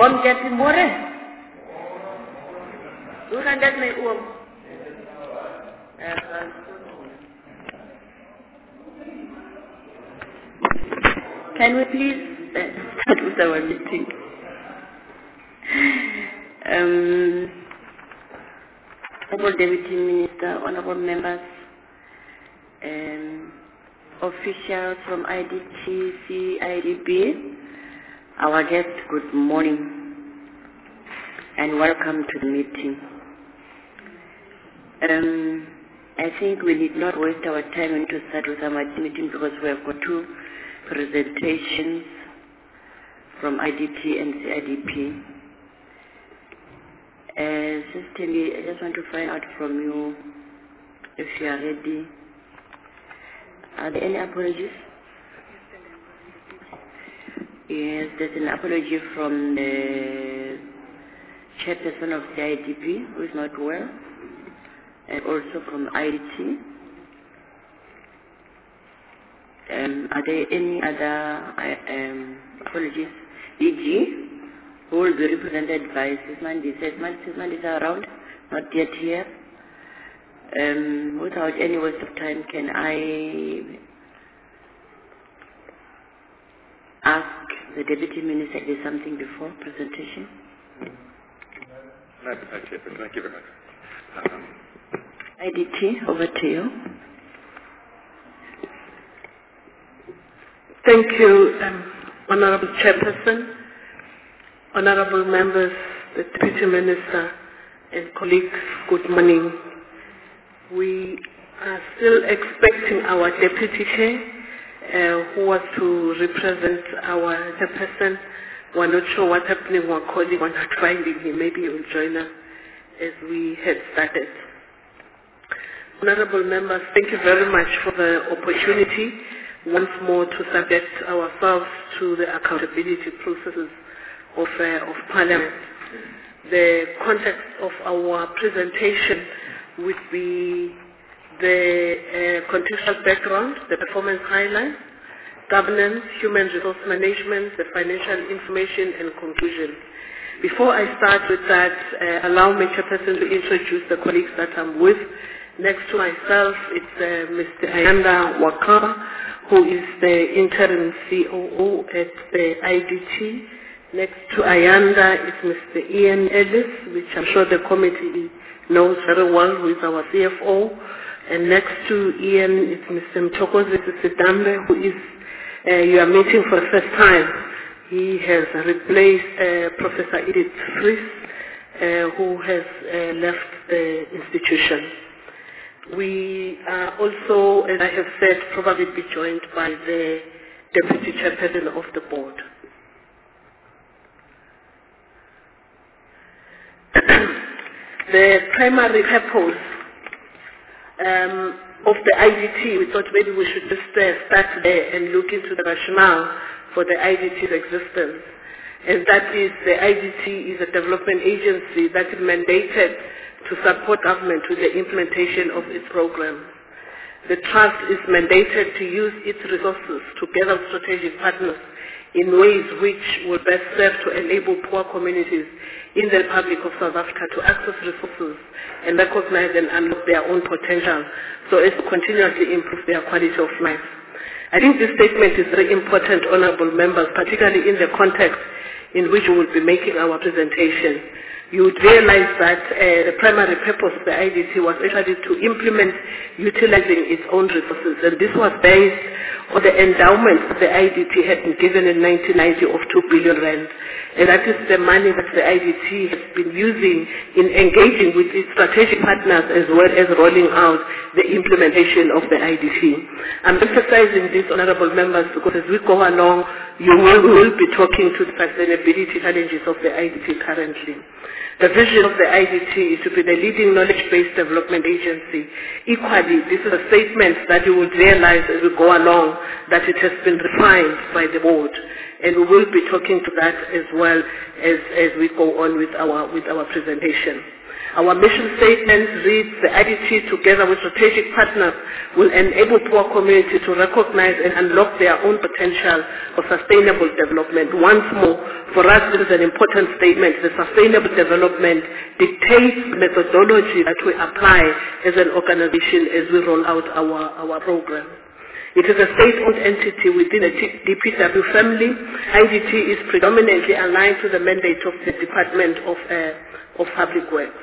Om Jati More. Bukan dat my oom. Can we please start with our meeting? Honorable Deputy Minister, honorable members, officials from IDT, CIDB, our guests, good morning and welcome to the meeting. I think we need not waste our time and to start with our meeting because we have got two presentations from IDT and CIDP. Sisterly, I just want to find out from you if you are ready. Are there any apologies? Yes, there's an apology from the chairperson of CIDP who is not well, and also from IDT. Are there any other apologies? DG, who will be represented by Sismandi. Sismandi is around, not yet here. Without any waste of time, can I ask the Deputy Minister if there's something before presentation? No, Chairperson, thank you very much. IDT, over to you. Thank you, Honorable Chairperson, Honorable members, the Deputy Minister, and colleagues, good morning. We are still expecting our Deputy Chair, who was to represent our chairperson. We're not sure what's happening. We're calling, we're not finding him. Maybe he will join us as we had started. Honorable members, thank you very much for the opportunity once more to subject ourselves to the accountability processes of Parliament. The context of our presentation would be the contextual background, the performance highlights, governance, human resource management, the financial information, and conclusion. Before I start with that, allow me, Chairperson, to introduce the colleagues that I'm with. Next to myself, it's Mr. Ayanda Wakaba, who is the interim COO at the IDT. Next to Ayanda is Mr. Ian Ellis, which I'm sure the committee knows very well, who is our CFO. And next to Ian is Mr. Mchokozi Sidambe, who is you are meeting for the first time. He has replaced Professor Edith Fries, who has left the institution. We are also, as I have said, probably be joined by the Deputy Chairperson of the board. The primary purpose of the IDT, we thought maybe we should just start there and look into the rationale for the IDT's existence. And that is, the IDT is a development agency that is mandated to support government with the implementation of its programs. The trust is mandated to use its resources together with strategic partners in ways which will best serve to enable poor communities in the Republic of South Africa to access resources and recognize and unlock their own potential so as to continuously improve their quality of life. I think this statement is very important, honorable members, particularly in the context in which we will be making our presentation. You would realize that the primary purpose of the IDT was actually to implement utilizing its own resources, and this was based on the endowment the IDT had been given in 1990 of 2 billion rand. And that is the money that the IDT has been using in engaging with its strategic partners as well as rolling out the implementation of the IDT. I'm emphasizing this, honorable members, because as we go along, we will be talking to the sustainability challenges of the IDT currently. The vision of the IDT is to be the leading knowledge-based development agency. Equally, this is a statement that you will realize as we go along that it has been refined by the board. And we will be talking to that as well as we go on with our presentation. Our mission statement reads, the IDT together with strategic partners will enable poor communities to recognize and unlock their own potential for sustainable development. Once more, for us this is an important statement. The sustainable development dictates methodology that we apply as an organization as we roll out our program. It is a state-owned entity within the DPW family. IDT is predominantly aligned to the mandate of the Department of Public Works.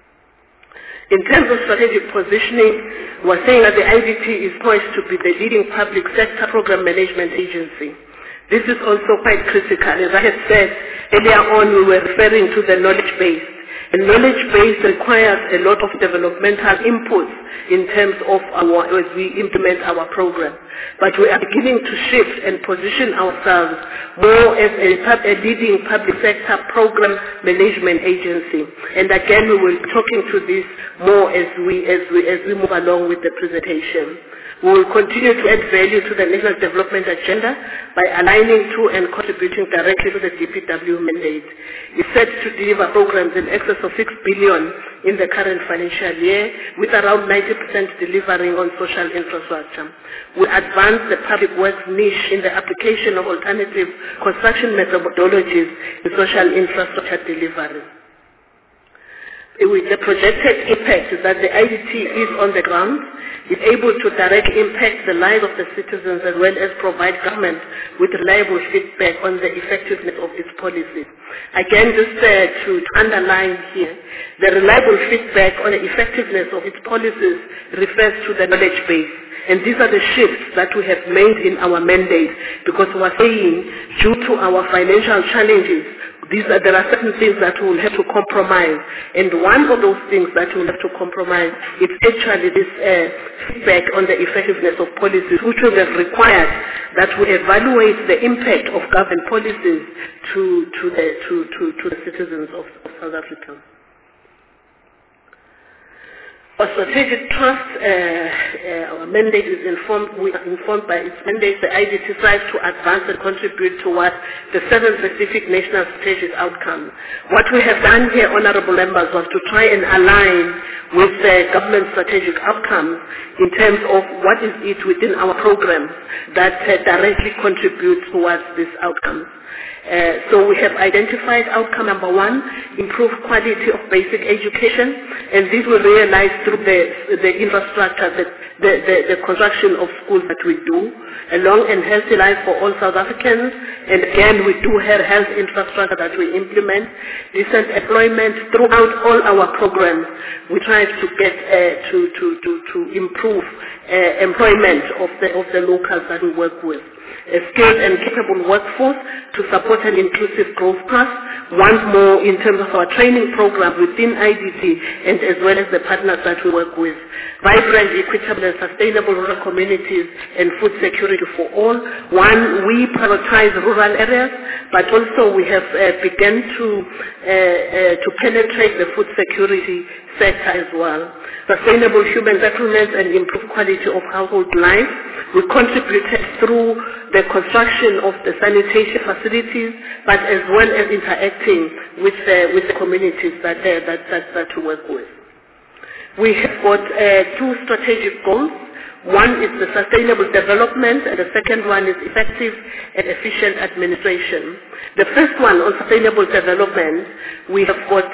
In terms of strategic positioning, we're saying that the IDT is poised to be the leading public sector program management agency. This is also quite critical. As I had said earlier on, we were referring to the knowledge base. And knowledge base requires a lot of developmental inputs in terms of as we implement our program. But we are beginning to shift and position ourselves more as a leading public sector program management agency. And again, we will be talking to this more as we move along with the presentation. We will continue to add value to the National Development Agenda by aligning to and contributing directly to the DPW mandate. It's set to deliver programs in excess of 6 billion in the current financial year, with around 90% delivering on social infrastructure. We advance the public works niche in the application of alternative construction methodologies in social infrastructure delivery. With the projected impact that the IDT is on the ground, is able to directly impact the lives of the citizens as well as provide government with reliable feedback on the effectiveness of its policies. Again, just to underline here, the reliable feedback on the effectiveness of its policies refers to the knowledge base. And these are the shifts that we have made in our mandate, because we are saying, due to our financial challenges, there are certain things that we will have to compromise. And one of those things that we will have to compromise is actually this feedback on the effectiveness of policies, which will have required that we evaluate the impact of government policies to the citizens of South Africa. Our strategic trust, our mandate is we are informed by its mandate. The IDT strives to advance and contribute towards the 7 specific national strategic outcomes. What we have done here, honorable members, was to try and align with the government strategic outcomes in terms of what is it within our program that directly contributes towards these outcomes. So we have identified outcome number 1, improve quality of basic education, and this will realize through the infrastructure, the construction of schools that we do, a long and healthy life for all South Africans, and again we do have health infrastructure that we implement, decent employment throughout all our programs. We try to get to improve employment of the locals that we work with. A skilled and capable workforce to support an inclusive growth path. Once more, in terms of our training program within IDT and as well as the partners that we work with. Vibrant, equitable and sustainable rural communities and food security for all. One, we prioritize rural areas, but also we have begun to penetrate the food security sector as well. Sustainable human settlements and improved quality of household life. We contributed through the construction of the sanitation facilities, but as well as interacting with the communities that we work with. We have got 2 strategic goals. One is the sustainable development, and the second one is effective and efficient administration. The first one on sustainable development, we've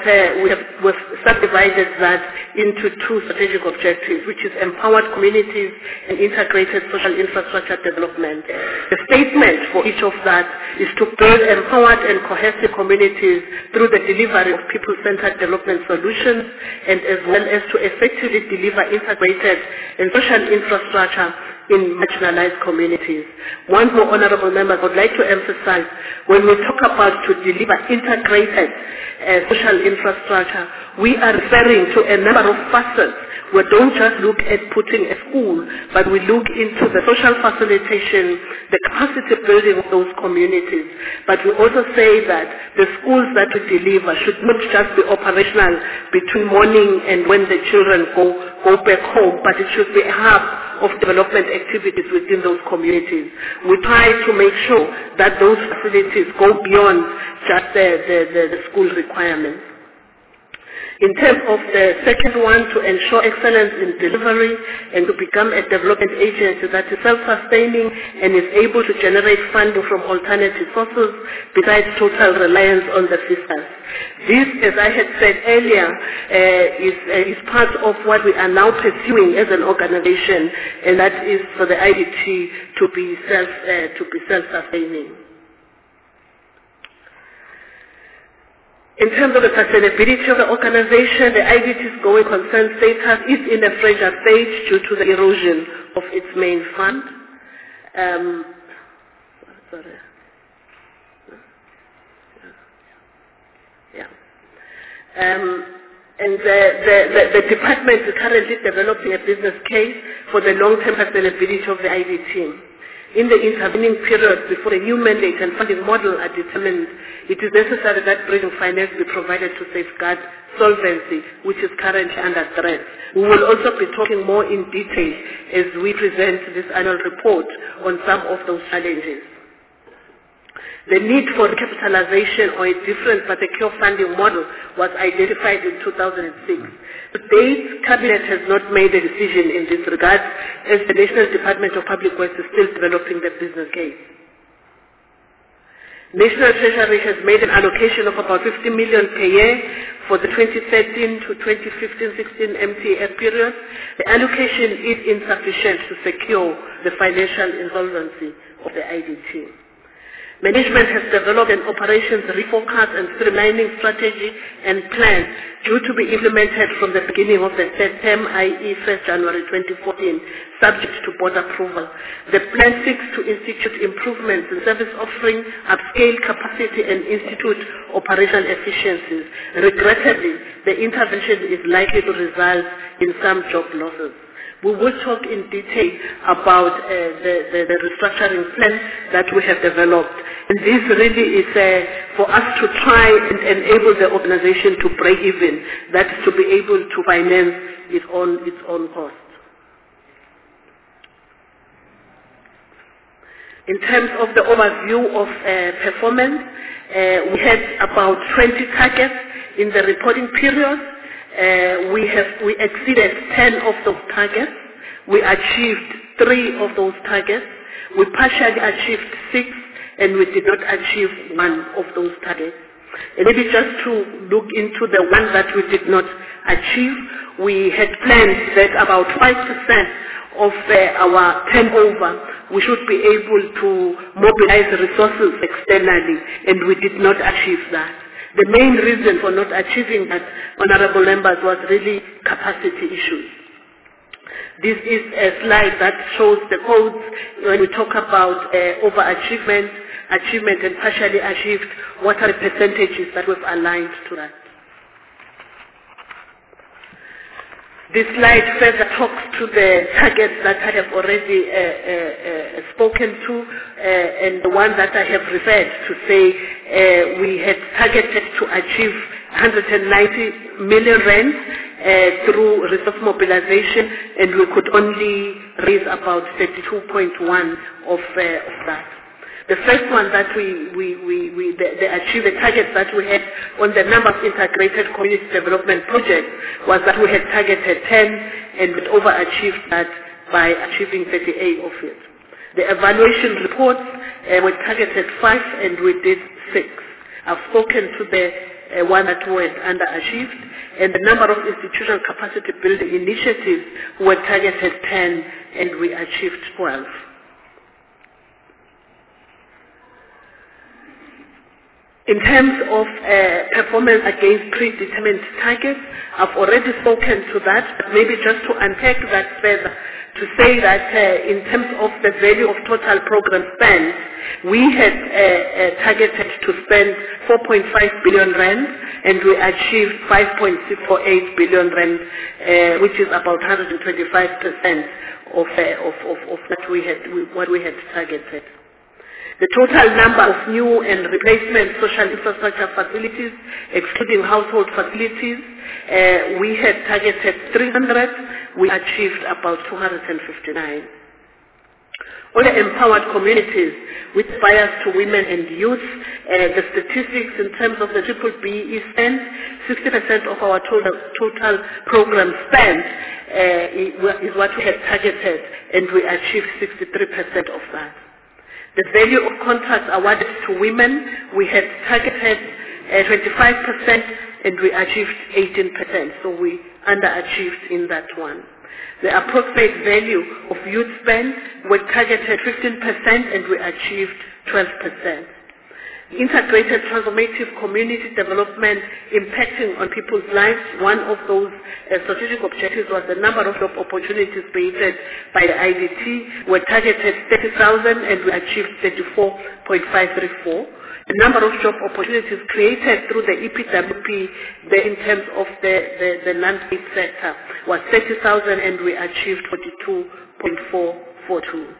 subdivided that into 2 strategic objectives, which is empowered communities and integrated social infrastructure development. The statement for each of that is to build empowered and cohesive communities through the delivery of people-centered development solutions, and as well as to effectively deliver integrated and social infrastructure in marginalized communities. One more, honorable members, I would like to emphasize, when we talk about to deliver integrated social infrastructure, we are referring to a number of facets. We don't just look at putting a school, but we look into the social facilitation, the capacity building of those communities. But we also say that the schools that we deliver should not just be operational between morning and when the children go back home, but it should be a hub of development activities within those communities. We try to make sure that those facilities go beyond just the school requirements. In terms of the second one, to ensure excellence in delivery and to become a development agency that is self-sustaining and is able to generate funding from alternative sources besides total reliance on the fiscus. This, as I had said earlier, is part of what we are now pursuing as an organization, and that is for the IDT to be self-sustaining. In terms of the sustainability of the organization, the IDT's going concern status is in a fragile stage due to the erosion of its main fund. And the department is currently developing a business case for the long-term sustainability of the IDT. In the intervening period before a new mandate and funding model are determined, it is necessary that bridging finance be provided to safeguard solvency, which is currently under threat. We will also be talking more in detail as we present this annual report on some of those challenges. The need for recapitalization or a different but secure funding model was identified in 2006. To date, Cabinet has not made a decision in this regard, as the National Department of Public Works is still developing the business case. National Treasury has made an allocation of about 50 million per year for the 2013 to 2015-16 MTF period. The allocation is insufficient to secure the financial insolvency of the IDT. Management has developed an operations reforecast and streamlining strategy and plan due to be implemented from the beginning of the third term, i.e. 1st January 2014, subject to board approval. The plan seeks to institute improvements in service offering, upscale capacity and institute operational efficiencies. Regrettably, the intervention is likely to result in some job losses. We will talk in detail about the restructuring plan that we have developed. And this really is for us to try and enable the organization to break even, that is to be able to finance its own costs. In terms of the overview of performance, we had about 20 targets in the reporting period. We exceeded 10 of those targets. We achieved 3 of those targets. We partially achieved 6, and we did not achieve 1 of those targets. And maybe just to look into the one that we did not achieve, we had planned that about 5% of our turnover we should be able to mobilize resources externally, and we did not achieve that. The main reason for not achieving that, honorable members, was really capacity issues. This is a slide that shows the codes when we talk about overachievement, achievement and partially achieved, what are the percentages that we've aligned to that. This slide further talks to the targets that I have already spoken to, and the one that I have referred to say we had targeted to achieve 190 million rand through resource mobilization, and we could only raise about 32.1 of that. The first one that we achieved, the target that we had on the number of integrated community development projects was that we had targeted 10, and we overachieved that by achieving 38 of it. The evaluation reports were targeted 5, and we did 6. I've spoken to the one that were underachieved, and the number of institutional capacity building initiatives were targeted 10, and we achieved 12. In terms of performance against predetermined targets, I've already spoken to that, but maybe just to unpack that further, to say that in terms of the value of total program spend, we had targeted to spend 4.5 billion rand, and we achieved 5.648 billion rand, which is about 125% of what we had targeted. The total number of new and replacement social infrastructure facilities, excluding household facilities, we had targeted 300. We achieved about 259. Only empowered communities with bias to women and youth. The statistics in terms of the BBBE spend, 60% of our total program spend is what we had targeted, and we achieved 63% of that. The value of contracts awarded to women, we had targeted 25%, and we achieved 18%, so we underachieved in that one. The approximate value of youth spend were targeted 15%, and we achieved 12%. Integrated transformative community development impacting on people's lives. One of those strategic objectives was the number of job opportunities created by the IDT were targeted 30,000, and we achieved 34.534. The number of job opportunities created through the EPWP in terms of the non-state sector was 30,000, and we achieved 42.442.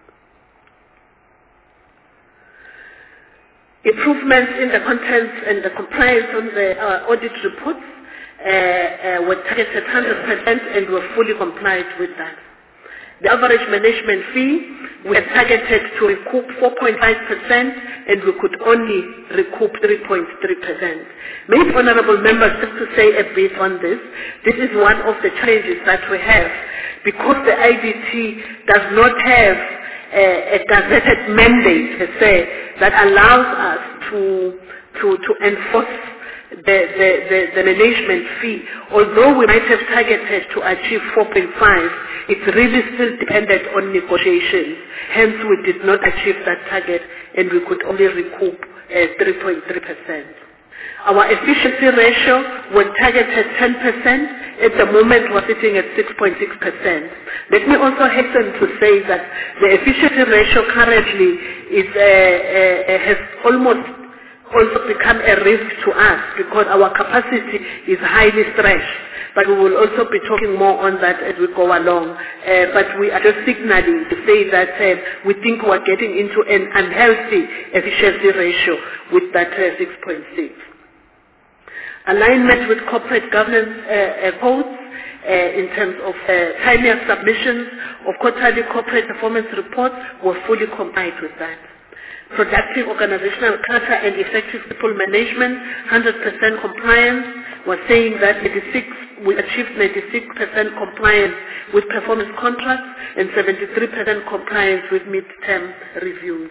Improvements in the contents and the compliance on the audit reports were targeted 100%, and were fully complied with that. The average management fee, we had targeted to recoup 4.5%, and we could only recoup 3.3%. Maybe honorable members, just to say a bit on this is one of the challenges that we have, because the IDT does not have a gazetted mandate per se that allows us to enforce the management fee. Although we might have targeted to achieve 4.5, it's really still dependent on negotiations. Hence, we did not achieve that target, and we could only recoup 3.3%. Our efficiency ratio was targeted 10%. At the moment, we're sitting at 6.6%. Let me also hasten to say that the efficiency ratio currently has almost also become a risk to us, because our capacity is highly stretched. But we will also be talking more on that as we go along. But we are just signaling to say that we think we're getting into an unhealthy efficiency ratio with that 6.6. Alignment with corporate governance codes in terms of timely submissions of quarterly corporate performance reports were fully complied with that. Productive organizational culture and effective people management, 100% compliance. We're saying that we achieved 96% compliance with performance contracts and 73% compliance with midterm reviews.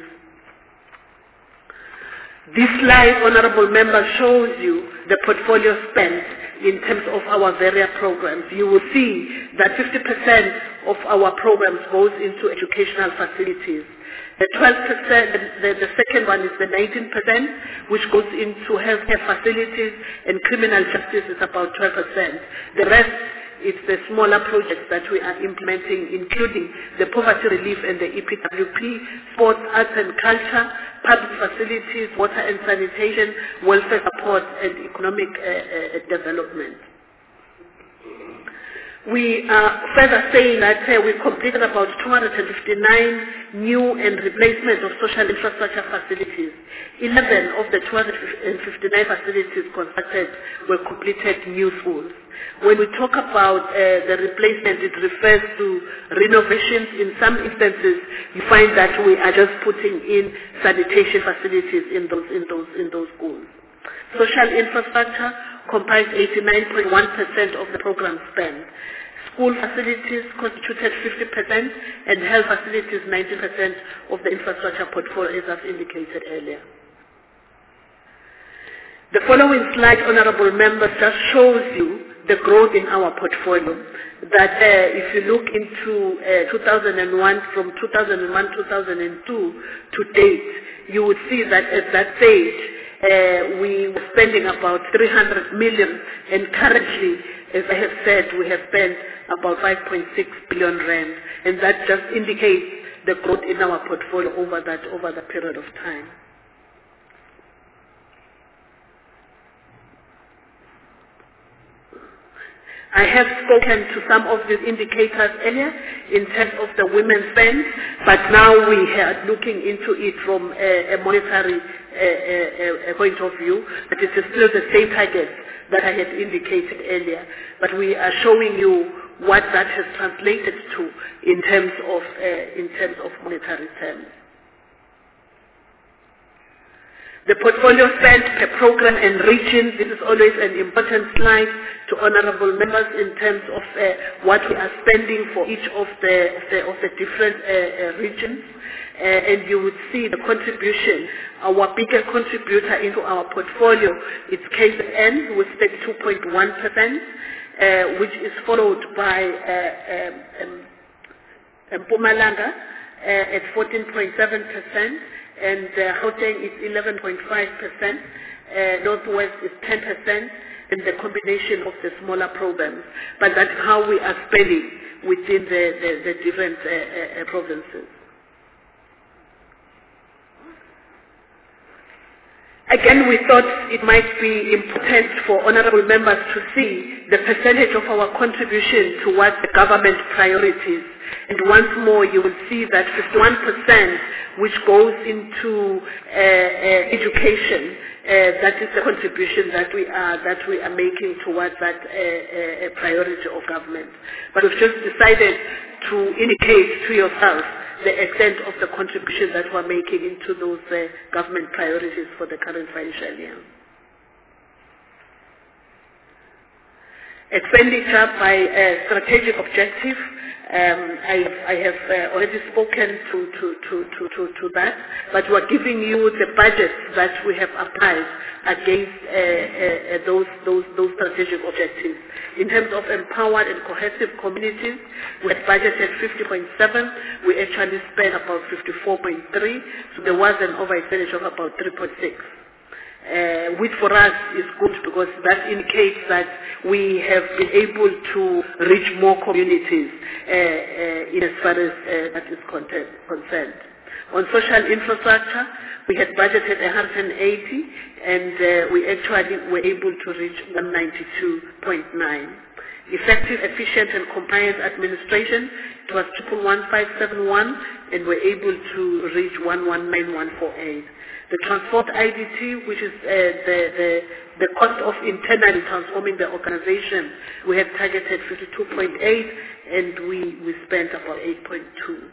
This slide, honorable members, shows you the portfolio spent in terms of our various programs. You will see that 50% of our programs goes into educational facilities. The 12%, the second one is the 19%, which goes into healthcare facilities, and criminal justice is about 12%. The rest is the smaller projects that we are implementing, including the poverty relief and the EPWP, sports, arts and culture, public facilities, water and sanitation, welfare support, and economic development. We are further saying that we completed about 259 new and replacement of social infrastructure facilities. 11 of the 259 facilities constructed were completed new schools. When we talk about the replacement, it refers to renovations. In some instances, you find that we are just putting in sanitation facilities in those schools. Social infrastructure comprised 89.1% of the program spend. School facilities constituted 50%, and health facilities 90% of the infrastructure portfolio, as I've indicated earlier. The following slide, honorable members, just shows you the growth in our portfolio. That if you look into 2001, from 2001-2002 to date, you would see that at that stage, we were spending about 300 million, and currently, as I have said, we have spent about 5.6 billion rand, and that just indicates the growth in our portfolio over the period of time. I have spoken to some of these indicators earlier in terms of the women's spend, but now we are looking into it from a monetary point of view, but it is still the same targets that I had indicated earlier. But we are showing you what that has translated to in terms of monetary terms. The portfolio spent per program and region, this is always an important slide to honorable members in terms of what we are spending for each of the different regions. And you would see the contribution. Our bigger contributor into our portfolio is KZN with 32.1%, which is followed by Mpumalanga at 14.7%. And Gauteng is 11.5%, Northwest is 10%, and the combination of the smaller programs. But that's how we are spending within the different provinces. Again, we thought it might be important for honorable members to see the percentage of our contribution towards the government priorities. And once more, you will see that 51%, which goes into education, that is the contribution that we are making towards that priority of government. But we've just decided to indicate to yourself the extent of the contribution that we're making into those government priorities for the current financial year. Expenditure by strategic objective. I have already spoken to that, but we're giving you the budgets that we have applied against those strategic objectives. In terms of empowered and cohesive communities, we had budgeted 50.7. We actually spent about 54.3, so there was an over expenditure of about 3.6. Which for us is good because that indicates that we have been able to reach more communities in as far as that is concerned. On social infrastructure, we had budgeted 180 and we actually were able to reach 192.9. Effective, efficient and compliant administration, it was 11571 and we're able to reach 119148. The transport IDT, which is the cost of internally transforming the organization, we have targeted 52.8 and we spent about 8.2.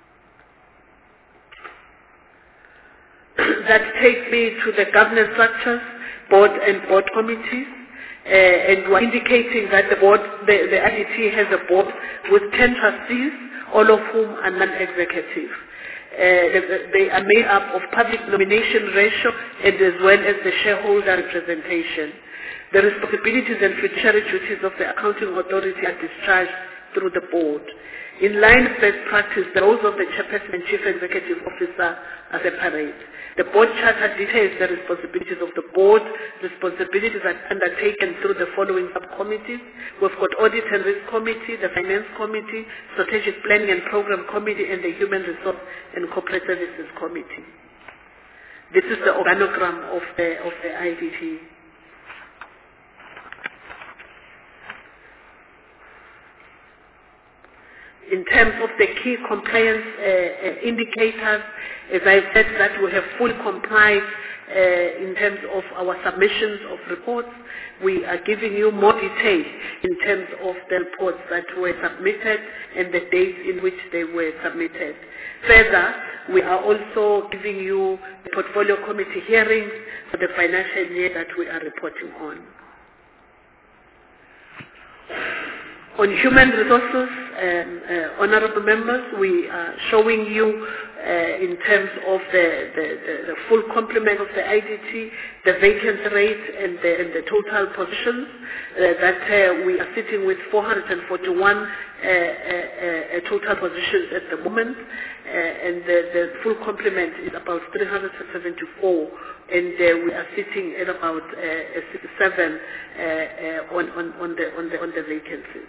That takes me to the governance structures, board and board committees. And we're indicating that the IDT has a board with 10 trustees, all of whom are non-executive. They are made up of public nomination ratio and as well as the shareholder representation. The responsibilities and fiduciary duties of the accounting authority are discharged through the board. In line with best practice, the roles of the chairperson and chief executive officer are separate. The board charter details the responsibilities of the board. Responsibilities are undertaken through the following subcommittees. We've got Audit and Risk Committee, the Finance Committee, Strategic Planning and Program Committee, and the Human Resource and Corporate Services Committee. This is the organogram of the IDT. In terms of the key compliance indicators, as I said that we have fully complied in terms of our submissions of reports. We are giving you more detail in terms of the reports that were submitted and the dates in which they were submitted. Further, we are also giving you the portfolio committee hearings for the financial year that we are reporting on. On human resources, honorable members, we are showing you in terms of the full complement of the IDT, the vacancy rate and the total positions, that we are sitting with 441 total positions at the moment, and the full complement is about 374, and we are sitting at about 67 on the vacancies.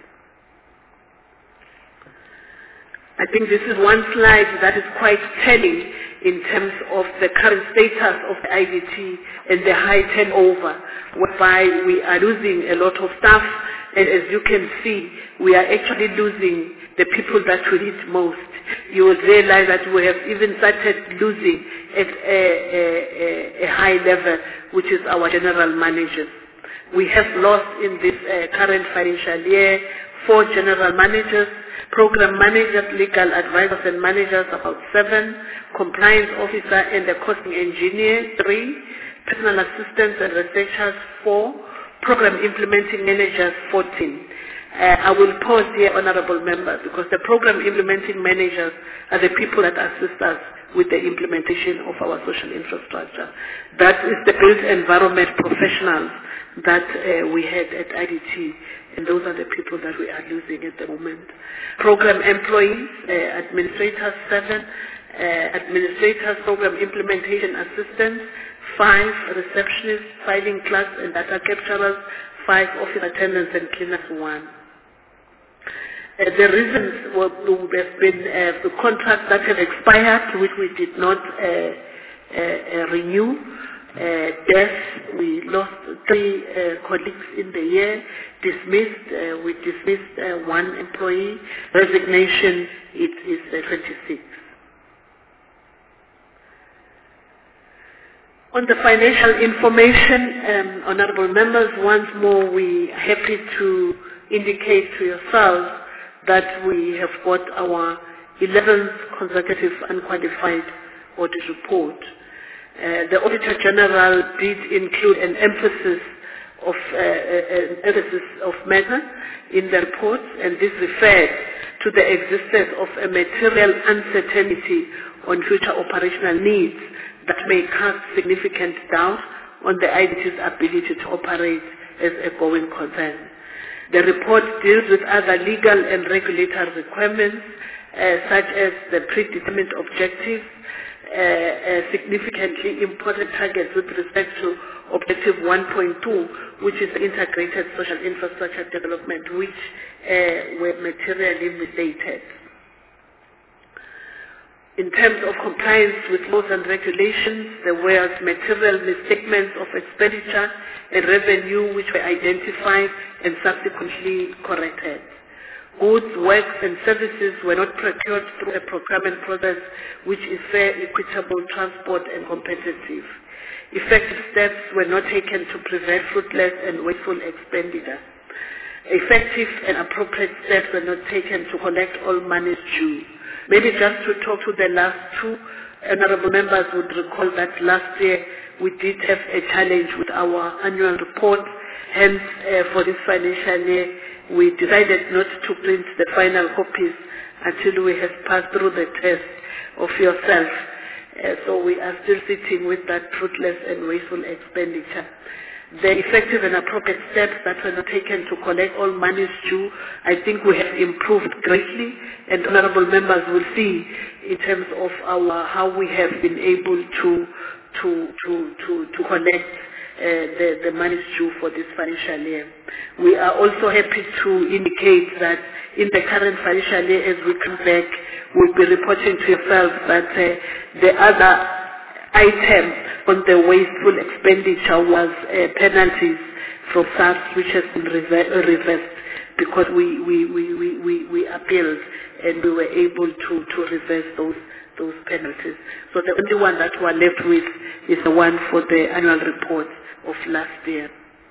I think this is one slide that is quite telling in terms of the current status of the IDT and the high turnover, whereby we are losing a lot of staff, and as you can see, we are actually losing the people that we need most. You will realize that we have even started losing at a high level, which is our general managers. We have lost in this current financial year 4 general managers, program managers, legal advisors and managers, about 7, compliance officer and a costing engineer, 3, personal assistants and researchers, 4, program implementing managers, 14. I will pause here, honorable members, because the program implementing managers are the people that assist us with the implementation of our social infrastructure. That is the built environment professionals that we had at IDT, and those are the people that we are losing at the moment. Program employees, administrators, 7, administrators, program implementation assistants, 5, receptionists, filing clerks and data capturers, 5, office attendants and cleaners, 1. The reasons would have been the contracts that have expired, which we did not renew. Death, we lost 3 colleagues in the year. Dismissed, we dismissed 1 employee. Resignation, it is 26. On the financial information, honorable members, once more we are happy to indicate to yourselves that we have got our 11th consecutive unqualified audit report. The Auditor General did include an emphasis of matter in the report, and this referred to the existence of a material uncertainty on future operational needs that may cast significant doubt on the IDT's ability to operate as a going concern. The report deals with other legal and regulatory requirements, such as the predetermined objectives, significantly important targets with respect to Objective 1.2, which is integrated social infrastructure development, which were materially misstated. In terms of compliance with laws and regulations, there were material misstatements of expenditure and revenue which were identified and subsequently corrected. Goods, works and services were not procured through a procurement process which is fair, equitable, transport and competitive. Effective steps were not taken to prevent fruitless and wasteful expenditure. Effective and appropriate steps were not taken to collect all monies due. Maybe just to talk to the last 2, honorable members would recall that last year we did have a challenge with our annual report. Hence, for this financial year, we decided not to print the final copies until we have passed through the test of yourself. So we are still sitting with that fruitless and wasteful expenditure. The effective and appropriate steps that were not taken to collect all monies due, I think we have improved greatly, and honorable members will see in terms of how we have been able to collect the monies due for this financial year. We are also happy to indicate that in the current financial year, as we come back, we'll be reporting to yourselves that the other item on the wasteful expenditure was penalties from SARS, which has been reversed because we appealed and we were able to reverse those penalties. So the only one that we're left with is the one for the annual report of last year.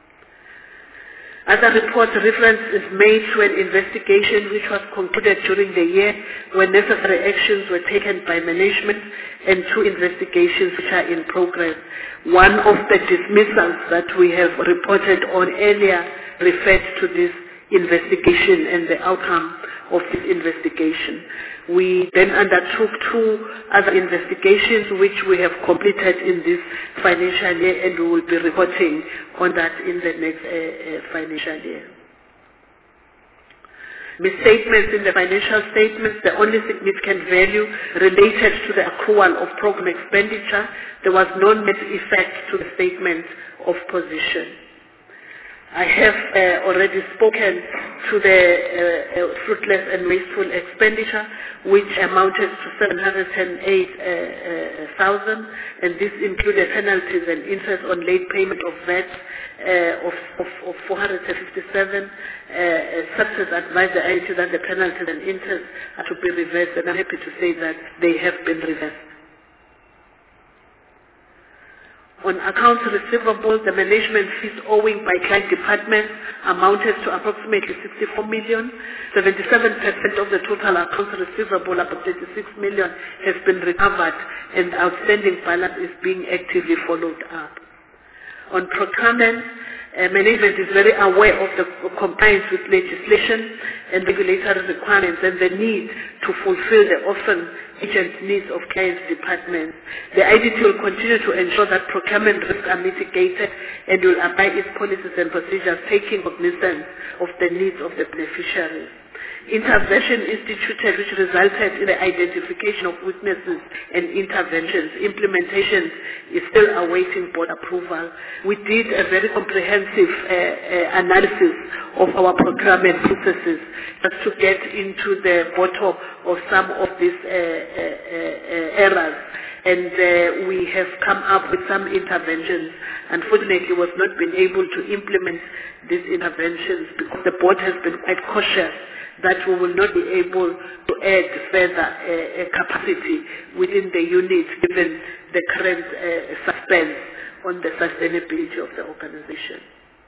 Other reports reference is made to an investigation which was concluded during the year when necessary actions were taken by management, and 2 investigations which are in progress. One of the dismissals that we have reported on earlier referred to this investigation and the outcome of this investigation. We then undertook 2 other investigations which we have completed in this financial year, and we will be reporting on that in the next financial year. Misstatements in the financial statements, the only significant value related to the accrual of program expenditure. There was no net effect to the statement of position. I have already spoken to the fruitless and wasteful expenditure, which amounted to 708,000, and this included penalties and interest on late payment of VAT of 457. Success advised the IDT that the penalties and interest are to be reversed, and I'm happy to say that they have been reversed. On accounts receivable, the management fees owing by client departments amounted to approximately 64 million. 77% of the total accounts receivable, about 36 million, has been recovered, and the outstanding balance is being actively followed up. On procurement, management is very aware of the compliance with legislation and regulatory requirements and the need to fulfill the often urgent needs of clients' departments. The IDT will continue to ensure that procurement risks are mitigated and will apply its policies and procedures taking cognizance of the needs of the beneficiaries. Intervention instituted, which resulted in the identification of weaknesses and interventions. Implementation is still awaiting board approval. We did a very comprehensive analysis of our procurement processes just to get into the bottom of some of these errors. And we have come up with some interventions. Unfortunately, we have not been able to implement these interventions because the board has been quite cautious that we will not be able to add further capacity within the unit given the current suspense on the sustainability of the organization.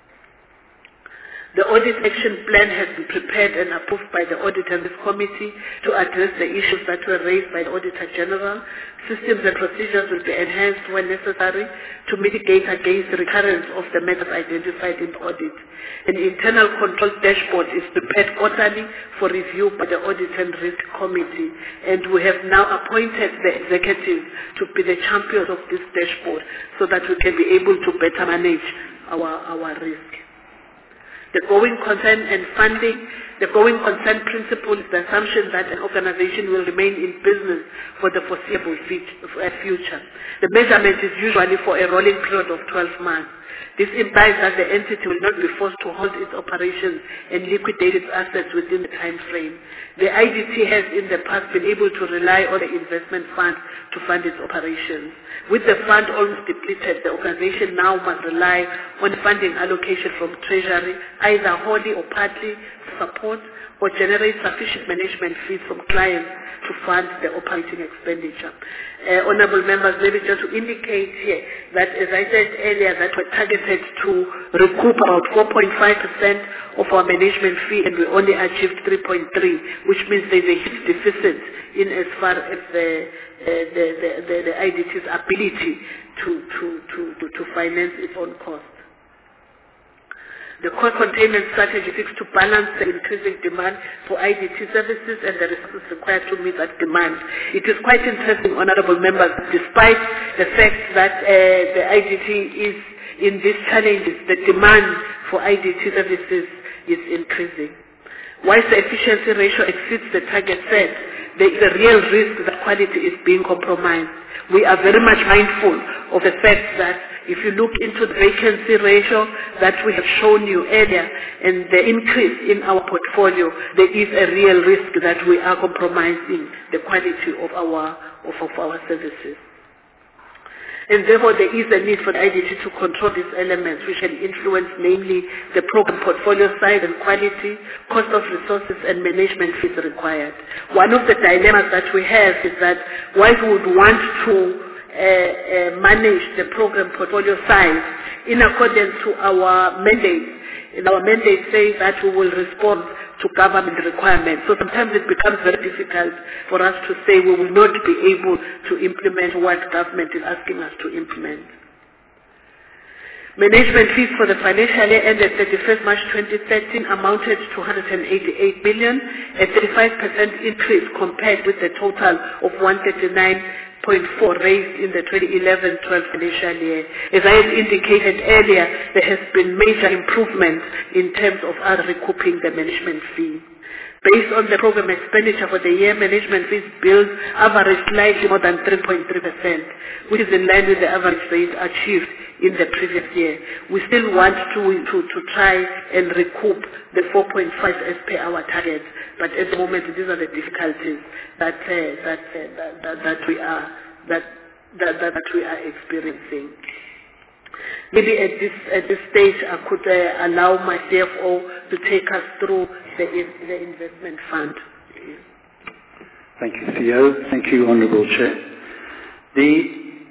The audit action plan has been prepared and approved by the Audit and Risk Committee to address the issues that were raised by the Auditor General. Systems and procedures will be enhanced when necessary to mitigate against the recurrence of the matters identified in the audit. An internal control dashboard is prepared quarterly for review by the Audit and Risk Committee, and we have now appointed the executive to be the champions of this dashboard so that we can be able to better manage our risk. The going concern and funding. The going concern principle is the assumption that an organization will remain in business for the foreseeable future. The measurement is usually for a rolling period of 12 months. This implies that the entity will not be forced to halt its operations and liquidate its assets within the time frame. The IDT has in the past been able to rely on the investment fund to fund its operations. With the fund almost depleted, the organization now must rely on funding allocation from Treasury, either wholly or partly, to support or generate sufficient management fees from clients to fund the operating expenditure. Honourable members, maybe just to indicate here that, as I said earlier, that we're targeted to recoup about 4.5% of our management fee, and we only achieved 3.3, which means there's a huge deficit in as far as the IDT's ability to finance its own costs. The cost containment strategy seeks to balance the increasing demand for IDT services and the resources required to meet that demand. It is quite interesting, honourable members, despite the fact that the IDT is in these challenges, the demand for IDT services is increasing. Whilst the efficiency ratio exceeds the target set, there is a real risk that quality is being compromised. We are very much mindful of the fact that if you look into the vacancy ratio that we have shown you earlier and the increase in our portfolio, there is a real risk that we are compromising the quality of our services. And therefore, there is a need for the IDT to control these elements which can influence namely the program portfolio size and quality, cost of resources and management fees required. One of the dilemmas that we have is that while we would want to manage the program portfolio size in accordance to our mandate. And our mandate says that we will respond to government requirements. So sometimes it becomes very difficult for us to say we will not be able to implement what government is asking us to implement. Management fees for the financial year ended 31st March 2013 amounted to 188 billion, a 35% increase compared with the total of 139.4 raised in the 2011-12 financial year. As I had indicated earlier, there has been major improvement in terms of us recouping the management fee. Based on the program expenditure for the year, management fees bills averaged slightly more than 3.3%, which is in line with the average rate achieved in the previous year. We still want to try and recoup the 4.5 as per our target, but at the moment these are the difficulties that we are experiencing. Maybe at this stage I could allow my CFO to take us through the investment fund. Thank you, Theo. Thank you, Honourable Chair. The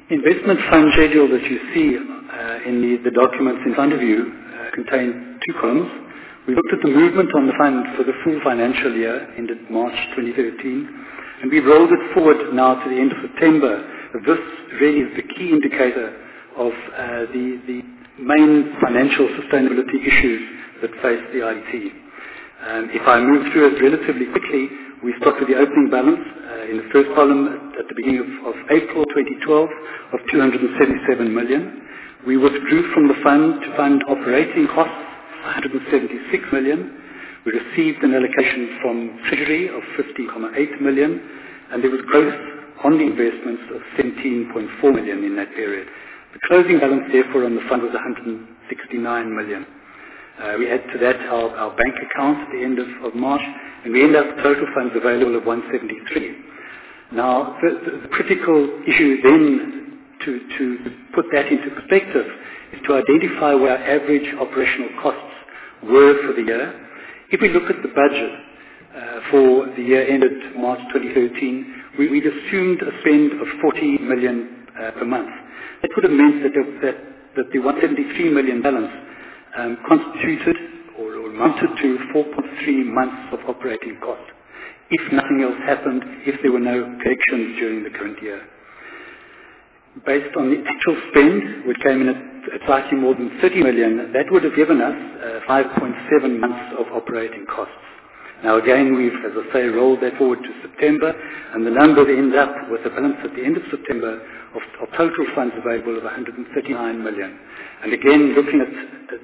investment fund schedule that you see in the documents in front of you contain two columns. We looked at the movement on the fund for the full financial year ended March 2013, and we rolled it forward now to the end of September. This really is the key indicator of the main financial sustainability issues that face the IDT. If I move through it relatively quickly, we start with the opening balance in the first column at the beginning of April 2012 of 277 million. We withdrew from the fund to fund operating costs, 176 million. We received an allocation from Treasury of 50.8 million, and there was growth on the investments of 17.4 million in that period. The closing balance, therefore, on the fund was 169 million. We add to that our bank account at the end of March, and we end up with total funds available of 173. Now, the critical issue then to put that into perspective is to identify where our average operational costs were for the year. If we look at the budget for the year ended March 2013, we'd assumed a spend of 40 million per month. That would have meant that the 173 million balance constituted or amounted to 4.3 months of operating cost, if nothing else happened, if there were no collections during the current year. Based on the actual spend, which came in at slightly more than 30 million, that would have given us 5.7 months of operating costs. Now again, we've, as I say, rolled that forward to September, and the number ends up with a balance at the end of September of total funds available of 139 million. And again, looking at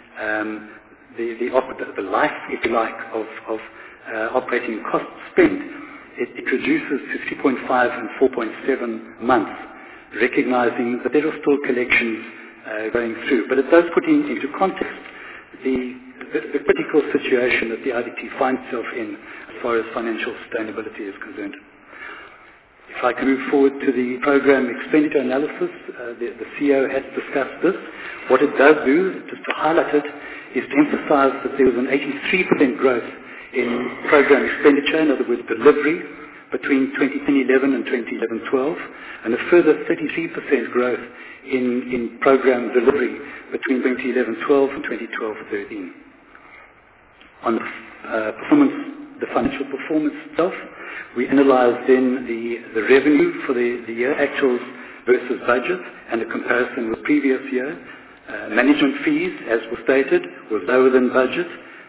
the life, if you like, of operating cost spend, it reduces to 3.5 and 4.7 months, recognizing that there are still collections going through. But it does put into context the critical situation that the IDT finds itself in as far as financial sustainability is concerned. If I can move forward to the program expenditure analysis, the CEO has discussed this. What it does do, just to highlight it, is to emphasize that there was an 83% growth in program expenditure, in other words, delivery, between 2011 and 2011-12, and a further 33% growth in program delivery between 2011-12 and 2012-13. On the financial performance itself, we analysed then the revenue for the year, actuals versus budget, and a comparison with previous year. Management fees, as was stated, were lower than budget.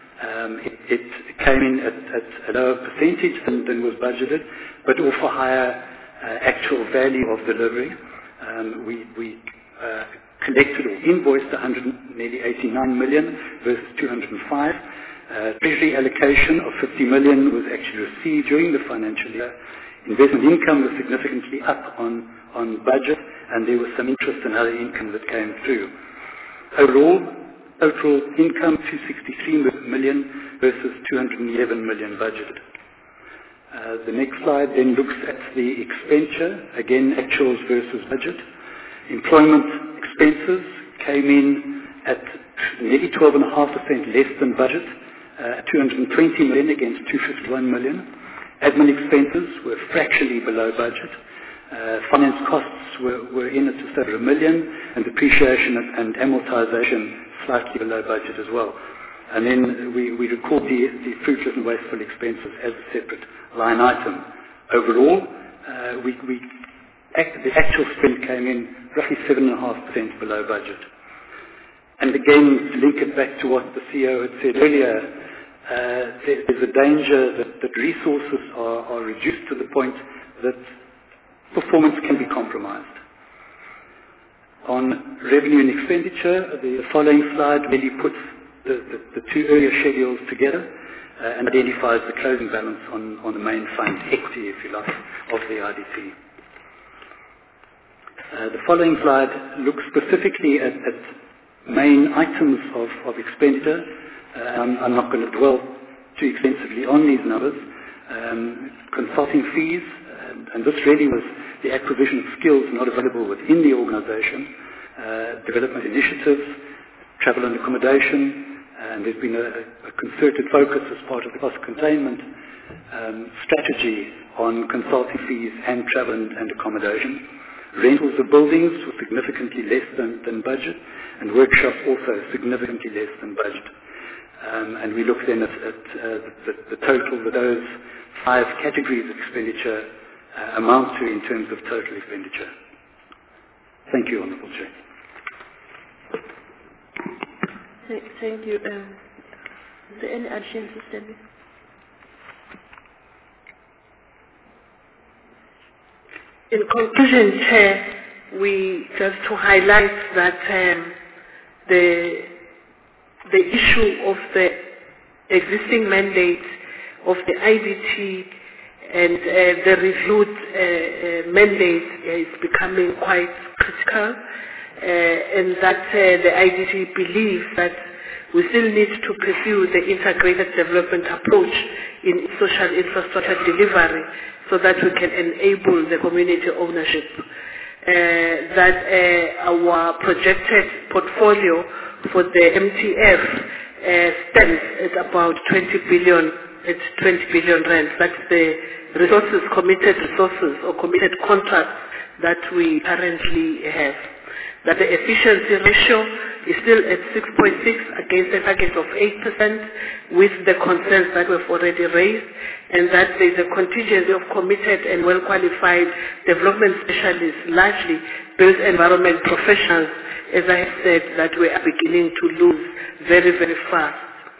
It came in at a lower percentage than was budgeted, but also higher actual value of delivery. We collected or invoiced nearly 89 million versus 205. Treasury allocation of 50 million was actually received during the financial year. Investment income was significantly up on budget, and there was some interest and other income that came through. Overall, total income 263 million versus 211 million budgeted. The next slide then looks at the expenditure, again actuals versus budget. Employment expenses came in at nearly 12.5% less than budget, 220 million against 251 million. Admin expenses were fractionally below budget. Finance costs were in at just over 1 million, and depreciation and amortization slightly below budget as well. And then we record the fruitless and wasteful expenses as a separate line item. Overall, the actual spend came in roughly 7.5% below budget. And again, to link it back to what the CEO had said earlier, there's a danger that resources are reduced to the point that performance can be compromised. On revenue and expenditure, the following slide really puts the two earlier schedules together and identifies the closing balance on the main fund equity, if you like, of the IDT. The following slide looks specifically at main items of expenditure. I'm not going to dwell too extensively on these numbers. Consulting fees, and this really was the acquisition of skills not available within the organisation, development initiatives, travel and accommodation, and there's been a concerted focus as part of the cost containment strategy on consulting fees and travel and accommodation. Rentals of buildings were significantly less than budget, and workshops also significantly less than budget. And we look then at the total that those 5 categories of expenditure amount to in terms of total expenditure. Thank you, Honourable Chair. Thank you. Is there any addition to Stanley? In conclusion, Chair, we just to highlight that the issue of the existing mandate of the IDT and the reviewed mandate is becoming quite critical, and that the IDT believes that we still need to pursue the integrated development approach in social infrastructure delivery so that we can enable the community ownership. That our projected portfolio for the MTF stands at about 20 billion rand. That's the resources, committed resources or committed contracts that we currently have. That the efficiency ratio is still at 6.6 against a target of 8% with the concerns that we've already raised, and that there is a contingency of committed and well-qualified development specialists, largely built environment professionals, as I have said, that we are beginning to lose very, very fast.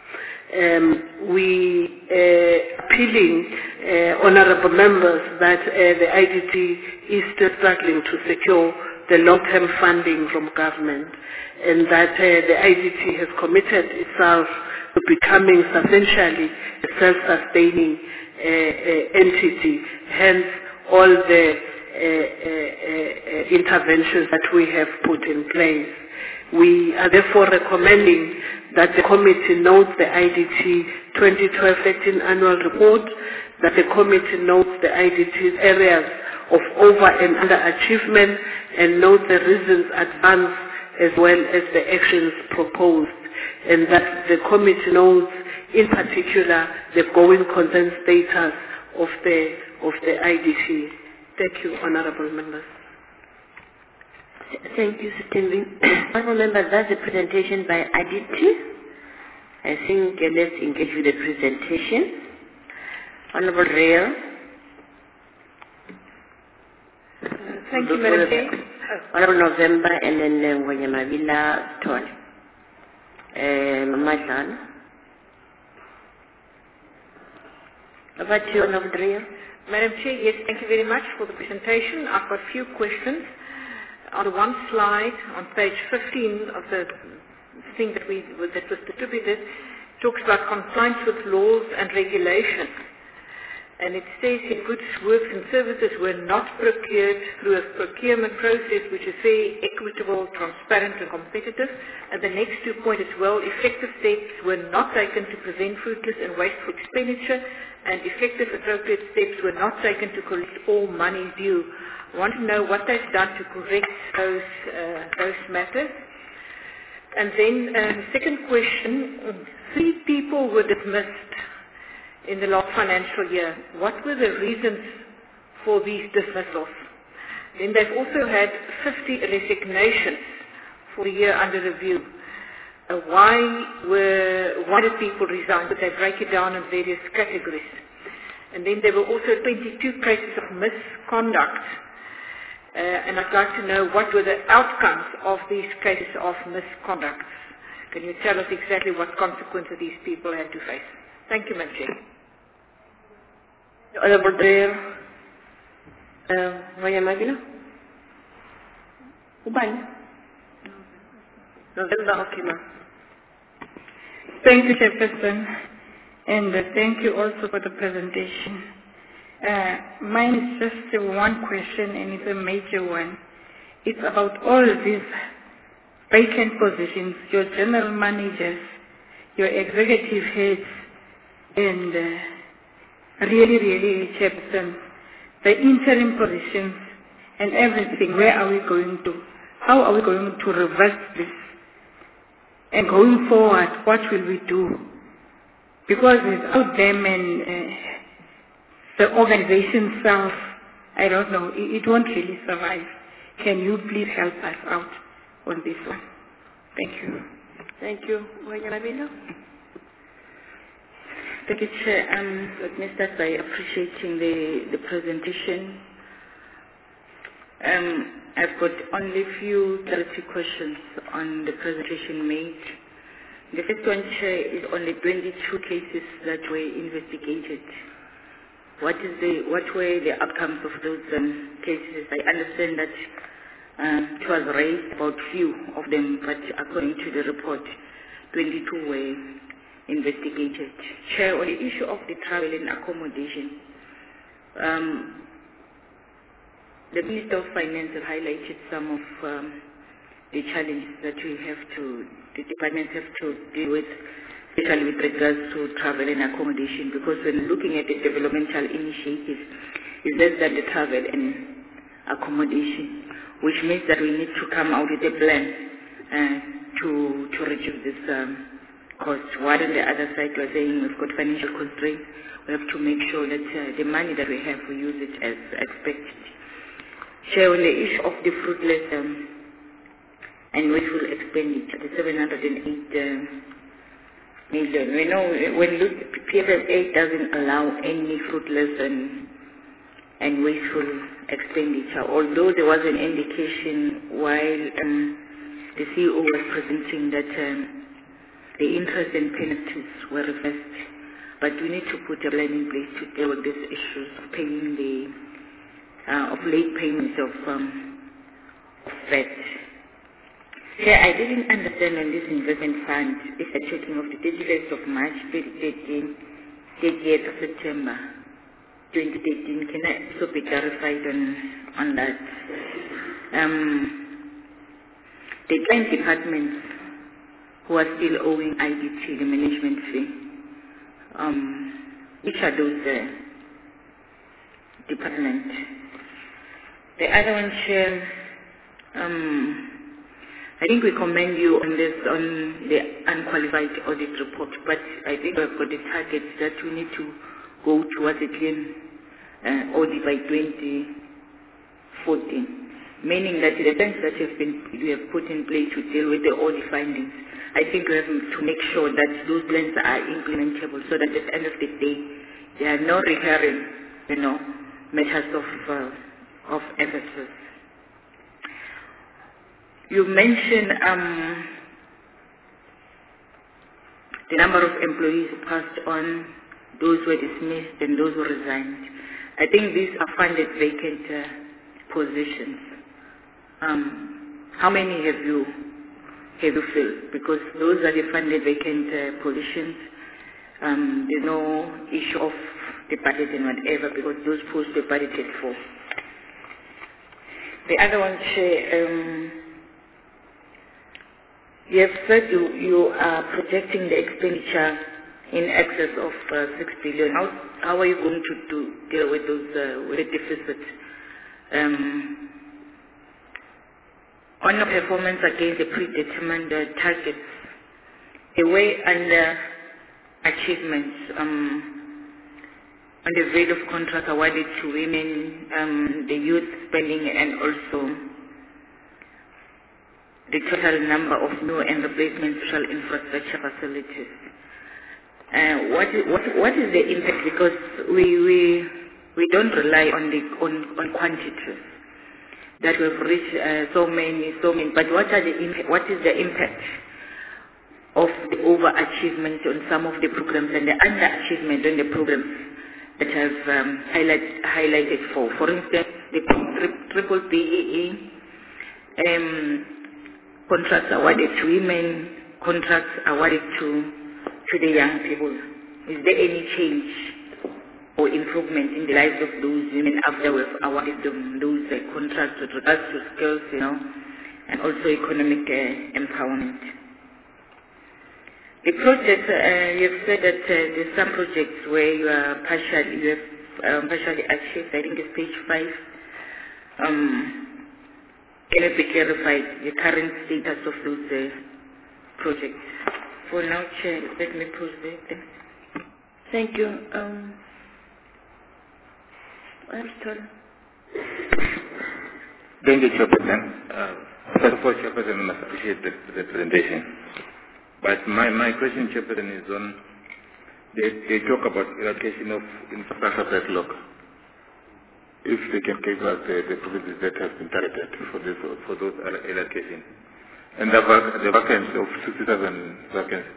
We appealing, honourable members, that the IDT is still struggling to secure the long-term funding from government, and that the IDT has committed itself to becoming substantially a self-sustaining entity, hence all the interventions that we have put in place. We are therefore recommending that the committee notes the IDT 2012-13 annual report, that the committee notes the IDT's areas of over and underachievement, and note the reasons advanced as well as the actions proposed, and that the committee notes in particular the going concern status of the IDT. Thank you, honourable members. Thank you, Stanley. Honourable members, that's the presentation by IDT. I think let's engage with the presentation. Honourable Rail. Thank you, Madam Chair. Honourable November, and then Wanyamavila Stone. Mama Jan. Over to you, Honourable Rail. Madam Chair, yes, thank you very much for the presentation. I've got a few questions. On one slide, on page 15 of the thing that was distributed, talks about compliance with laws and regulations. And it says here, goods, works and services were not procured through a procurement process which is very equitable, transparent and competitive. And the next 2 points as well, effective steps were not taken to prevent fruitless and wasteful expenditure, and effective appropriate steps were not taken to collect all money due. I want to know what they've done to correct those matters. And then the second question, 3 people were dismissed in the last financial year. What were the reasons for these dismissals? Then they've also had 50 resignations for the year under review. Why did people resign? Could they break it down in various categories? And then there were also 22 cases of misconduct. And I'd like to know what were the outcomes of these cases of misconduct. Can you tell us exactly what consequences these people had to face? Thank you, Madam Chair. Honourable Chair, Wanyamavila? Ubani? November, okay, ma'am. Thank you, Chairperson, and thank you also for the presentation. Mine is just one question, and it's a major one. It's about all these vacant positions, your general managers, your executive heads, and really, Chairperson, the interim positions and everything. Where are we going to? How are we going to reverse this? And going forward, what will we do? Because without them and the organization itself, I don't know, it won't really survive. Can you please help us out on this one? Thank you. Thank you. Wanyalamino? Thank you, Chair. Let me start by appreciating the presentation. I've got only a few clarity questions on the presentation made. The first one, Chair, is on the 22 cases that were investigated. What were the outcomes of those cases? I understand that it was raised about few of them, but according to the report, 22 were investigated. Chair, on the issue of the travel and accommodation, the Minister of Finance have highlighted some of the challenges that the departments have to deal with, especially with regards to travel and accommodation, because when looking at the developmental initiatives, it's less than the travel and accommodation, which means that we need to come out with a plan to reduce this cost. While on the other side, we're saying we've got financial constraints, we have to make sure that the money that we have, we use it as expected. Chair, on the issue of the fruitless and wasteful expenditure, the 708 million. We know when PFFA doesn't allow any fruitless and wasteful expenditure, although there was an indication while the CEO was presenting that the interest and penalties were reversed, but we need to put a plan in place to deal with these issues of paying of late payments of VAT. Yeah, I didn't understand on this investment fund, if you're talking of the 31st of March 2013, 30th of September 2013, can I also be clarified on that? The client departments who are still owing IDT, the management fee, which are those departments? The other one, Chair, I think we commend you on this, on the unqualified audit report, but I think we've got the target that we need to go towards a clean audit by 2014, meaning that the things that we have put in place to deal with the audit findings, I think we have to make sure that those plans are implementable so that at the end of the day, there are no recurring, matters of emphasis. You mentioned the number of employees who passed on, those who were dismissed and those who resigned. I think these are funded vacant positions. How many have you filled? Because those are the funded vacant positions. There's no issue of the budget and whatever, because those posts were budgeted for. The other one, Chair, you have said you are projecting the expenditure in excess of 6 billion. How are you going to deal with those with the deficit? On your performance against the predetermined targets, the way under achievements on the rate of contract awarded to women, the youth spending, and also the total number of new and replacement social infrastructure facilities. What is the impact? Because we don't rely on quantities that we've reached so many, but what is the impact of the overachievement on some of the programs and the underachievement on the programs that have highlighted for? For instance, the triple BEE, contracts awarded to women, contracts awarded to the young people. Is there any change or improvement in the lives of those women after we've awarded them those contracts with regards to skills, and also economic empowerment? The project, you have said that there's some projects where you have partially achieved. I think it's page 5. Can it be clarified the current status of those projects? For now, Chair, let me pause there. Thank you. Thank you, Chairperson. First of all, Chairperson, I must appreciate the presentation. But my question, Chairperson, is on, they talk about eradication of infrastructure backlog. If they can give us the provinces that have been targeted for those eradication. And the vacancy of 67 vacancies,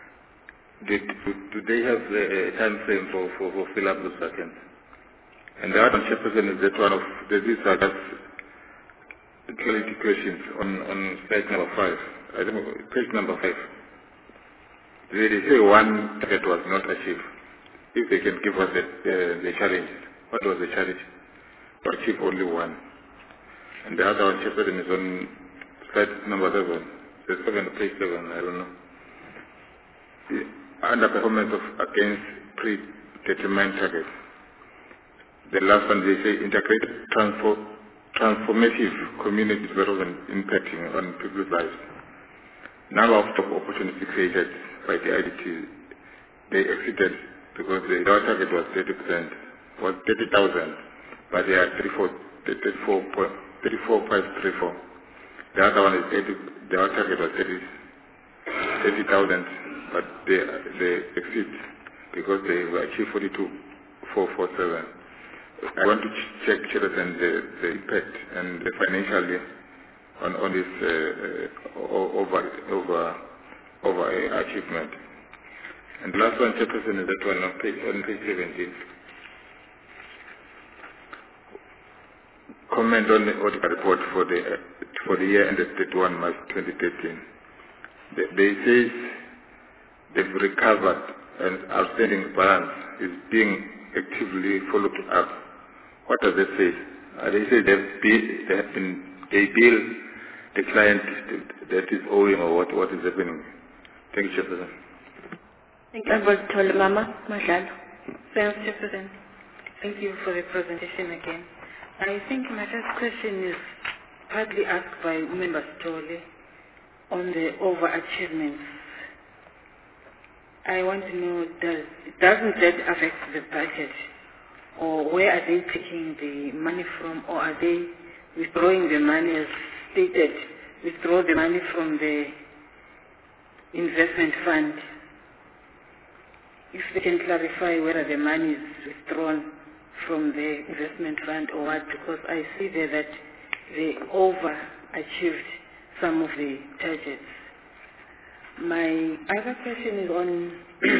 do they have a time frame for fill up those vacancies? And the other, Chairperson, is that one of these are just clarity questions on page number 5. I don't know, page number 5. They say one target was not achieved. If they can give us the challenge, what was the challenge? To achieve only one. And the other one, Chairperson, is on slide number 7. Page 7, I don't know. The underperformance against predetermined targets. The last one, they say integrated transformative community development impacting on people's lives. Number of job opportunities created by the IDT, they exceeded because the target was 30%, was 30,000, but they are 34.34. The other one is the target was 30,000, but they exceed because they achieved 42,447. I want to check the impact and the financially on this over achievement. And the last one, Chairperson, is that one on page 17. Comment on the audit report for the year ended 31 March 2013. They say they've recovered and outstanding balance is being actively followed up. What does that say? They say they bill the client that is owing, or what is happening? Thank you, Chairperson. Thank you, Mama Madlalo. Thanks, Chairperson. Thank you for the presentation again. I think my first question is partly asked by Member Story on the overachievements. I want to know, doesn't that affect the budget? Or where are they taking the money from? Or are they withdrawing the money as stated, withdraw the money from the investment fund? If they can clarify whether the money is withdrawn from the investment fund or what, because I see there that they overachieved some of the targets. My other question is on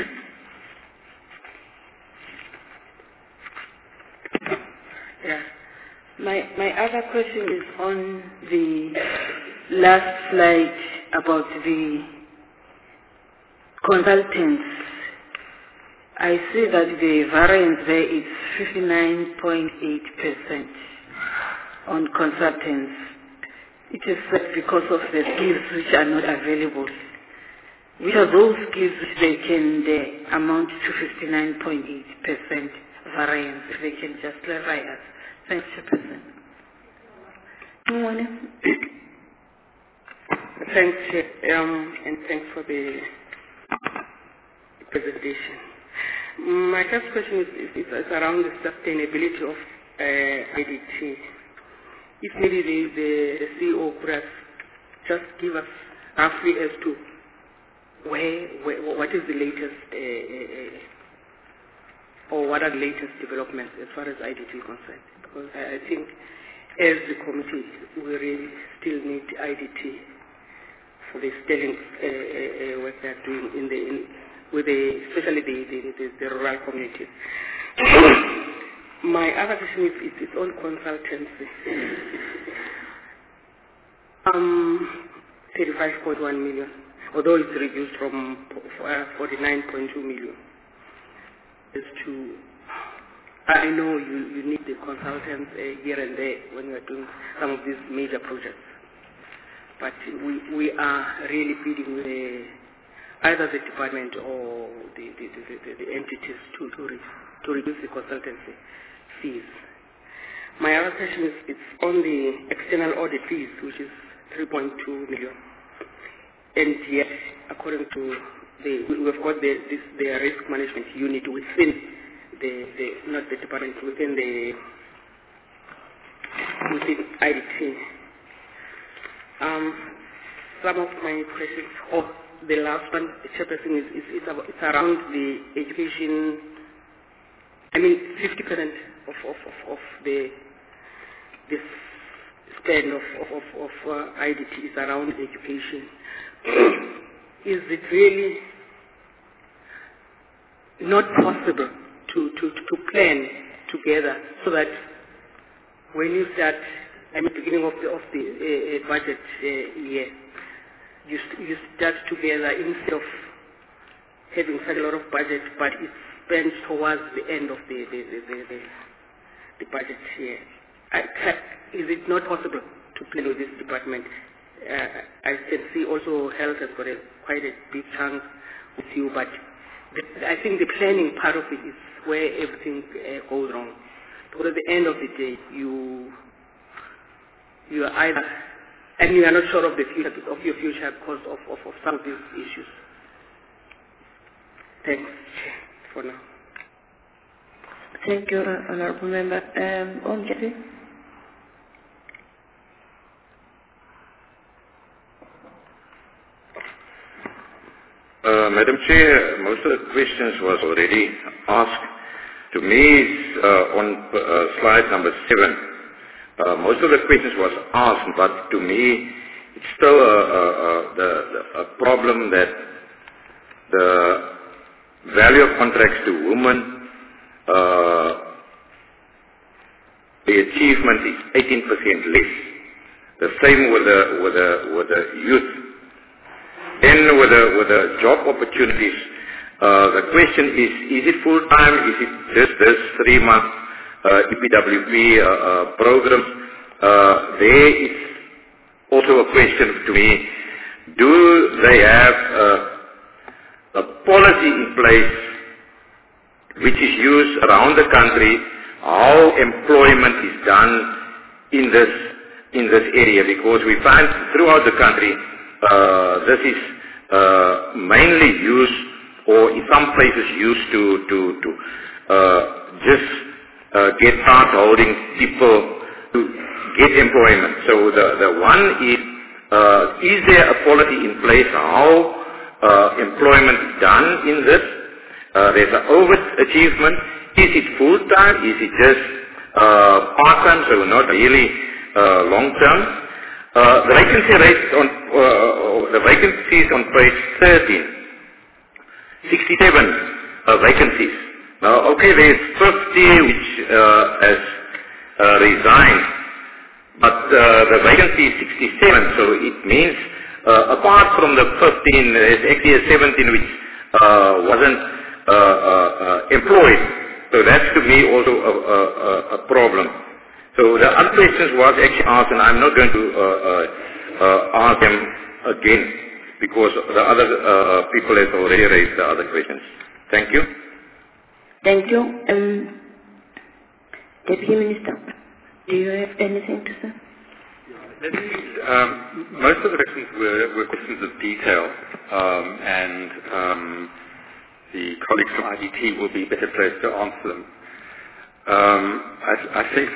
my other question is on the last slide about the consultants. I see that the variance there is 59.8% on consultants. It is said because of the skills which are not available. Which are those skills which they amount to 59.8% variance, if they can just clarify us. Thanks, Chairperson. Thanks, and thanks for the presentation. My first question is around the sustainability of IDT. If maybe the CEO could have just give us roughly as to what is the latest or what are the latest developments as far as IDT is concerned? Because I think as the committee we really still need IDT for the sterling work they are doing especially the rural communities. My other question is it's on consultancy. 35.1 million, although it's reduced from 49.2 million. I know you need the consultants here and there when you are doing some of these major projects, but we are really bidding with either the department or the entities to reduce the consultancy fees. My other question is it's on the external audit fees, which is 3.2 million, and yet according to we've got the risk management unit within not the department, within the within IDT. Some of my questions, or the last one, Chairperson, it's around the education. 50% of the spend of IDT is around education. Is it really not possible to plan together so that when you start at the beginning of the budget year, you start together instead of having such a lot of budget, but it's spent towards the end of the budget year? Is it not possible to plan with this department? I can see also health has got quite a big chunk with you, but I think the planning part of it is where everything goes wrong. Because at the end of the day, you are either, and you are not sure of the future of your future because of some of these issues. Thanks for now. Thank you, Honourable Member. Onjeri? Madam Chair, most of the questions was already asked. To me, it's on slide number 7. Most of the questions was asked, but to me, it's still a problem that the value of contracts to women, the achievement is 18% less. The same with the youth. Then with the job opportunities, the question is it full-time? Is it just this 3-month EPWP program? There is also a question to me. Do they have a policy in place which is used around the country, how employment is done in this area? Because we find throughout the country this is mainly used, or in some places used to just get start holding people to get employment. So the one is there a policy in place how employment is done in this? There's an overachievement. Is it full-time? Is it just part-time, so not really long-term? The vacancy rates the vacancies on page 13, 67 vacancies. Now, okay, there's 50 which has resigned, but the vacancy is 67, so it means apart from the 15, there's actually a 17 which wasn't employed. So that's to me also a problem. So the other questions was actually asked, and I'm not going to ask them again because the other people have already raised the other questions. Thank you. Thank you. Deputy Minister, do you have anything to say? Most of the questions were questions of detail, and the colleagues from IDT will be better placed to answer them. I think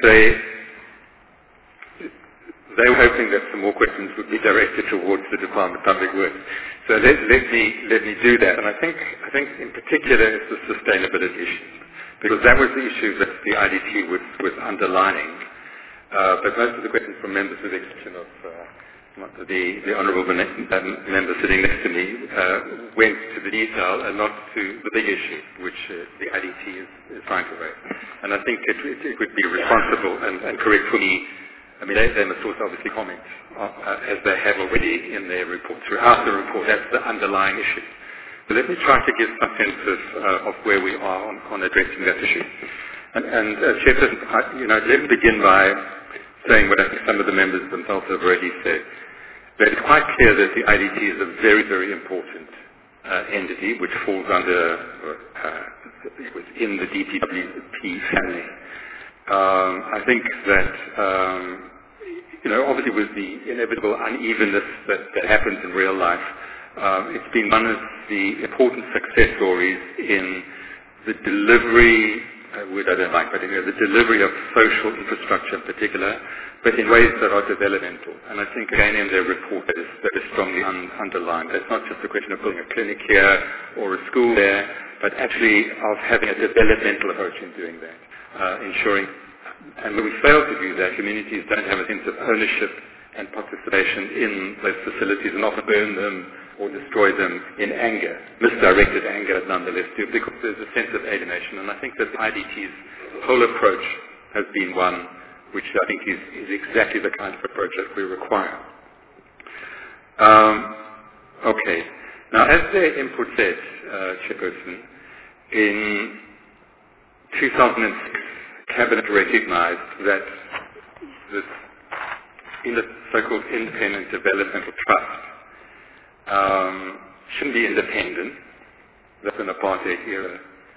they were hoping that some more questions would be directed towards the Department of Public Works. So let me do that. And I think in particular it's the sustainability issue, because that was the issue that the IDT was underlining. But most of the questions from members, with the exception of the honourable member sitting next to me, went to the detail and not to the big issue, which the IDT is trying to raise. And I think it would be responsible and correct for me. I mean, they must also obviously comment, as they have already in their report, throughout the report. That's the underlying issue. So let me try to give some sense of where we are on addressing that issue. And Chairperson, let me begin by saying what I think some of the members themselves have already said. That it's quite clear that the IDT is a very, very important entity which falls under, within the DPWP family. I think that, obviously with the inevitable unevenness that happens in real life, it's been one of the important success stories in the delivery a word I don't like, but anyway, the delivery of social infrastructure in particular, but in ways that are developmental. And I think again in their report that is strongly underlined. It's not just a question of building a clinic here or a school there, but actually of having a developmental approach in doing that, ensuring, and when we fail to do that, communities don't have a sense of ownership and participation in those facilities and often burn them or destroy them in anger, misdirected anger nonetheless, because there's a sense of alienation. And I think that IDT's whole approach has been one which I think is exactly the kind of approach that we require. Okay. Now, as the input said, Chairperson, in 2006, Cabinet recognized that this in the so-called Independent Developmental Trust shouldn't be independent. That's an apartheid era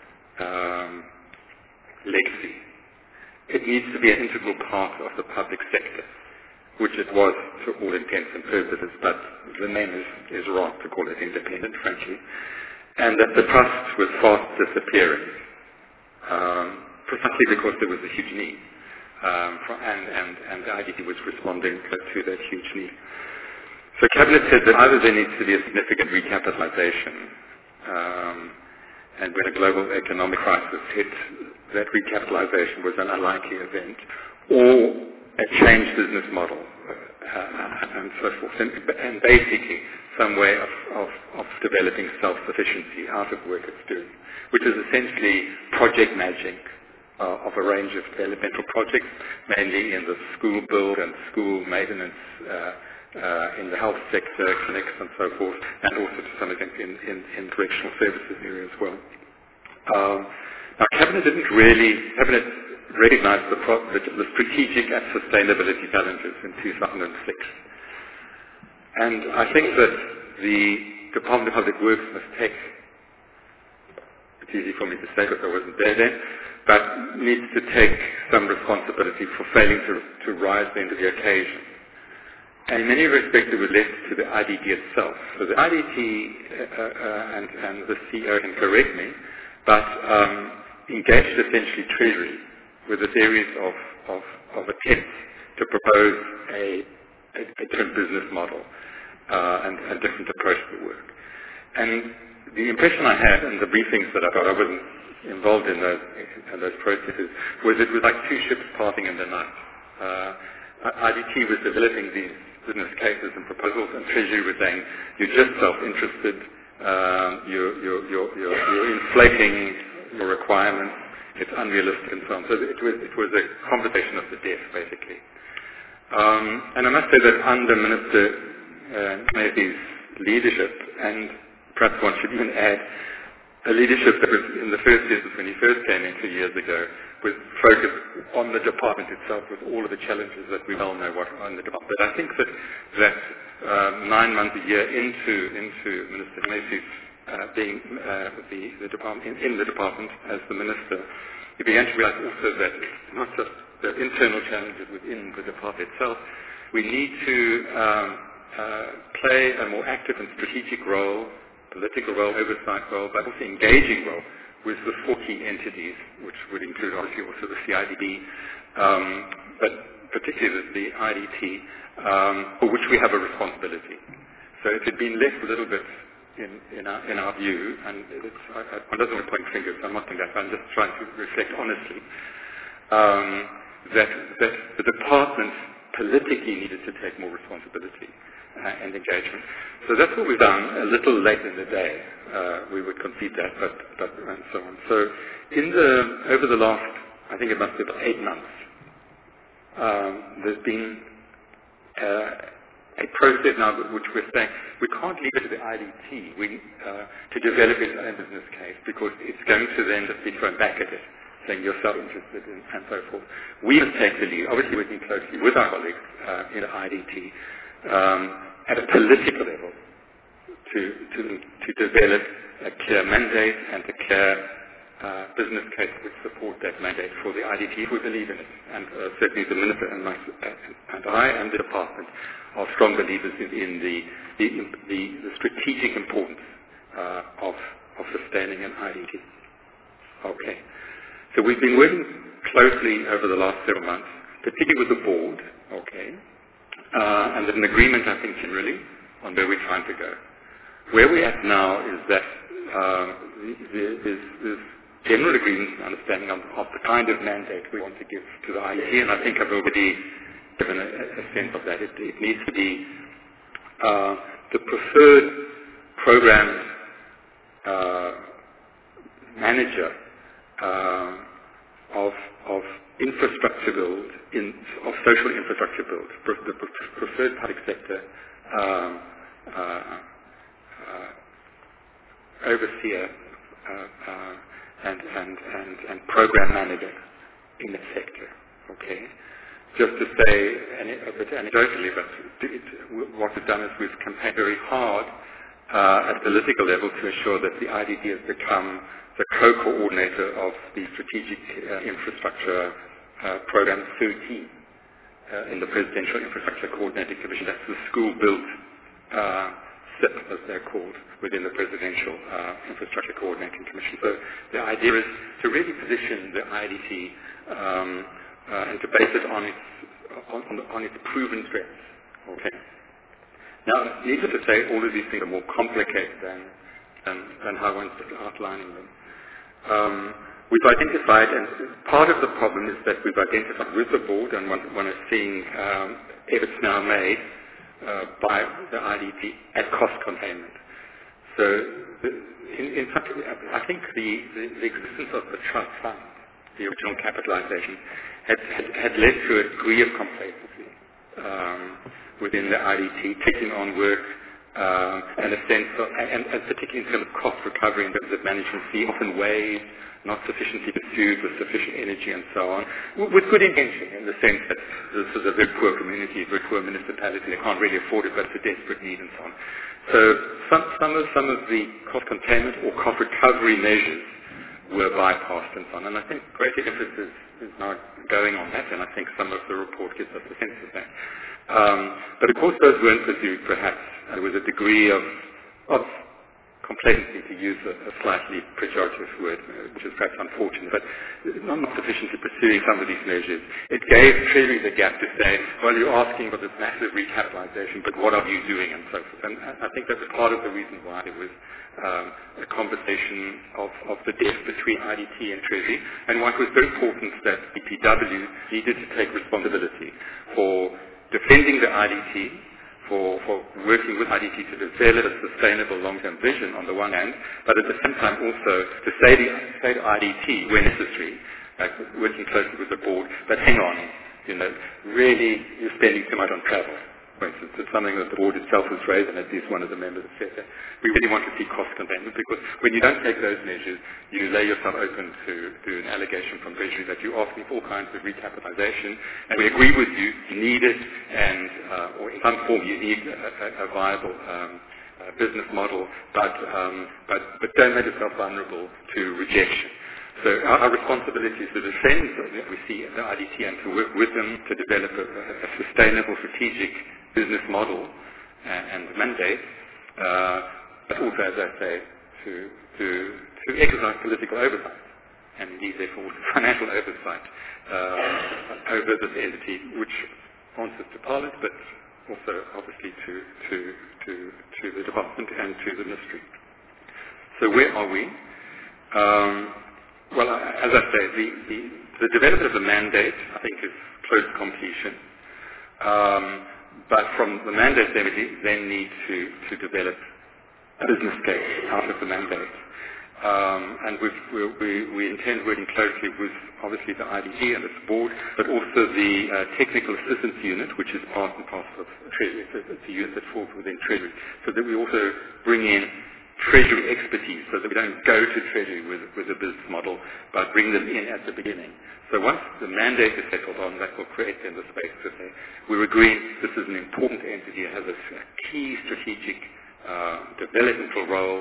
legacy. It needs to be an integral part of the public sector, which it was to all intents and purposes, but the name is wrong to call it independent, frankly. And that the trust was fast disappearing, precisely because there was a huge need. And the IDT was responding to that huge need. So Cabinet said that either there needs to be a significant recapitalization, and when a global economic crisis hit, that recapitalization was an unlikely event, or a changed business model, and so forth. And basically some way of developing self-sufficiency out of work it's doing, which is essentially project managing of a range of developmental projects, mainly in the school build and school maintenance, in the health sector, clinics and so forth, and also to some extent in correctional services area as well. Now, Cabinet recognized the strategic and sustainability challenges in 2006. And I think that the Department of Public Works must take, it's easy for me to say because I wasn't there then, but needs to take some responsibility for failing to rise then to the occasion. And in many respects it was left to the IDT itself. So the IDT, and the CEO can correct me, but engaged essentially Treasury with a series of attempts to propose a different business model and a different approach to work. And the impression I had in the briefings that I got, I wasn't involved in those processes, was it was like two ships parting in the night. IDT was developing these business cases and proposals, and Treasury was saying, you're just self-interested, you're inflating your requirements, it's unrealistic and so on. So it was a conversation of the deaf, basically. And I must say that under Minister Mayfi's leadership, and perhaps one should even add, a leadership that was in the first years when he first came in 2 years ago, was focused on the department itself with all of the challenges that we well know what are in the department. But I think that 9 months, a year into Minister Mayfi's being the department, in the department as the minister, he began to realize also that it's not just the internal challenges within the department itself. We need to play a more active and strategic role, political role, oversight role, but also engaging role with the 40 entities, which would include obviously also the CIDB, but particularly the IDT, for which we have a responsibility. So it had been left a little bit in our view, and one doesn't want to point fingers, I'm not doing that, I'm just trying to reflect honestly, that the department politically needed to take more responsibility and engagement. So that's what we've done a little late in the day. We would concede that, but and so on. So over the last, I think it must be about 8 months, there's been a process now which we're saying we can't leave it to the IDT to develop its own business case, because it's going to then just be thrown back at it, saying you're self-interested and so forth. We must take the lead, obviously working closely with our colleagues in the IDT at a political level to develop a clear mandate and a clear business case which support that mandate for the IDT. We believe in it, and certainly the Minister and I and the Department are strong believers in the strategic importance of sustaining an IDT. Okay. So we've been working closely over the last several months, particularly with the board, okay, and there's an agreement, I think, generally on where we're trying to go. Where we're at now is that there's general agreement and understanding of the kind of mandate we want to give to the IET, and I think I've already given a sense of that. It needs to be the preferred program manager of infrastructure build, of social infrastructure build, the preferred public sector overseer and program manager in the sector. Okay, just to say a bit anecdotally, but what we've done is we've campaigned very hard at political level to ensure that the IDT has become the co-coordinator of the Strategic Infrastructure Program 13 in the Presidential Infrastructure Coordinating Commission. That's the school-built SIP, as they're called, within the Presidential Infrastructure Coordinating Commission. So the idea is to really position the IDT and to base it on its proven strengths. Okay. Now, needless to say, all of these things are more complicated than how one's outlining them. We've identified, and part of the problem is that we've identified with the board, and one is seeing efforts now made by the IDP at cost containment. So, in fact, I think the existence of the trust fund, the original capitalization, had led to a degree of complacency within the IDT, taking on work and a sense of, and particularly in terms of cost recovery in terms of management fee, often waived, not sufficiently pursued with sufficient energy and so on, with good intention in the sense that this is a very poor community, a very poor municipality, they can't really afford it, but it's a desperate need and so on. So some of the cost containment or cost recovery measures were bypassed and so on, and I think greater emphasis is now going on that, and I think some of the report gives us a sense of that. But of course those weren't pursued, perhaps. There was a degree of complacency, to use a slightly pejorative word, which is perhaps unfortunate, but not sufficiently pursuing some of these measures. It gave Treasury the gap to say, well, you're asking for this massive recapitalization, but what are you doing, and so forth. And I think that was part of the reason why there was a conversation of the debt between IDT and Treasury, and what was very important is that BPW needed to take responsibility for defending the IDT, for working with IDT to develop a sustainable long-term vision on the one hand, but at the same time also to say to IDT, where necessary, working closely with the board, but hang on, really you're spending too much on travel. For instance, it's something that the board itself has raised, and at least one of the members has said that we really want to see cost containment, because when you don't take those measures, you lay yourself open to an allegation from Treasury that you're asking for all kinds of recapitalization, and we agree with you, you need it, and or in some form you need a viable business model, but don't make yourself vulnerable to rejection. So our responsibility is to defend what we see at the IDT and to work with them to develop a sustainable strategic business model and mandate, but also, as I say, to exercise political oversight and indeed therefore financial oversight over this entity, which answers to Parliament, but also obviously to the department and to the ministry. So where are we? Well, as I say, the development of the mandate, I think, is close to completion. But from the mandate, we then need to develop a business case out of the mandate. And we intend working closely with, obviously, the IDG and its board, but also the Technical Assistance Unit, which is part and parcel of Treasury. It's a unit that falls within Treasury, so that we also bring in Treasury expertise, so that we don't go to Treasury with a business model, but bring them in at the beginning. So once the mandate is settled on, that will create then the space to say, we're agreeing this is an important entity, it has a key strategic developmental role.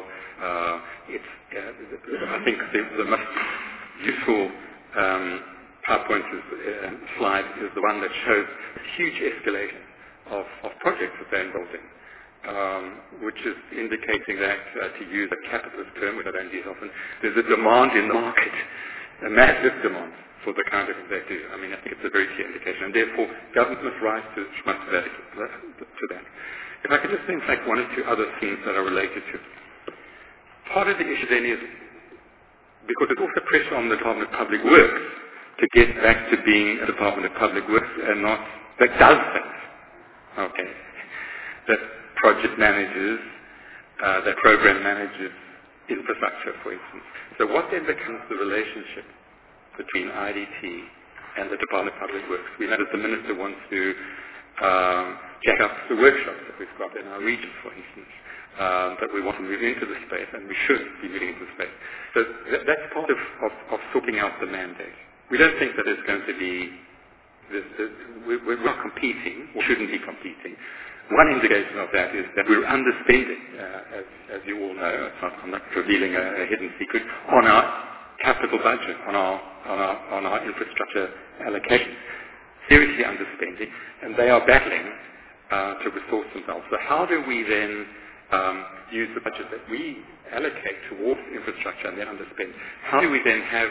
I think the most useful PowerPoint slide is the one that shows a huge escalation of projects that they're involved in. Which is indicating that, to use a capitalist term, which I don't use often, there's a demand in the market, a massive demand for the kind of thing they do. I mean, I think it's a very clear indication, and therefore government must rise to that. If I could just then take one or two other things that are related to it. Part of the issue then is, because there's also pressure on the Department of Public Works to get back to being a Department of Public Works and not that does things. Okay. That project manages, that program manages infrastructure, for instance. So what then becomes the relationship between IDT and the Department of Public Works? We know that the Minister wants to jack up the workshops that we've got in our region, for instance, that we want to move into the space, and we should be moving into the space. So that's part of sorting out the mandate. We don't think that it's going to be, we're not competing, or shouldn't be competing. One indication of that is that we're underspending, as you all know, I'm not revealing a hidden secret, on our capital budget, on our infrastructure allocation. Seriously underspending, and they are battling to resource themselves. So how do we then use the budget that we allocate towards infrastructure and then underspend? How do we then have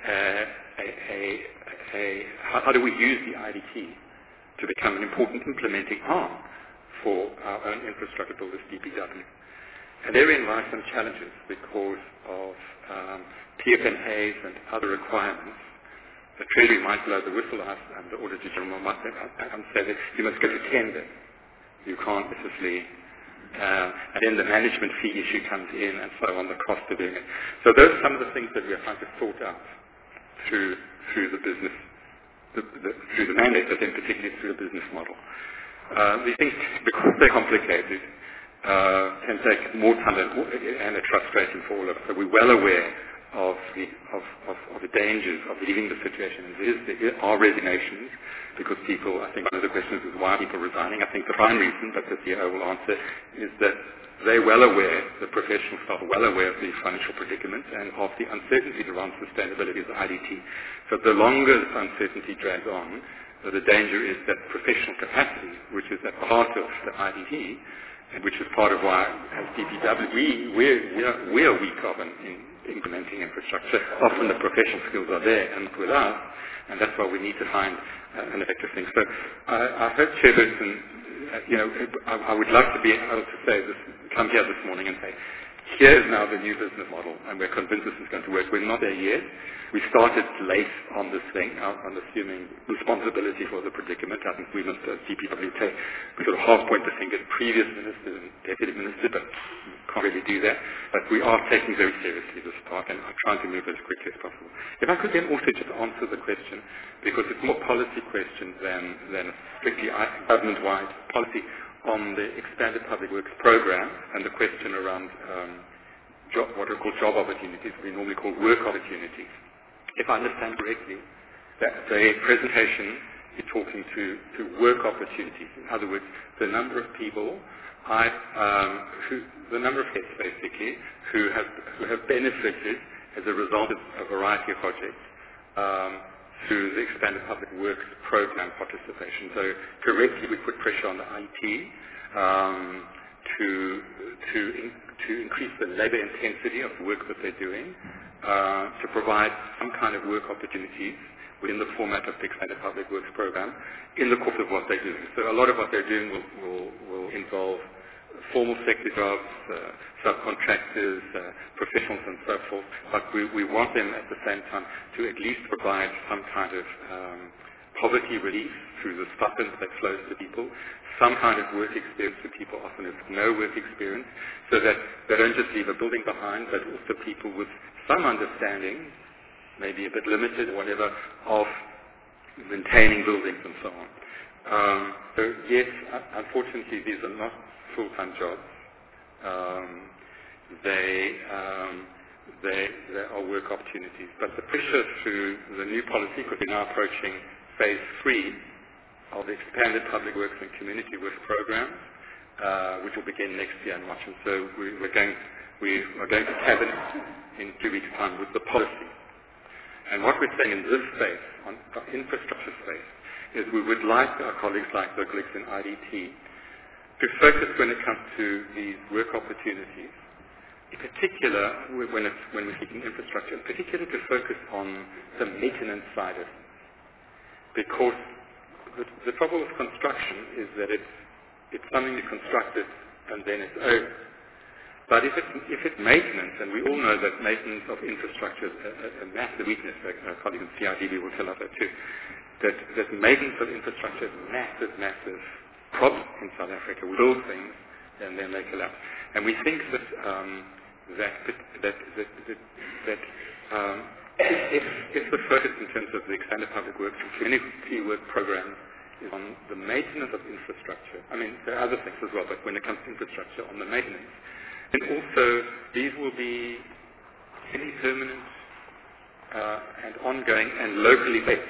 how do we use the IDT to become an important implementing arm for our own infrastructure builders, DPW? And therein lie some challenges because of PFNAs and other requirements. The Treasury might blow the whistle out, and the Auditor General might say that you must go to tender. You can't necessarily, and then the management fee issue comes in, and so on, the cost of doing it. So those are some of the things that we are trying to sort out through the business, through the mandate, but then particularly through the business model. These things, because they're complicated, can take more time and it's frustrating for all of us. So we're well aware of the dangers of leaving the situation as is. There are resignations because people, I think one of the questions is why are people resigning? I think the prime reason, but the CEO will answer, is that they're well aware, the professional staff are well aware of the financial predicament and of the uncertainties around sustainability of the IDT. So the longer this uncertainty drags on, the danger is that professional capacity, which is at the heart of the IDT, and which is part of why, as DPW, we are weak of in implementing infrastructure. Often the professional skills are there and with us, and that's why we need to find an effective thing. So I hope, Chairperson, I would love to be able to say this, come here this morning and say, here is now the new business model, and we're convinced this is going to work. We're not there yet. We started late on this thing, on assuming responsibility for the predicament. I think we must, as DPW, take sort of half-point the finger at previous ministers and deputy ministers, but can't really do that. But we are taking very seriously this part, and are trying to move as quickly as possible. If I could then also just answer the question, because it's more policy question than strictly government-wide policy, on the Expanded Public Works Program and the question around what are called job opportunities, we normally call work opportunities. If I understand correctly, that the presentation is talking to work opportunities. In other words, the number of people, the number of heads basically, who have benefited as a result of a variety of projects through the Expanded Public Works Program participation. So correctly, we put pressure on the IT to increase the labour intensity of the work that they're doing, to provide some kind of work opportunities within the format of the Expanded Public Works Program in the course of what they're doing. So a lot of what they're doing will involve formal sector jobs, subcontractors, professionals and so forth, but we want them at the same time to at least provide some kind of poverty relief through the stipend that flows to people, some kind of work experience for people often with no work experience, so that they don't just leave a building behind, but also people with some understanding, maybe a bit limited or whatever, of maintaining buildings and so on. So yes, unfortunately these are not full-time jobs. They are work opportunities. But the pressure through the new policy, because we're now approaching phase 3 of the Expanded Public Works and Community Works Program, which will begin next year in March. And so we are going to Cabinet in 2 weeks' time with the policy. And what we're saying in this space, on infrastructure space, is we would like our colleagues like the colleagues in IDT to focus when it comes to these work opportunities in particular, when we're thinking infrastructure, in particular to focus on the maintenance side of it. Because the trouble with construction is that it's something you construct it and then it's over. But if it's maintenance, and we all know that maintenance of infrastructure is a massive weakness, a colleague in CIDB will tell us that too, that maintenance of infrastructure is a massive problem in South Africa. We build things and then they collapse. And we think that if the focus in terms of the expanded public works and community work programs is on the maintenance of infrastructure, I mean, there are other things as well, but when it comes to infrastructure, on the maintenance, and also these will be semi-permanent and ongoing and locally based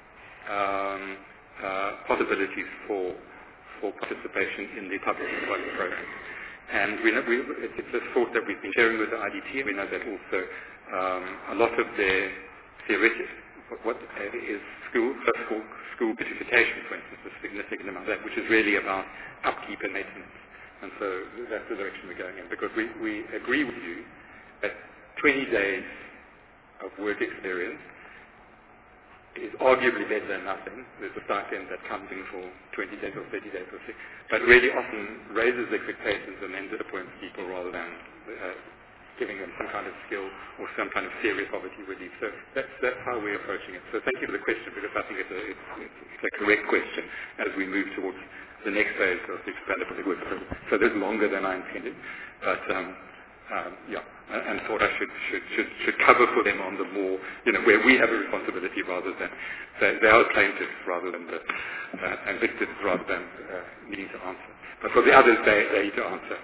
possibilities for participation in the public employment program. And it's a thought that we've been sharing with the IDT. We know that also a lot of their theoretic, what is school beautification, for instance, a significant amount of that, which is really about upkeep and maintenance. And so that's the direction we're going in, because we agree with you that 20 days of work experience is arguably better than nothing. There's a stipend that comes in for 20 days or 30 days or 6, but really often raises expectations and then disappoints people rather than giving them some kind of skill or some kind of serious poverty relief. So that's how we're approaching it. So thank you for the question, because I think it's a correct question as we move towards the next phase of the expanded public works program. So this is longer than I intended, but and thought I should cover for them on the more, where we have a responsibility rather than they are plaintiffs rather than and victims rather than needing to answer. But for the others, they need to answer.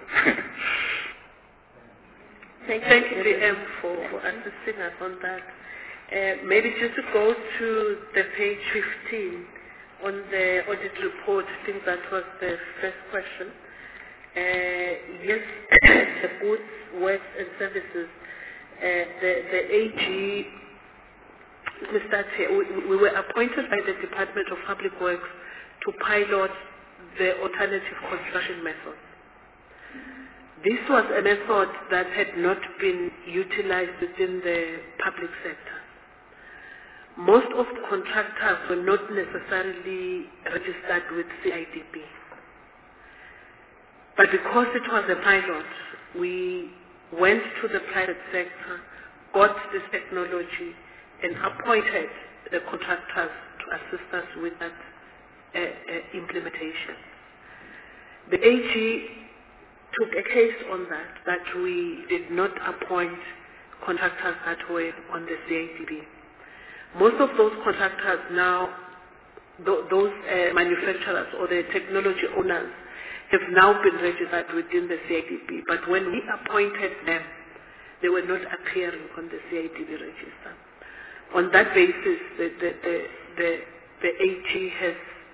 Thank you, DM, for assisting us on that. Maybe just to go to the page 15 on the audit report, I think that was the first question. Yes, the goods, works and services, the AG, let me start here. We were appointed by the Department of Public Works to pilot the alternative construction method. This was a method that had not been utilized within the public sector. Most of the contractors were not necessarily registered with CIDB. But because it was a pilot, we went to the private sector, got this technology, and appointed the contractors to assist us with that implementation. The AG took a case on that we did not appoint contractors that were on the CIDB. Most of those contractors now, those manufacturers or the technology owners have now been registered within the CIDB, but when we appointed them, they were not appearing on the CIDB register. On that basis, the AG has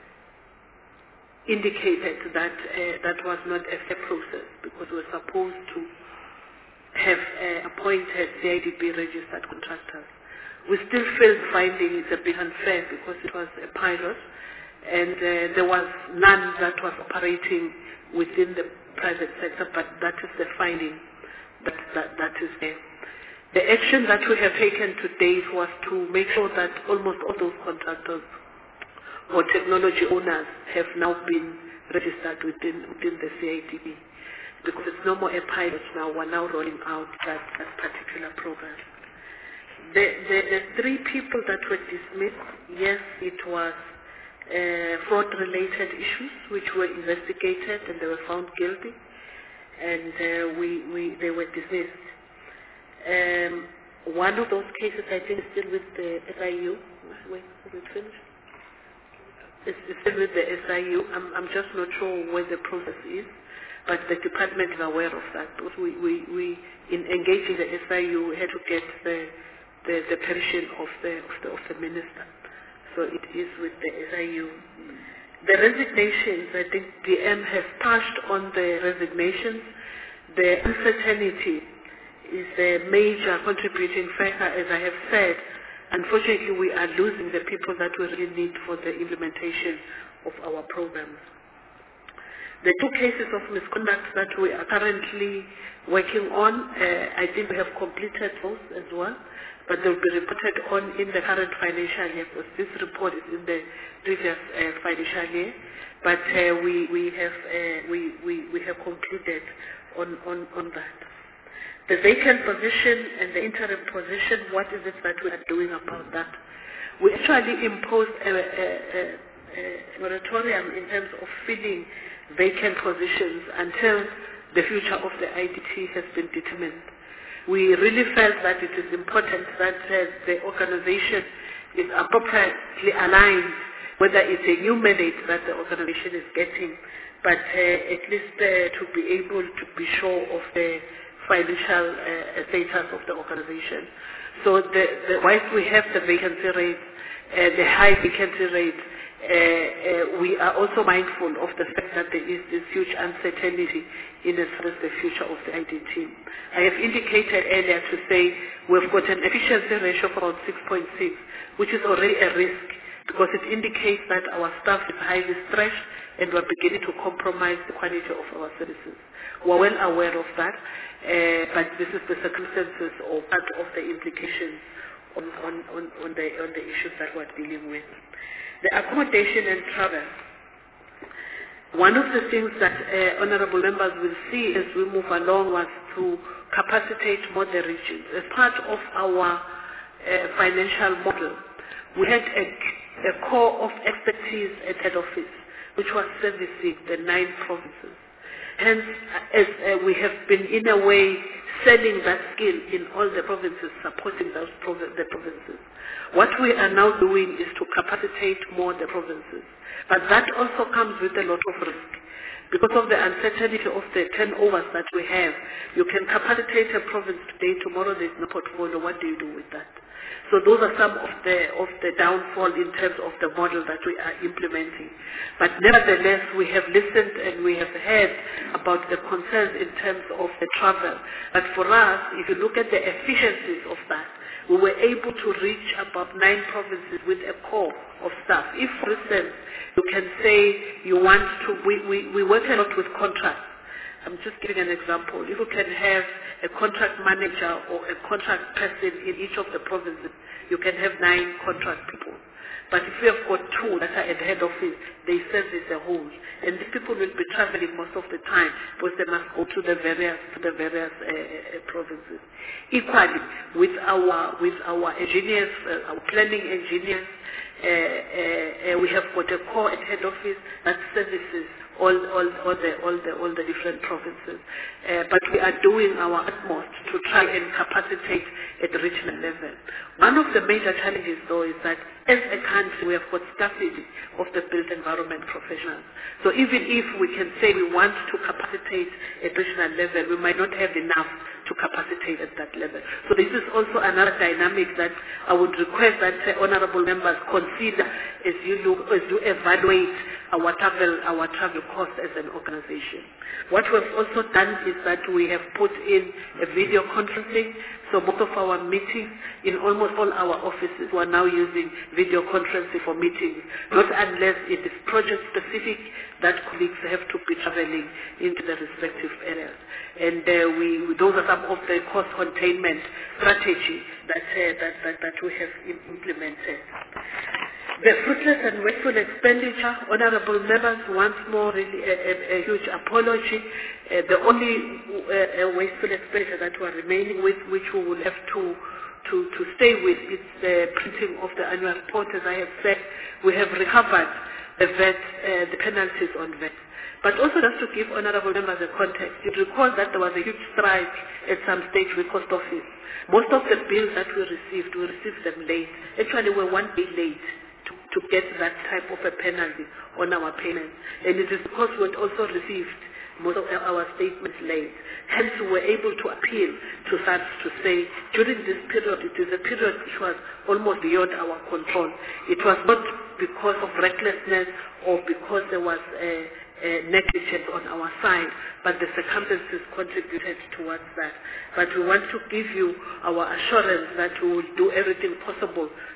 indicated that that was not a fair process, because we were supposed to have appointed CIDB registered contractors. We still feel the finding is a bit unfair, because it was a pilot and there was none that was operating within the private sector, but that is the finding that is there. The action that we have taken to date was to make sure that almost all those contractors or technology owners have now been registered within the CIDB, because it's no more a pilot now. We're now rolling out that particular program. The 3 people that were dismissed, yes, it was fraud-related issues which were investigated and they were found guilty, and they were dismissed. One of those cases, I think, is still with the SIU. Wait, is it finished? It's still with the SIU. I'm just not sure where the process is, but the department is aware of that. We in engaging the SIU, we had to get the permission of the minister. So it is with the SIU. The resignations, I think DM has touched on the resignations. The uncertainty is a major contributing factor, as I have said. Unfortunately, we are losing the people that we really need for the implementation of our programs. The 2 cases of misconduct that we are currently working on, I think we have completed those as well, but they'll be reported on in the current financial year, because this report is in the previous financial year. But we have concluded on that. The vacant position and the interim position, what is it that we are doing about that? We actually imposed a moratorium in terms of filling vacant positions until the future of the IDT has been determined. We really felt that it is important that the organization is appropriately aligned, whether it's a new mandate that the organization is getting, but at least to be able to be sure of the financial status of the organization. So whilst we have the vacancy rate, the high vacancy rate, we are also mindful of the fact that there is this huge uncertainty in as far as the future of the IDT. I have indicated earlier to say we've got an efficiency ratio of around 6.6, which is already a risk, because it indicates that our staff is highly stressed and we're beginning to compromise the quality of our services. We're well aware of that, but this is the circumstances or part of the implications on the issues that we're dealing with. The accommodation and travel. One of the things that honourable members will see as we move along was to capacitate more the regions. As part of our financial model, we had a core of expertise at head office, which was servicing the 9 provinces. Hence, as we have been in a way selling that skill in all the provinces, supporting the provinces. What we are now doing is to capacitate more the provinces. But that also comes with a lot of risk. Because of the uncertainty of the turnovers that we have, you can capacitate a province today, tomorrow there is no portfolio. What do you do with that? So those are some of the downfall in terms of the model that we are implementing. But nevertheless, we have listened and we have heard about the concerns in terms of the travel. But for us, if you look at the efficiencies of that, we were able to reach about 9 provinces with a core of staff. If, for instance, you can say you want to, we work a lot with contracts. I'm just giving an example. If you can have a contract manager or a contract person in each of the provinces, you can have 9 contract people. But if you have got 2 that are at the head office, they service the whole. And the people will be traveling most of the time because they must go to the various provinces. Equally, with our engineers, our planning engineers, we have got a core at head office that services all the different provinces. But we are doing our utmost to try and capacitate at the regional level. One of the major challenges, though, is that as a country we have got scarcity of the built environment professionals. So even if we can say we want to capacitate at regional level, we might not have enough to capacitate at that level. So this is also another dynamic that I would request that honourable members consider as you evaluate our travel costs as an organization. What we've also done is that we have put in a video conferencing. So most of our meetings in almost all our offices, we are now using video conferencing for meetings, not unless it is project specific that colleagues have to be traveling into the respective areas. And those are some of the cost containment strategy that we have implemented. The fruitless and wasteful expenditure, honourable members, once more really a huge apology. The only wasteful expenditure that we are remaining with, which we will have to stay with, is the printing of the annual report. As I have said, we have recovered the VAT, the penalties on VAT. But also just to give honourable members a context, you recall that there was a huge strike at some stage with Post Office. Most of the bills that we received them late. Actually, we're 1 day late to get that type of a penalty on our payments. And it is because we had also received most of our statements late. Hence, we were able to appeal to SARS to say, during this period, it is a period which was almost beyond our control. It was not because of recklessness or because there was a negligence on our side, but the circumstances contributed towards that. But we want to give you our assurance that we will do everything possible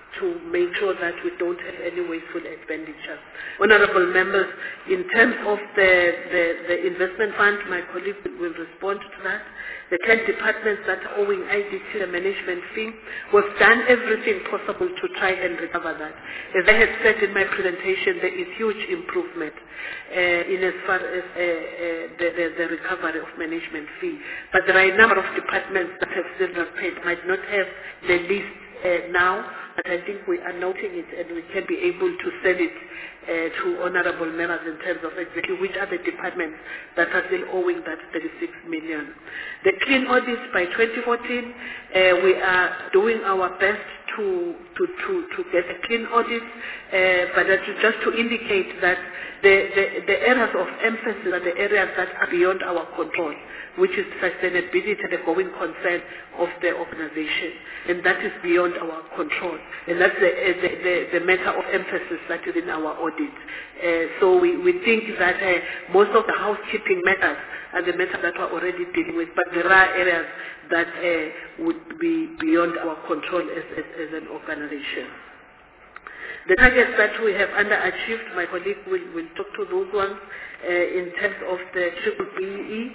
to make sure that we don't have any wasteful expenditure. Honourable members, in terms of the investment fund, my colleague will respond to that. The 10 departments that are owing IDT a management fee, we've done everything possible to try and recover that. As I had said in my presentation, there is huge improvement in as far as the recovery of management fee. But there are a number of departments that have still not paid, might not have the list now, but I think we are noting it and we can be able to send it to honourable members in terms of exactly which are the departments that are still owing that 36 million. The clean audits by 2014, we are doing our best to get a clean audit, but that is just to indicate that the areas of emphasis are the areas that are beyond our control, which is sustainability and the going concern of the organization, and that is beyond our control, and that's the matter of emphasis that is in our audit. So we think that most of the housekeeping matters are the matters that we're already dealing with, but there are areas that would be beyond our control as an organization. The targets that we have underachieved, my colleague will talk to those ones in terms of the BBBE.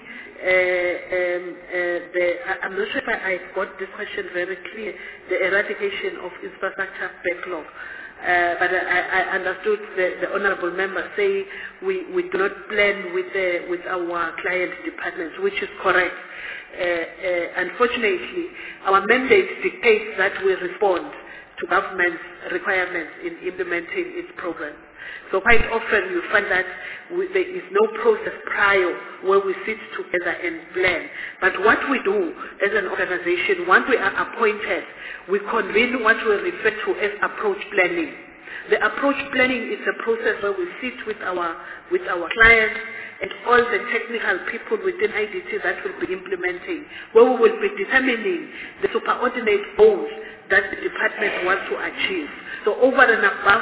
I'm not sure if I got this question very clear, the eradication of infrastructure backlog. But I understood the honourable member say we do not plan with our client departments, which is correct. Unfortunately, our mandate dictates that we respond to government's requirements in implementing its program. So quite often you find that there is no process prior where we sit together and plan. But what we do as an organization, once we are appointed, we convene what we refer to as approach planning. The approach planning is a process where we sit with our clients and all the technical people within IDT that will be implementing, where we will be determining the superordinate goals that the department wants to achieve. So over and above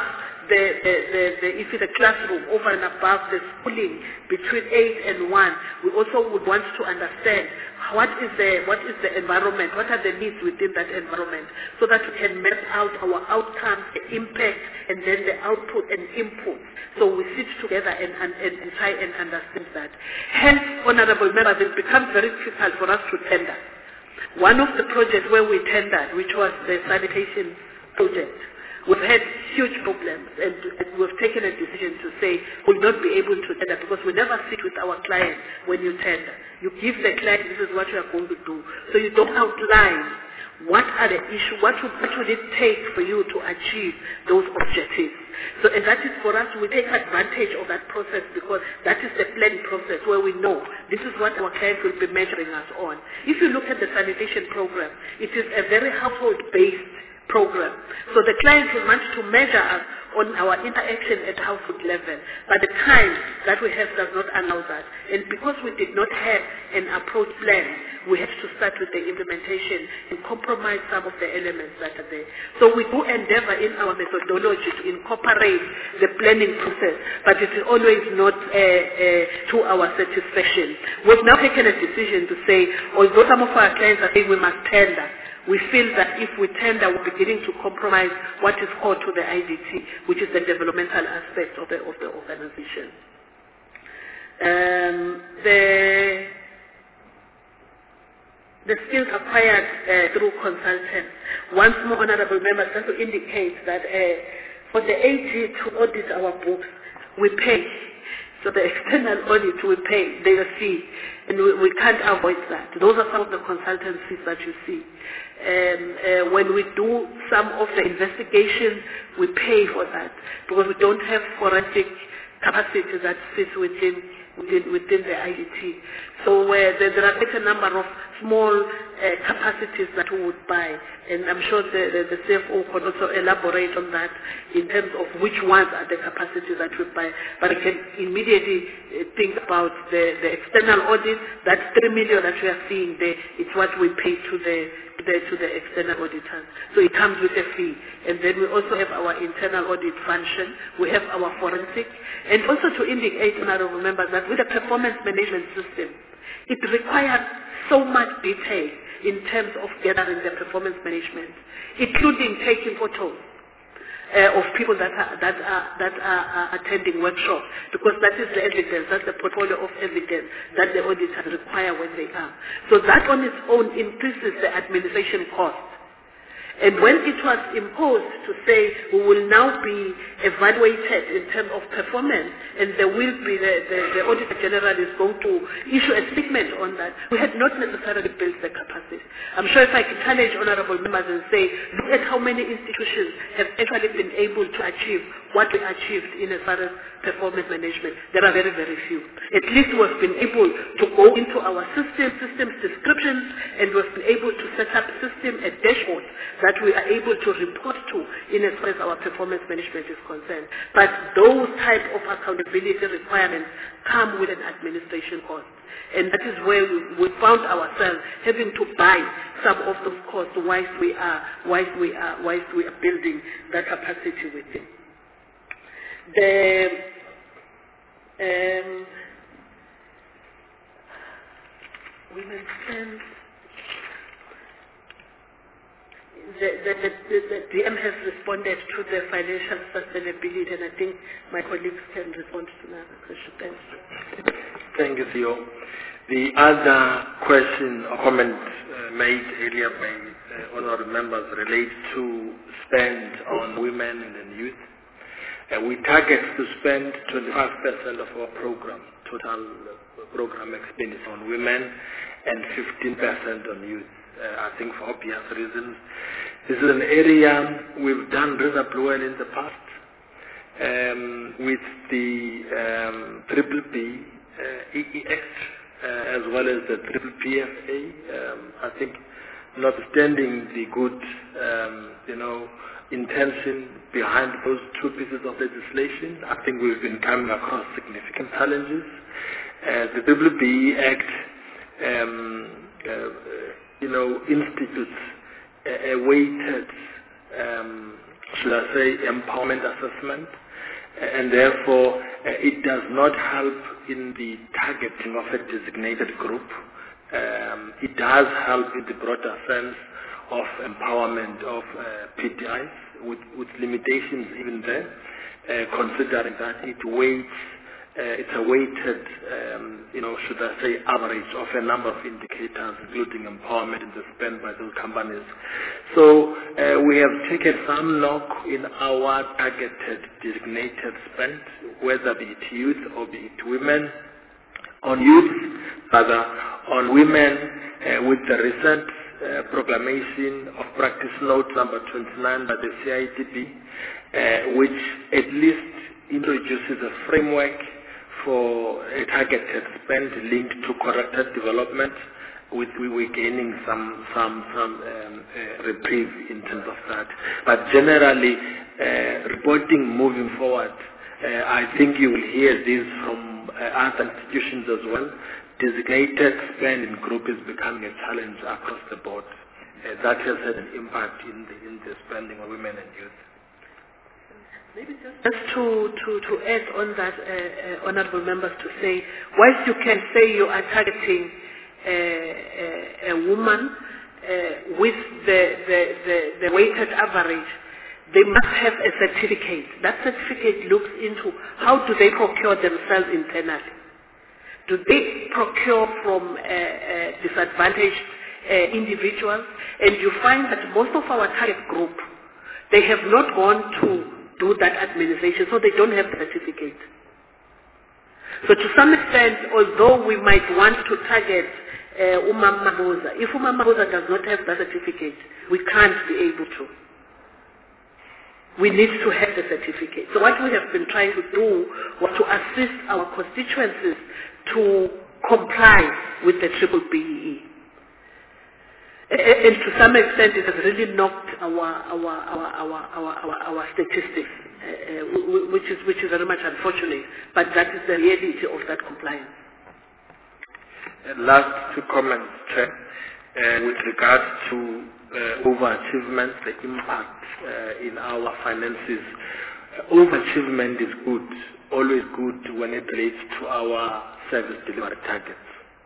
if it's a classroom, over and above the schooling between 8 and 1, we also would want to understand what is the environment, what are the needs within that environment, so that we can map out our outcomes, the impact, and then the output and input. So we sit together and try and understand that. Hence, honourable members, it becomes very difficult for us to tender. One of the projects where we tendered, which was the sanitation project, we've had huge problems, and we've taken a decision to say we'll not be able to tender because we never sit with our client when you tender. You give the client, this is what you are going to do. So you don't outline what are the issues, what would it take for you to achieve those objectives. So, and that is for us, we take advantage of that process because that is the planning process where we know this is what our client will be measuring us on. If you look at the sanitation program, it is a very household-based program. So the client will want to measure us on our interaction at household level, but the time that we have does not allow that. And because we did not have an approach plan, we have to start with the implementation and compromise some of the elements that are there. So we do endeavor in our methodology to incorporate the planning process, but it is always not to our satisfaction. We've now taken a decision to say, although some of our clients are saying we must tender, we feel that if we tender, we're beginning to compromise what is core to the IDT, which is the developmental aspect of the organization. The skills acquired through consultants. Once more, honourable members, just to indicate that for the AG to audit our books, we pay. So the external audit we pay, there's a fee, and we can't avoid that. Those are some of the consultant fees that you see. When we do some of the investigations, we pay for that because we don't have forensic capacity that sits within the IDT. So there are quite a number of small capacities that we would buy, and I'm sure the CFO could also elaborate on that in terms of which ones are the capacities that we buy. But I can immediately think about the external audit. That 3 million that we are seeing there, it's what we pay to the external auditors. So it comes with a fee. And then we also have our internal audit function. We have our forensic. And also to indicate, honourable members, that with the performance management system, it requires so much detail in terms of gathering the performance management, including taking photos of people that are attending workshops, because that is the evidence, that's the portfolio of evidence that the auditors require when they are. So that on its own increases the administration costs. And when it was imposed to say we will now be evaluated in terms of performance, and there will be the Auditor General is going to issue a statement on that, we had not necessarily built the capacity. I'm sure if I can challenge honorable members and say, look at how many institutions have actually been able to achieve what we achieved in as far as performance management, there are very, very few. At least we've been able to go into our systems descriptions, and we've been able to set up system and dashboards that we are able to report to in as far as our performance management is concerned. But those type of accountability requirements come with an administration cost. And that is where we found ourselves having to buy some of those costs whilst we are building that capacity within. The women's strength. The DM has responded to the financial sustainability, and I think my colleagues can respond to that question. Thank you, Theo. The other question or comment made earlier by honorable members relates to spend on women and youth. We target to spend 25% of our program, total program expenditure on women, and 15% on youth. I think for obvious reasons. This is an area we've done reasonably well in the past. With the BBB EE Act, as well as the PPFA, I think notwithstanding the good, intention behind those two pieces of legislation, I think we've been coming across significant challenges. The BBB Act, institutes a weighted, should I say, empowerment assessment, and therefore it does not help in the targeting of a designated group. It does help in the broader sense of empowerment of PTIs, with limitations even there, considering that it's a weighted, should I say, average of a number of indicators, including empowerment in the spend by those companies. So we have taken some knock in our targeted designated spend, whether be it youth or be it women. On youth, rather, on women, with the recent proclamation of practice note number 29 by the CIDB, which at least introduces a framework for a targeted spend linked to corrected development, we're gaining some reprieve in terms of that. But generally, reporting moving forward, I think you will hear this from other institutions as well. Designated spend in group is becoming a challenge across the board. That has had an impact in the spending of women and youth. Maybe just to add on that, honourable members, to say, whilst you can say you are targeting a woman with the weighted average, they must have a certificate. That certificate looks into how do they procure themselves internally. Do they procure from disadvantaged individuals? And you find that most of our target group, they have not gone to do that administration, so they don't have the certificate. So to some extent, although we might want to target Umama Boza, if Umama Boza does not have that certificate, we can't be able to. We need to have the certificate. So what we have been trying to do was to assist our constituencies to comply with the BBBEE. And to some extent, it has really knocked our statistics, which is very much unfortunate. But that is the reality of that compliance. Last two comments, Chair, with regards to overachievement, the impact in our finances. Overachievement is good, always good when it relates to our service delivery targets.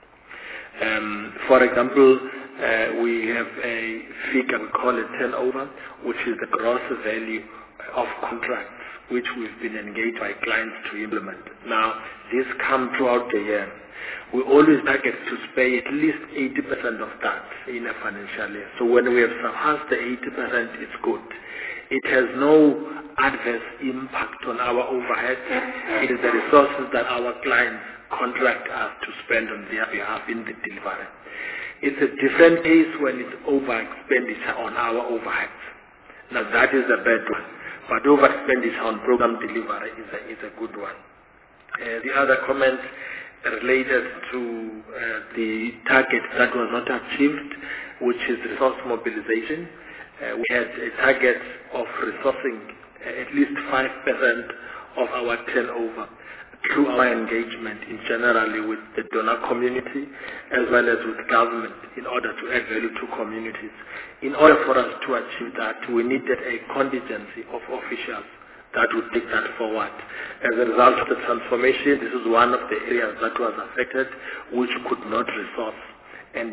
For example, we have a figure we call it turnover, which is the gross value of contracts which we've been engaged by clients to implement. Now, these come throughout the year. We always target to pay at least 80% of that in a financial year. So when we have surpassed the 80%, it's good. It has no adverse impact on our overhead. It is the resources that our clients contract us to spend on their behalf in the delivery. It's a different case when it's over expenditure on our overheads. Now that is a bad one. But over expenditure on program delivery is a good one. The other comment related to the target that was not achieved, which is resource mobilization. We had a target of resourcing at least 5% of our turnover through our engagement in generally with the donor community as well as with government in order to add value to communities. In order for us to achieve that, we needed a contingency of officials that would take that forward. As a result of the transformation, this is one of the areas that was affected, which could not resource, and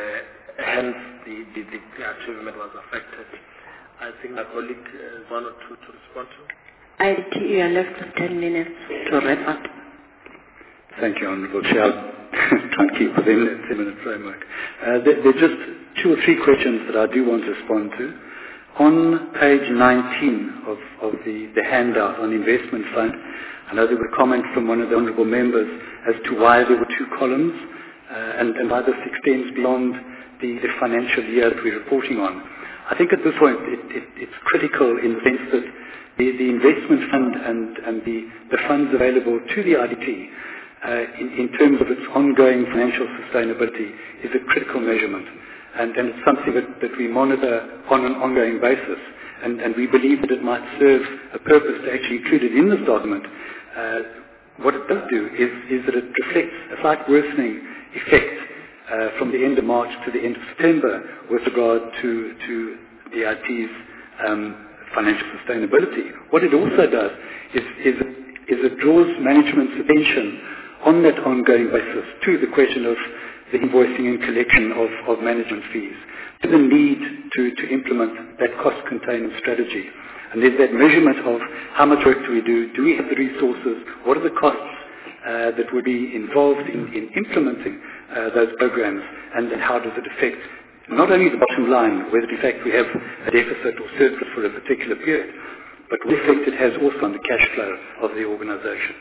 hence the achievement was affected. I think my colleague has one or two to respond to. You are left with 10 minutes to wrap up. Thank you, Honourable Chair. I'll try and keep within that 10-minute framework. There are just 2 or 3 questions that I do want to respond to. On page 19 of the handout on investment fund, I know there were comments from one of the honourable members as to why there were 2 columns and why this extends beyond the financial year that we're reporting on. I think at this point it's critical in the sense that the investment fund and the funds available to the IDT in terms of its ongoing financial sustainability is a critical measurement. And it's something that we monitor on an ongoing basis. And we believe that it might serve a purpose to actually include it in this document. What it does do is that it reflects a slight worsening effect from the end of March to the end of September with regard to the IT's financial sustainability. What it also does is it draws management's attention on that ongoing basis to the question of the invoicing and collection of management fees, to the need to implement that cost containment strategy. And there's that measurement of how much work do we have the resources, what are the costs that would be involved in implementing those programs, and how does it affect not only the bottom line, whether in fact we have a deficit or surplus for a particular period, but what effect it has also on the cash flow of the organization.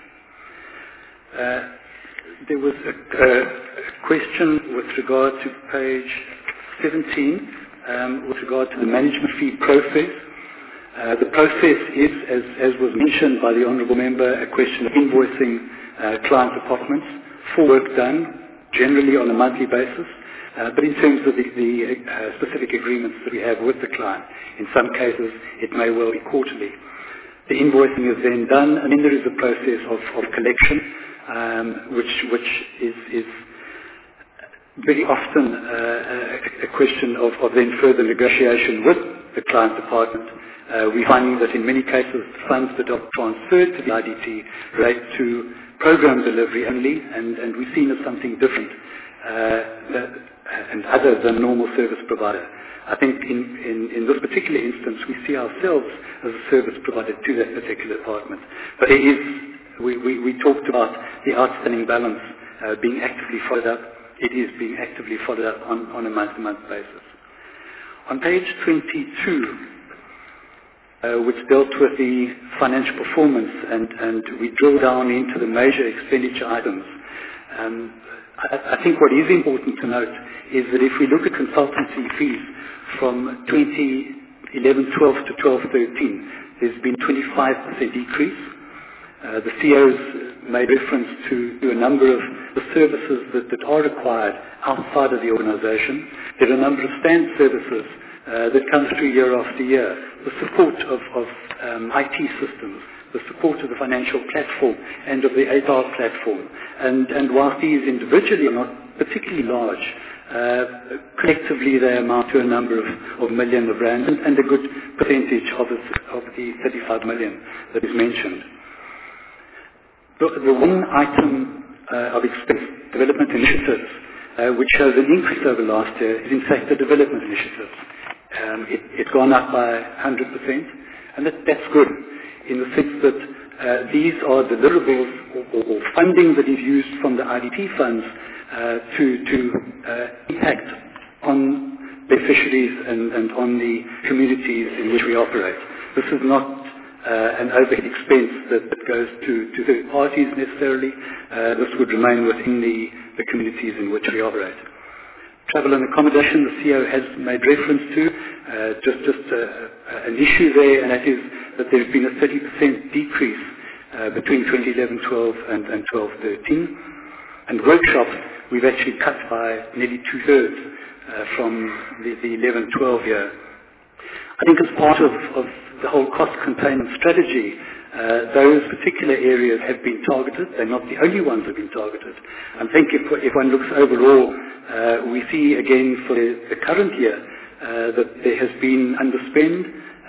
There was a question with regard to page 17 with regard to the management fee process. The process is, as was mentioned by the Honourable Member, a question of invoicing client departments for work done, generally on a monthly basis, but in terms of the specific agreements that we have with the client, in some cases it may well be quarterly. The invoicing is then done, and then there is a process of collection, which is very often a question of then further negotiation with the client department. We're finding that in many cases the funds that are transferred to the IDT relate to program delivery only, and we've seen as something different and other than normal service provider. I think in this particular instance we see ourselves as a service provider to that particular department. But there is, we talked about the outstanding balance being actively followed up. It is being actively followed up on a month-to-month basis. On page 22, which dealt with the financial performance, and we drill down into the major expenditure items. I think what is important to note is that if we look at consultancy fees from 2011-12 to 12-13, there's been 25% decrease. The CEOs made reference to a number of the services that are required outside of the organization. There are a number of stand services that come through year after year. The support of IT systems, the support of the financial platform and of the HR platform. And whilst these individually are not particularly large, collectively they amount to a number of millions of rand and a good percentage of the 35 million that is mentioned. The one item of expense, development initiatives, which shows an increase over last year, is in fact the development initiatives. It's gone up by 100%, And that's good in the sense that these are deliverables or funding that is used from the IDP funds to impact on the fisheries and on the communities in which we operate. This is not an overhead expense that goes to third parties necessarily. This would remain within the communities in which we operate. Travel and accommodation, the CEO has made reference to, just an issue there, and that is that there's been a 30% decrease between 2011-12 and 12-13. And workshops, we've actually cut by nearly 2/3 from the 11-12 year. I think as part of the whole cost containment strategy, those particular areas have been targeted. They're not the only ones that have been targeted. I think if one looks overall, we see again for the current year that there has been underspend,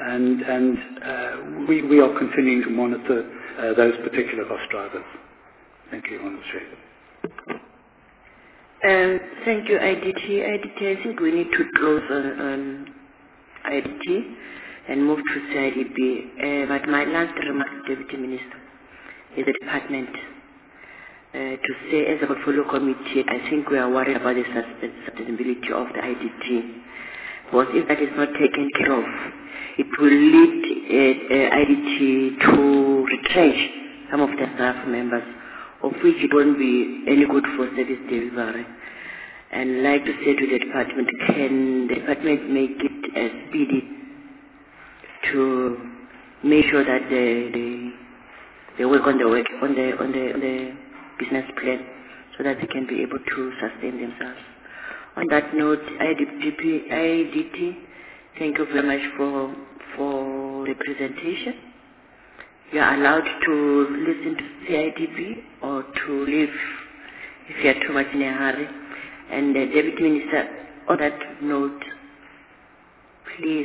and we are continuing to monitor those particular cost drivers. Thank you, Honourable Chair. Thank you, IDT. IDT, I think we need to close on IDT and move to CIDP. But my last remark, Deputy Minister, is the department to say as a portfolio committee, I think we are worried about the sustainability of the IDT. Because if that is not taken care of, it will lead IDT to retrench some of the staff members, of which it won't be any good for service delivery. And like to say to the department, can the department make it speedy to make sure that they work on the business plan so that they can be able to sustain themselves. On that note, IDT, thank you very much for the presentation. You are allowed to listen to CIDP or to leave if you are too much in a hurry. And Deputy Minister, on that note, please,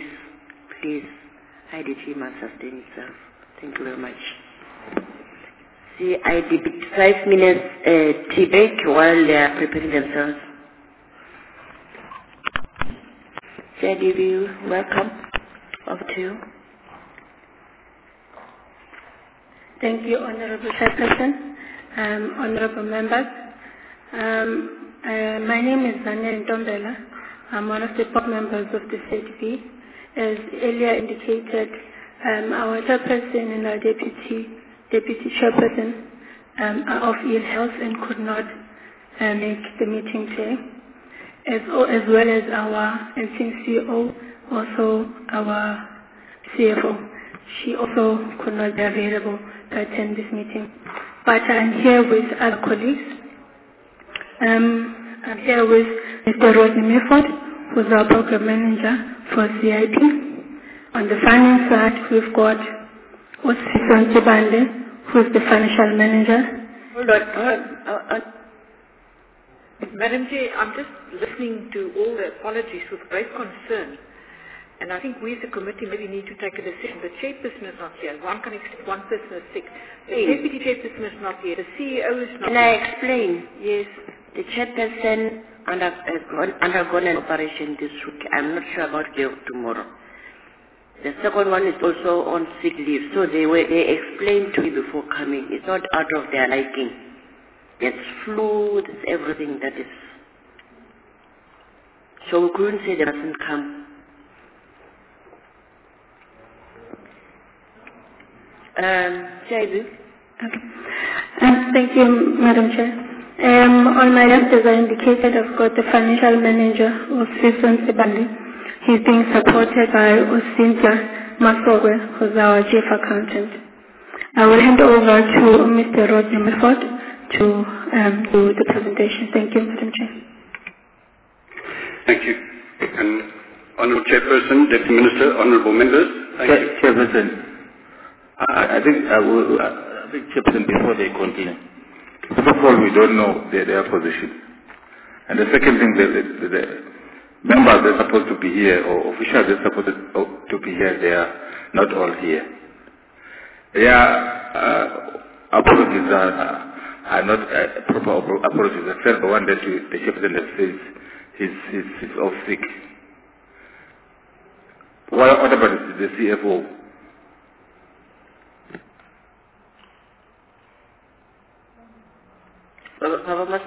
IDP must sustain itself. Thank you very much. CIDP, 5 minutes tea break while they are preparing themselves. CIDP, welcome. Over to you. Thank you, Honourable Chairperson, Honourable Members. My name is Daniel Ntombela. I'm one of the board members of the CIDP. As earlier indicated, our chairperson and our deputy chairperson are of ill health and could not make the meeting today, as well as our acting CEO, also our CFO. She also could not be available to attend this meeting. But I'm here with other colleagues. I'm here with Mr. Rodney Milford, who's our program manager for CIP. On the finance side, we've got Osifon Tibande, who's the financial manager. Hold on. Madam Chair, I'm just listening to all the apologies with great concern. And I think we as a committee maybe need to take a decision. The chairperson is not here. One person is sick. The deputy chairperson is not here. The CEO is not here. Can I explain? Yes. The chairperson undergone an operation this week. I'm not sure about the tomorrow. The second one is also on sick leave. So they explained to me before coming. It's not out of their liking. It's flu, it's everything that is. So we couldn't say they mustn't come. Okay. Thank you, Madam Chair. On my left, as I indicated, I've got the financial manager, Osifon Tibande. He's being supported by Osinta Masogwe, who's our chief accountant. I will hand over to Mr. Rodney Milford to do the presentation. Thank you, Madam Chair. Thank you. And Honourable Chairperson, Deputy Minister, Honourable Members. Thank you. Chairperson, I think Chairperson, before they continue, first of all, we don't know their position. And the second thing, the members that are supposed to be here, or officials that are supposed to be here, they are not all here. Their apologies are not proper apologies, except the one that the Chairperson says he's off sick. What about the CFO?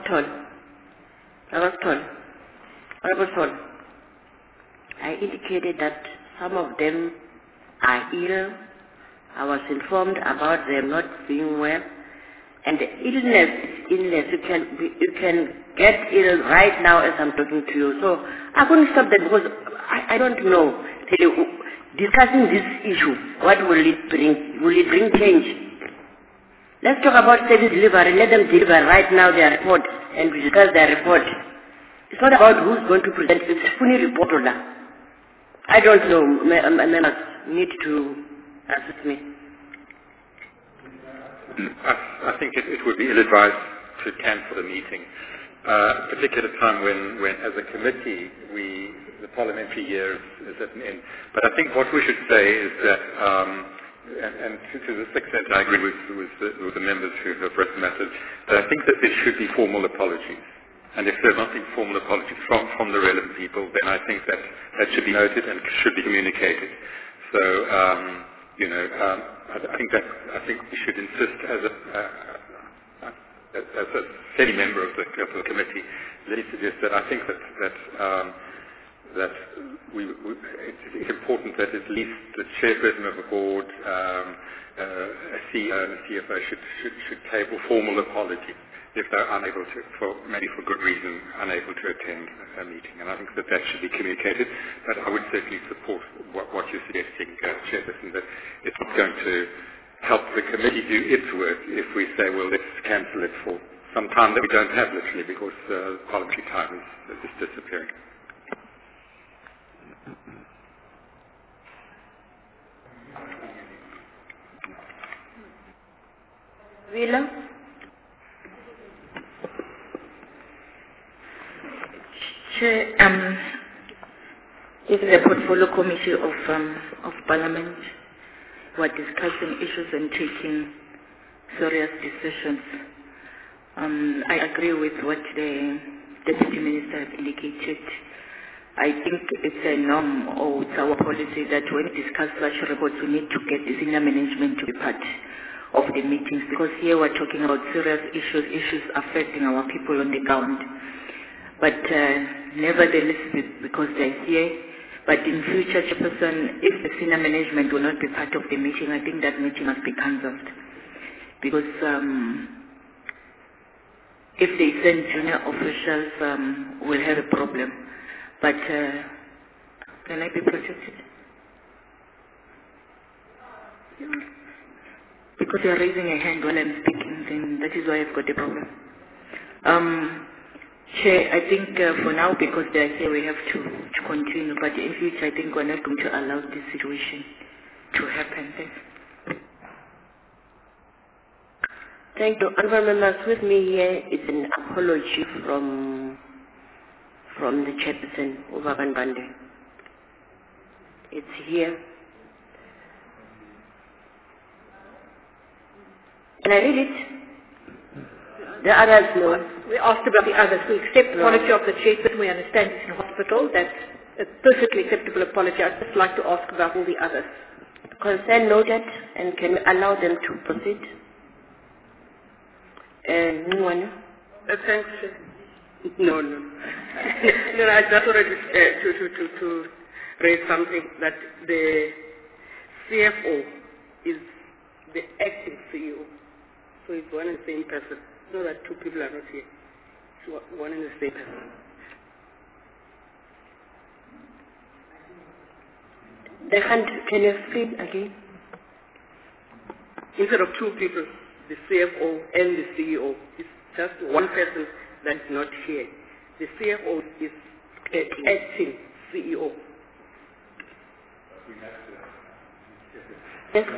Toll, I indicated that some of them are ill. I was informed about them not being well. And the illness, you can get ill right now as I'm talking to you. So I couldn't stop that because I don't know. Discussing this issue, what will it bring? Will it bring change? Let's talk about service delivery. Let them deliver right now their report and we discuss their report. It's not about who's going to present. It's fully report order. I don't know. Members need to assist me. I think it would be ill-advised to cancel the meeting, particularly at a time when as a committee, the parliamentary year is at an end. But I think what we should say is that, and to this extent I agree with the members who have raised matters, that I think that there should be formal apologies. And if there are not formal apologies from the relevant people, then I think that should be noted and should be communicated. So, I think we should insist as a steady member of the committee. Let me suggest that I think that it's important that at least the chairperson of the board, a CEO and a CFO should table formal apologies if they're unable to, for good reason, unable to attend a meeting. And I think that should be communicated. But I would certainly support what you're suggesting, Chairperson, that it's not going to help the committee do its work if we say, well, let's cancel it for some time that we don't have, literally, because parliamentary time is disappearing. Wheeler? Chair, this is a portfolio committee of Parliament. We're discussing issues and taking serious decisions. I agree with what the Deputy Minister has indicated. I think it's a norm or it's our policy that when we discuss such reports, we need to get the senior management to be part of the meetings, because here we're talking about serious issues affecting our people on the ground. But nevertheless, because they're here, but in future, Chairperson, if the senior management will not be part of the meeting, I think that meeting must be cancelled. Because if they send junior officials, we'll have a problem. But can I be protected? Because you're raising a hand while I'm speaking, then that is why I've got a problem. Chair, I think for now, because they're here, we have to continue. But in future, I think we're not going to allow this situation to happen. Thank you. Honourable members, with me here is an apology from the chairperson, Ubaban Bande. It's here. Can I read it? The others, no. We asked about the others. We accept the apology of the chairperson. We understand it's in hospital. That's a perfectly acceptable apology. I'd just like to ask about all the others. Concern noted, and can we allow them to proceed? Anyone? Thanks. No. No, I just wanted to raise something that the CFO is the acting CEO. So it's one and the same person. So that two people are not here. So one and the same person. The hand, can you explain again? Instead of two people, the CFO and the CEO, it's just one person that's not here. The CFO is acting CEO. Yes.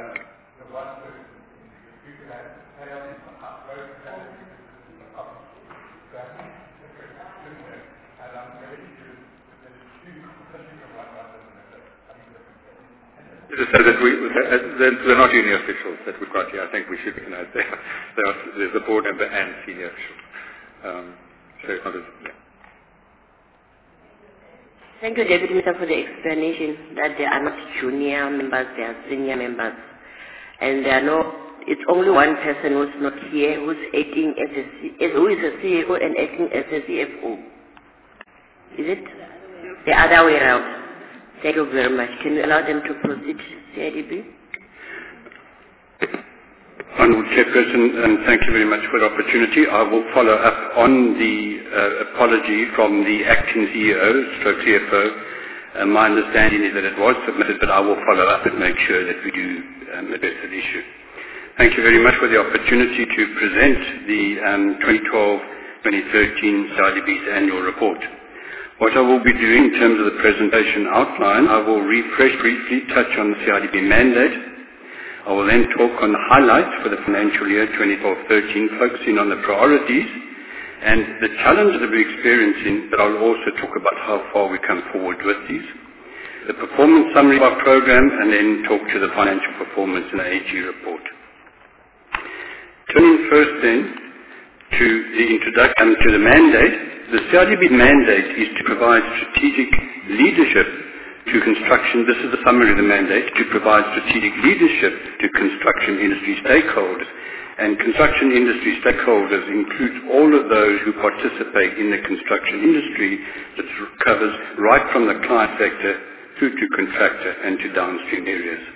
So that they're not junior officials that we've got here. I think we should recognize there's a board member and senior official. So it's not yeah. Thank you, Deputy Minister, for the explanation that they are not junior members, they are senior members. And there are no it's only one person who's not here who's acting as who is a CEO and acting as a CFO. Is it? The other way around. Thank you very much. Can you allow them to proceed, CIDB? Honourable Chairperson, thank you very much for the opportunity. I will follow up on the apology from the acting CEO, stroke CFO. My understanding is that it was submitted, but I will follow up and make sure that we do address that issue. Thank you very much for the opportunity to present the 2012-2013 CIDB's annual report. What I will be doing in terms of the presentation outline, I will briefly touch on the CIDB mandate. I will then talk on the highlights for the financial year 2012-13, focusing on the priorities and the challenges that we're experiencing, but I'll also talk about how far we come forward with these. The performance summary of our program, and then talk to the financial performance in the AG report. Turning first then to the introduction to the mandate, the CIDB mandate is to provide strategic leadership to construction. This is the summary of the mandate, to provide strategic leadership to construction industry stakeholders. And construction industry stakeholders include all of those who participate in the construction industry that covers right from the client sector through to contractor and to downstream areas.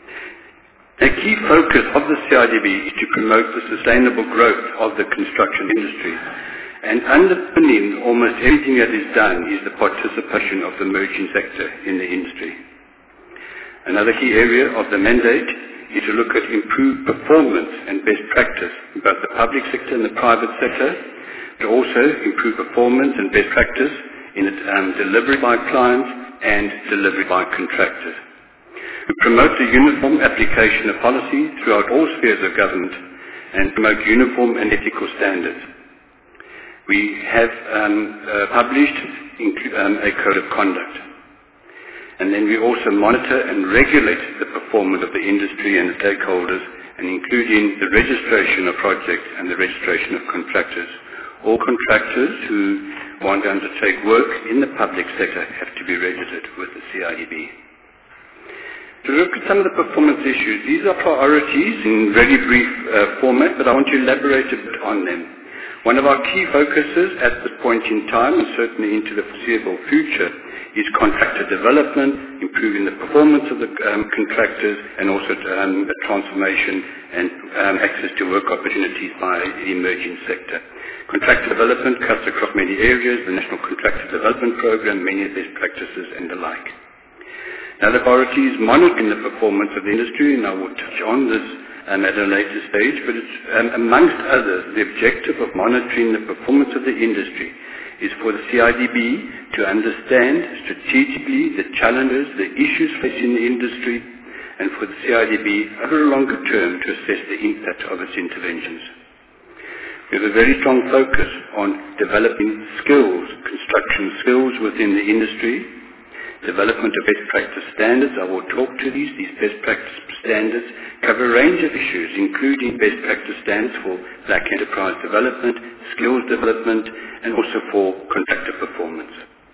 A key focus of the CIDB is to promote the sustainable growth of the construction industry. And underpinning almost everything that is done is the participation of the merchant sector in the industry. Another key area of the mandate is to look at improved performance and best practice in both the public sector and the private sector, but also improve performance and best practice in delivery by clients and delivery by contractors. We promote the uniform application of policy throughout all spheres of government and promote uniform and ethical standards. We have published a code of conduct. And then we also monitor and regulate the performance of the industry and the stakeholders, and including the registration of projects and the registration of contractors. All contractors who want to undertake work in the public sector have to be registered with the CIDB. To look at some of the performance issues, these are priorities in very brief format, but I want to elaborate a bit on them. One of our key focuses at this point in time, and certainly into the foreseeable future, is contractor development, improving the performance of the contractors, and also the transformation and access to work opportunities by the emerging sector. Contractor development cuts across many areas, the National Contractor Development Program, many best practices and the like. Now the priority is monitoring the performance of the industry, and I will touch on this at a later stage, but it's amongst others, the objective of monitoring the performance of the industry is for the CIDB to understand strategically the challenges, the issues facing the industry, and for the CIDB over a longer term to assess the impact of its interventions. We have a very strong focus on developing skills, construction skills within the industry, development of best practice standards. I will talk to these. These best practice standards cover a range of issues, including best practice standards for black enterprise development, skills development, and also for contractor performance.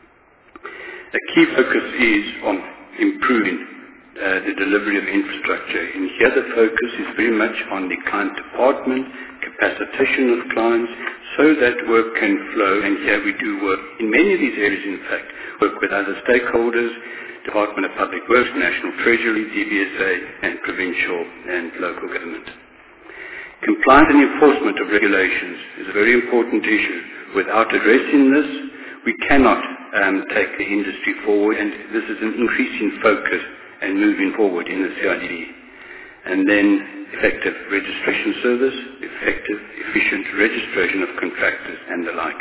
A key focus is on improving the delivery of infrastructure. And here the focus is very much on the client department, capacitation of clients, so that work can flow. And here we do work in many of these areas, in fact, work with other stakeholders, Department of Public Works, National Treasury, DBSA, and provincial and local government. Compliance and enforcement of regulations is a very important issue. Without addressing this, we cannot take the industry forward, and this is an increasing focus and moving forward in the CIDB. And then effective registration service, effective, efficient registration of contractors and the like.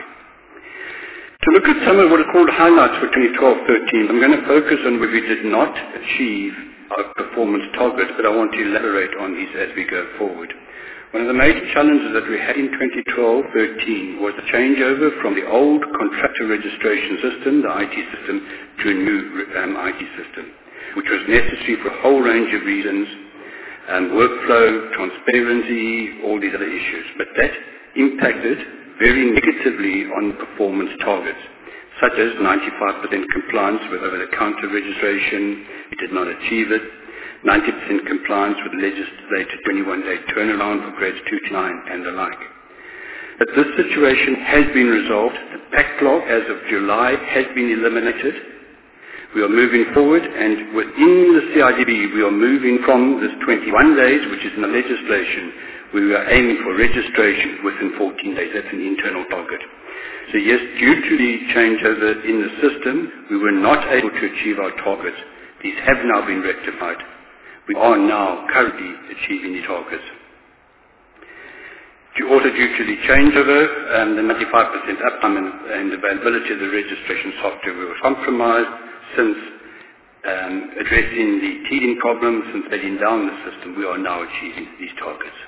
To look at some of what are called highlights for 2012-13, I'm going to focus on where we did not achieve our performance targets, but I want to elaborate on these as we go forward. One of the major challenges that we had in 2012-13 was the changeover from the old contractor registration system, the IT system, to a new IT system, which was necessary for a whole range of reasons, workflow, transparency, all these other issues. But that impacted very negatively on performance targets, such as 95% compliance with over-the-counter registration. We did not achieve it. 90% compliance with legislated 21-day turnaround for grades 2 to 9 and the like. But this situation has been resolved. The backlog as of July has been eliminated. We are moving forward, and within the CIDB we are moving from this 21 days, which is in the legislation, we are aiming for registration within 14 days. That's an internal target. So yes, due to the changeover in the system, we were not able to achieve our targets. These have now been rectified. We are now currently achieving the targets. Also due to the changeover, the 95% uptime and availability of the registration software was compromised. Since addressing the teething problems, since bedding down the system, we are now achieving these targets.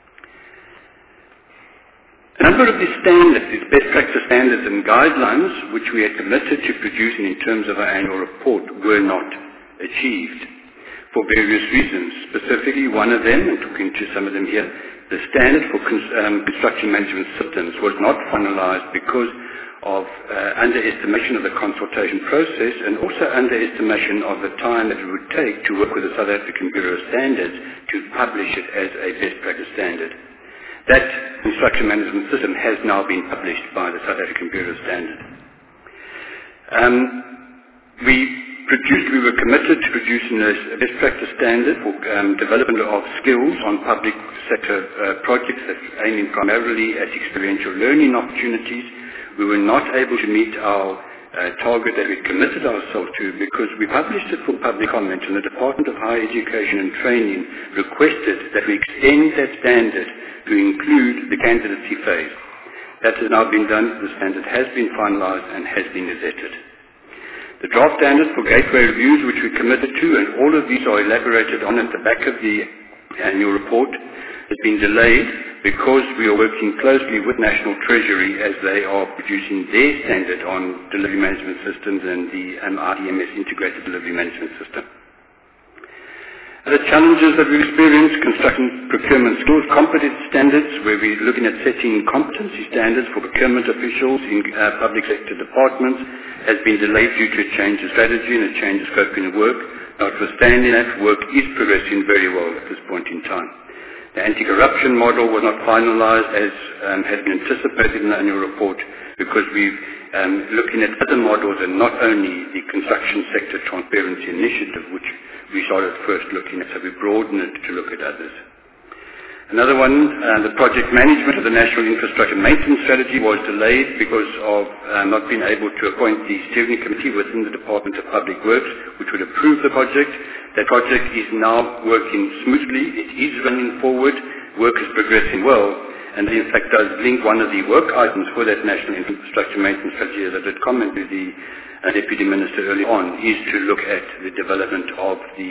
A number of these standards, these best practice standards and guidelines, which we had committed to producing in terms of our annual report, were not achieved for various reasons. Specifically, one of them, and talking to some of them here, the standard for construction management systems was not finalized because of underestimation of the consultation process and also underestimation of the time that it would take to work with the South African Bureau of Standards to publish it as a best practice standard. That construction management system has now been published by the South African Bureau of Standards. We were committed to producing a best practice standard for development of skills on public sector projects that's aiming primarily at experiential learning opportunities. We were not able to meet our target that we committed ourselves to because we published it for public comment and the Department of Higher Education and Training requested that we extend that standard to include the candidacy phase. That has now been done. The standard has been finalized and has been gazetted. The draft standards for gateway reviews, which we committed to, and all of these are elaborated on at the back of the annual report, has been delayed because we are working closely with National Treasury as they are producing their standard on delivery management systems and the IDMS integrated delivery management system. The challenges that we experience, construction procurement skills competence standards, where we're looking at setting competency standards for procurement officials in public sector departments, has been delayed due to a change in strategy and a change in scope in the work. Notwithstanding that, work is progressing very well at this point in time. The anti-corruption model was not finalized as had been anticipated in the annual report because we're looking at other models and not only the construction sector transparency initiative, which we started first looking at, so we broadened it to look at others. Another one, the project management of the National Infrastructure Maintenance Strategy was delayed because of not being able to appoint the steering committee within the Department of Public Works, which would approve the project. That project is now working smoothly. It is running forward. Work is progressing well. And in fact does link one of the work items for that National Infrastructure Maintenance Strategy, as I did comment to the Deputy Minister early on, is to look at the development of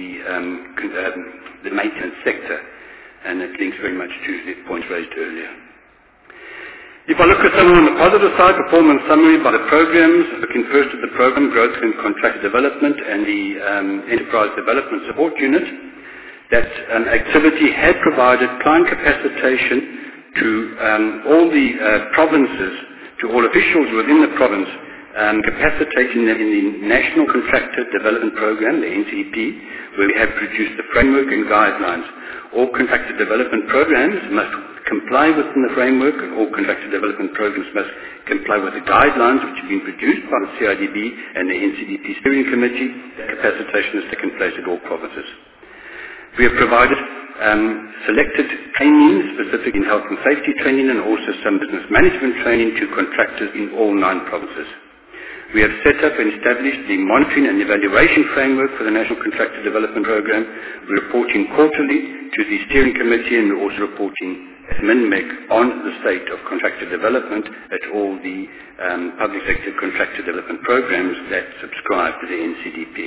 the maintenance sector. And it links very much to the points raised earlier. If I look at some on the positive side, performance summary by the programs, looking first at the program growth and contract development and the enterprise development support unit, that activity had provided client capacitation to all the provinces, to all officials within the province, capacitating them in the National Contractor Development Program, the NCDP, where we have produced the framework and guidelines. All contractor development programs must comply within the framework, and all contractor development programs must comply with the guidelines which have been produced by the CIDB and the NCDP Steering Committee. Capacitation has taken place at all provinces. We have provided selected training, specific in health and safety training, and also some business management training to contractors in all 9 provinces. We have set up and established the monitoring and evaluation framework for the National Contractor Development Program. We're reporting quarterly to the Steering Committee, and we're also reporting at MINMEC on the state of contractor development at all the public sector contractor development programs that subscribe to the NCDP.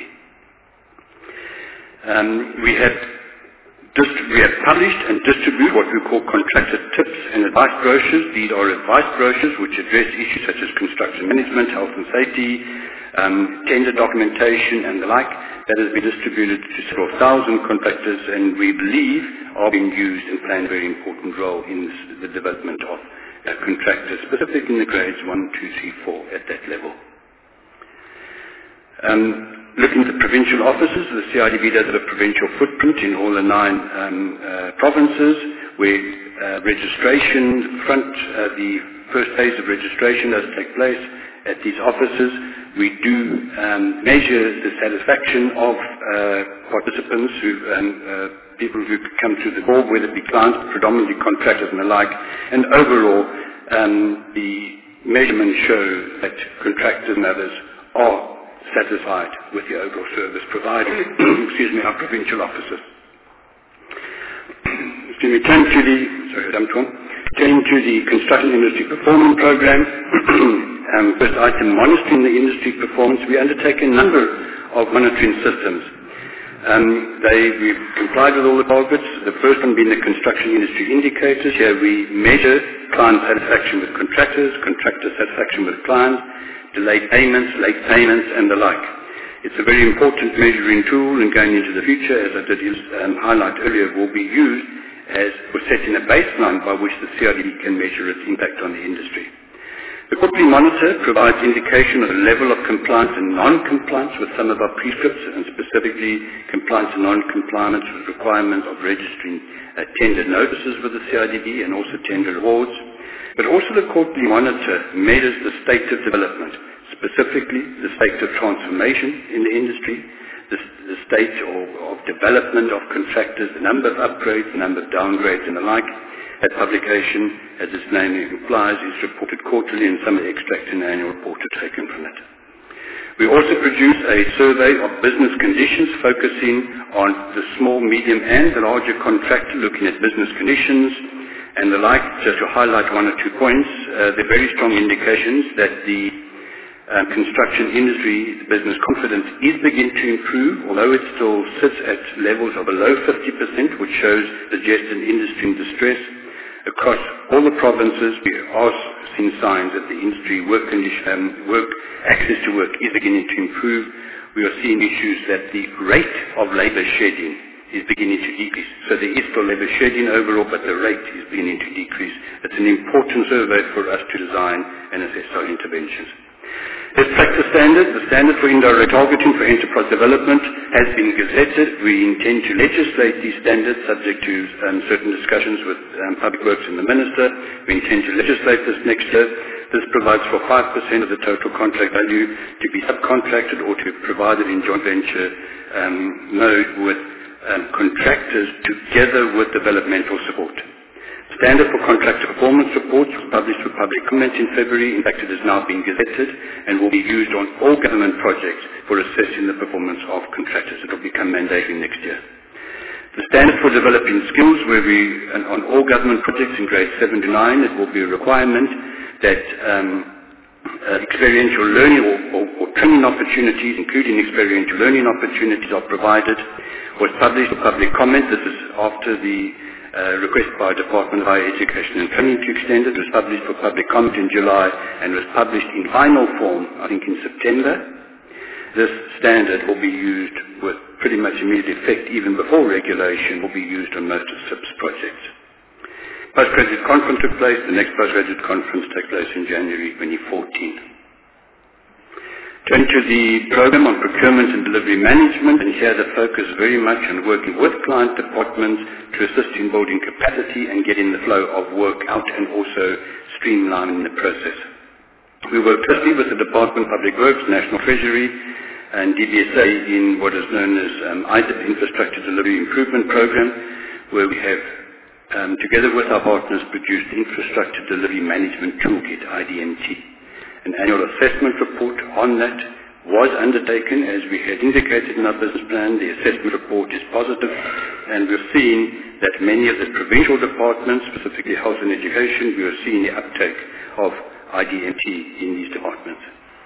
We have published and distributed what we call contractor tips and advice brochures. These are advice brochures which address issues such as construction management, health and safety, tender documentation and the like. That has been distributed to several thousand contractors, and we believe are being used and play a very important role in the development of contractors, specifically in the grades 1, 2, 3, 4 at that level. looking at the provincial offices, the CIDB does have a provincial footprint in all the 9 provinces, where registration, the first phase of registration does take place at these offices. We do measure the satisfaction of participants, people who come to the board, whether it be clients, predominantly contractors and the like, and overall the measurements show that contractors and others are satisfied with the overall service provided. Our provincial offices. Turning to the construction industry performance program. First item, monitoring the industry performance. We undertake a number of monitoring systems. We've complied with all the targets. The first one being the construction industry indicators. Here we measure client satisfaction with contractors, contractor satisfaction with clients, delayed payments, late payments, and the like. It's a very important measuring tool, and going into the future, as I did highlight earlier, will be used as for setting a baseline by which the CIDB can measure its impact on the industry. The quarterly monitor provides indication of the level of compliance and non-compliance with some of our prescripts, and specifically compliance and non-compliance with requirements of registering tender notices with the CIDB and also tender awards. But also the quarterly monitor measures the state of development, specifically the state of transformation in the industry, the state of development of contractors, the number of upgrades, the number of downgrades and the like. That publication, as its name implies, is reported quarterly, and some of the extracts in the annual report are taken from it. We also produce a survey of business conditions focusing on the small, medium and the larger contractor, looking at business conditions and the like. Just to highlight 1 or 2 points, there are very strong indications that the construction industry, the business confidence is beginning to improve, although it still sits at levels of below 50%, which suggests an industry in distress. Across all the provinces, we are seeing signs that the industry access to work is beginning to improve. We are seeing issues that the rate of labour shedding is beginning to decrease. So there is still labour shedding overall, but the rate is beginning to decrease. It's an important survey for us to design and assess our interventions. Best practice standard. The standard for indirect targeting for enterprise development has been gazetted. We intend to legislate these standards subject to certain discussions with Public Works and the Minister. We intend to legislate this next year. This provides for 5% of the total contract value to be subcontracted or to be provided in joint venture mode with contractors together with developmental support. Standard for contractor performance reports was published for public comment in February. In fact, it has now been gazetted and will be used on all government projects for assessing the performance of contractors. It will become mandatory next year. The standard for developing skills, where on all government projects in grades 7 to 9, it will be a requirement that experiential learning or training opportunities, including experiential learning opportunities, are provided. Was published for public comment. This is after the request by Department of Higher Education and Training to extend it. It was published for public comment in July and was published in final form, I think, in September. This standard will be used with pretty much immediate effect, even before regulation, will be used on most of SIP's projects. Postgraduate conference took place. The next postgraduate conference takes place in January 2014. Turn to the program on procurement and delivery management, and here the focus very much on working with client departments to assist in building capacity and getting the flow of work out and also streamlining the process. We work closely with the Department of Public Works, National Treasury and DBSA in what is known as IDIP, Infrastructure Delivery Improvement Program, where we have, together with our partners, produced Infrastructure Delivery Management Toolkit, IDMT. An annual assessment report on that was undertaken, as we had indicated in our business plan. The assessment report is positive, and we're seeing that many of the provincial departments, specifically health and education, we are seeing the uptake of IDMT in these departments.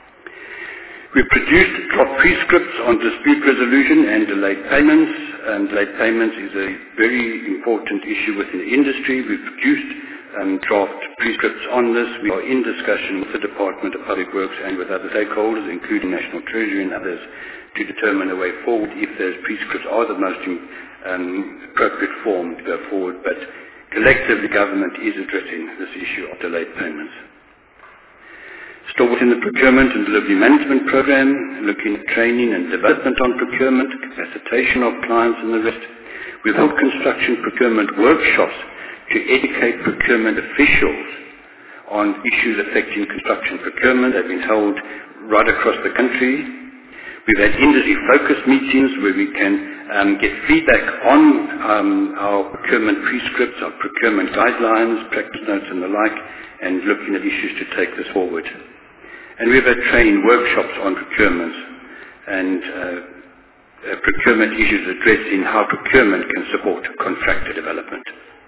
We produced draft prescripts on dispute resolution and delayed payments. Delayed payments is a very important issue within the industry. We produced draft prescripts on this. We are in discussion with the Department of Public Works and with other stakeholders, including National Treasury and others, to determine a way forward if those prescripts are the most appropriate form to go forward. But collectively, government is addressing this issue of delayed payments. Still within the procurement and delivery management program, looking at training and development on procurement, capacitation of clients and the rest. We've held construction procurement workshops to educate procurement officials on issues affecting construction procurement. They've been held right across the country. We've had industry focus meetings where we can get feedback on our procurement prescripts, our procurement guidelines, practice notes and the like, and looking at issues to take this forward. And we've had training workshops on procurement and procurement issues addressing how procurement can support contractor development.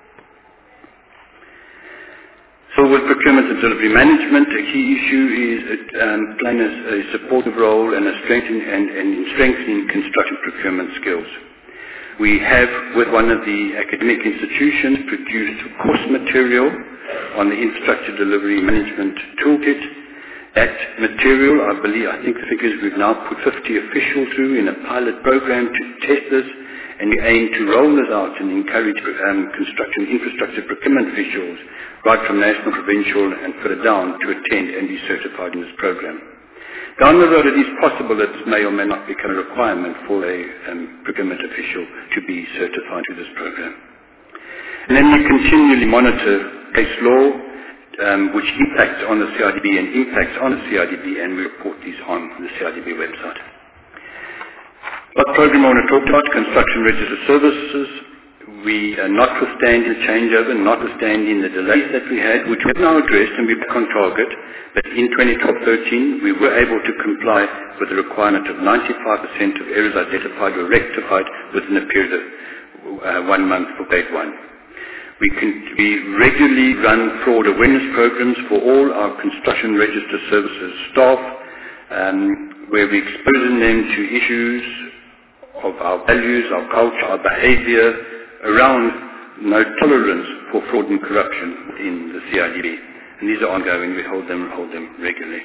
So with procurement and delivery management, a key issue is playing a supportive role and in strengthening construction procurement skills. We have, with one of the academic institutions, produced course material on the infrastructure delivery management toolkit. That material, I think the figures we've now put 50 officials through in a pilot program to test this, and we aim to roll this out and encourage construction infrastructure procurement officials right from national, provincial and further down to attend and be certified in this program. Down the road it is possible that this may or may not become a requirement for a procurement official to be certified to this program. And then we continually monitor case law which impacts on the CIDB and impacts on the CIDB, and we report these on the CIDB website. What program I want to talk about, construction register services. We, notwithstanding the changeover, notwithstanding the delays that we had, which we've now addressed and we're back on target, but in 2012-13 we were able to comply with the requirement of 95% of errors identified were rectified within a period of 1 month for grade 1. We regularly run fraud awareness programs for all our construction register services staff, where we're exposing them to issues of our values, our culture, our behavior around no tolerance for fraud and corruption in the CIDB. And these are ongoing. We hold them regularly.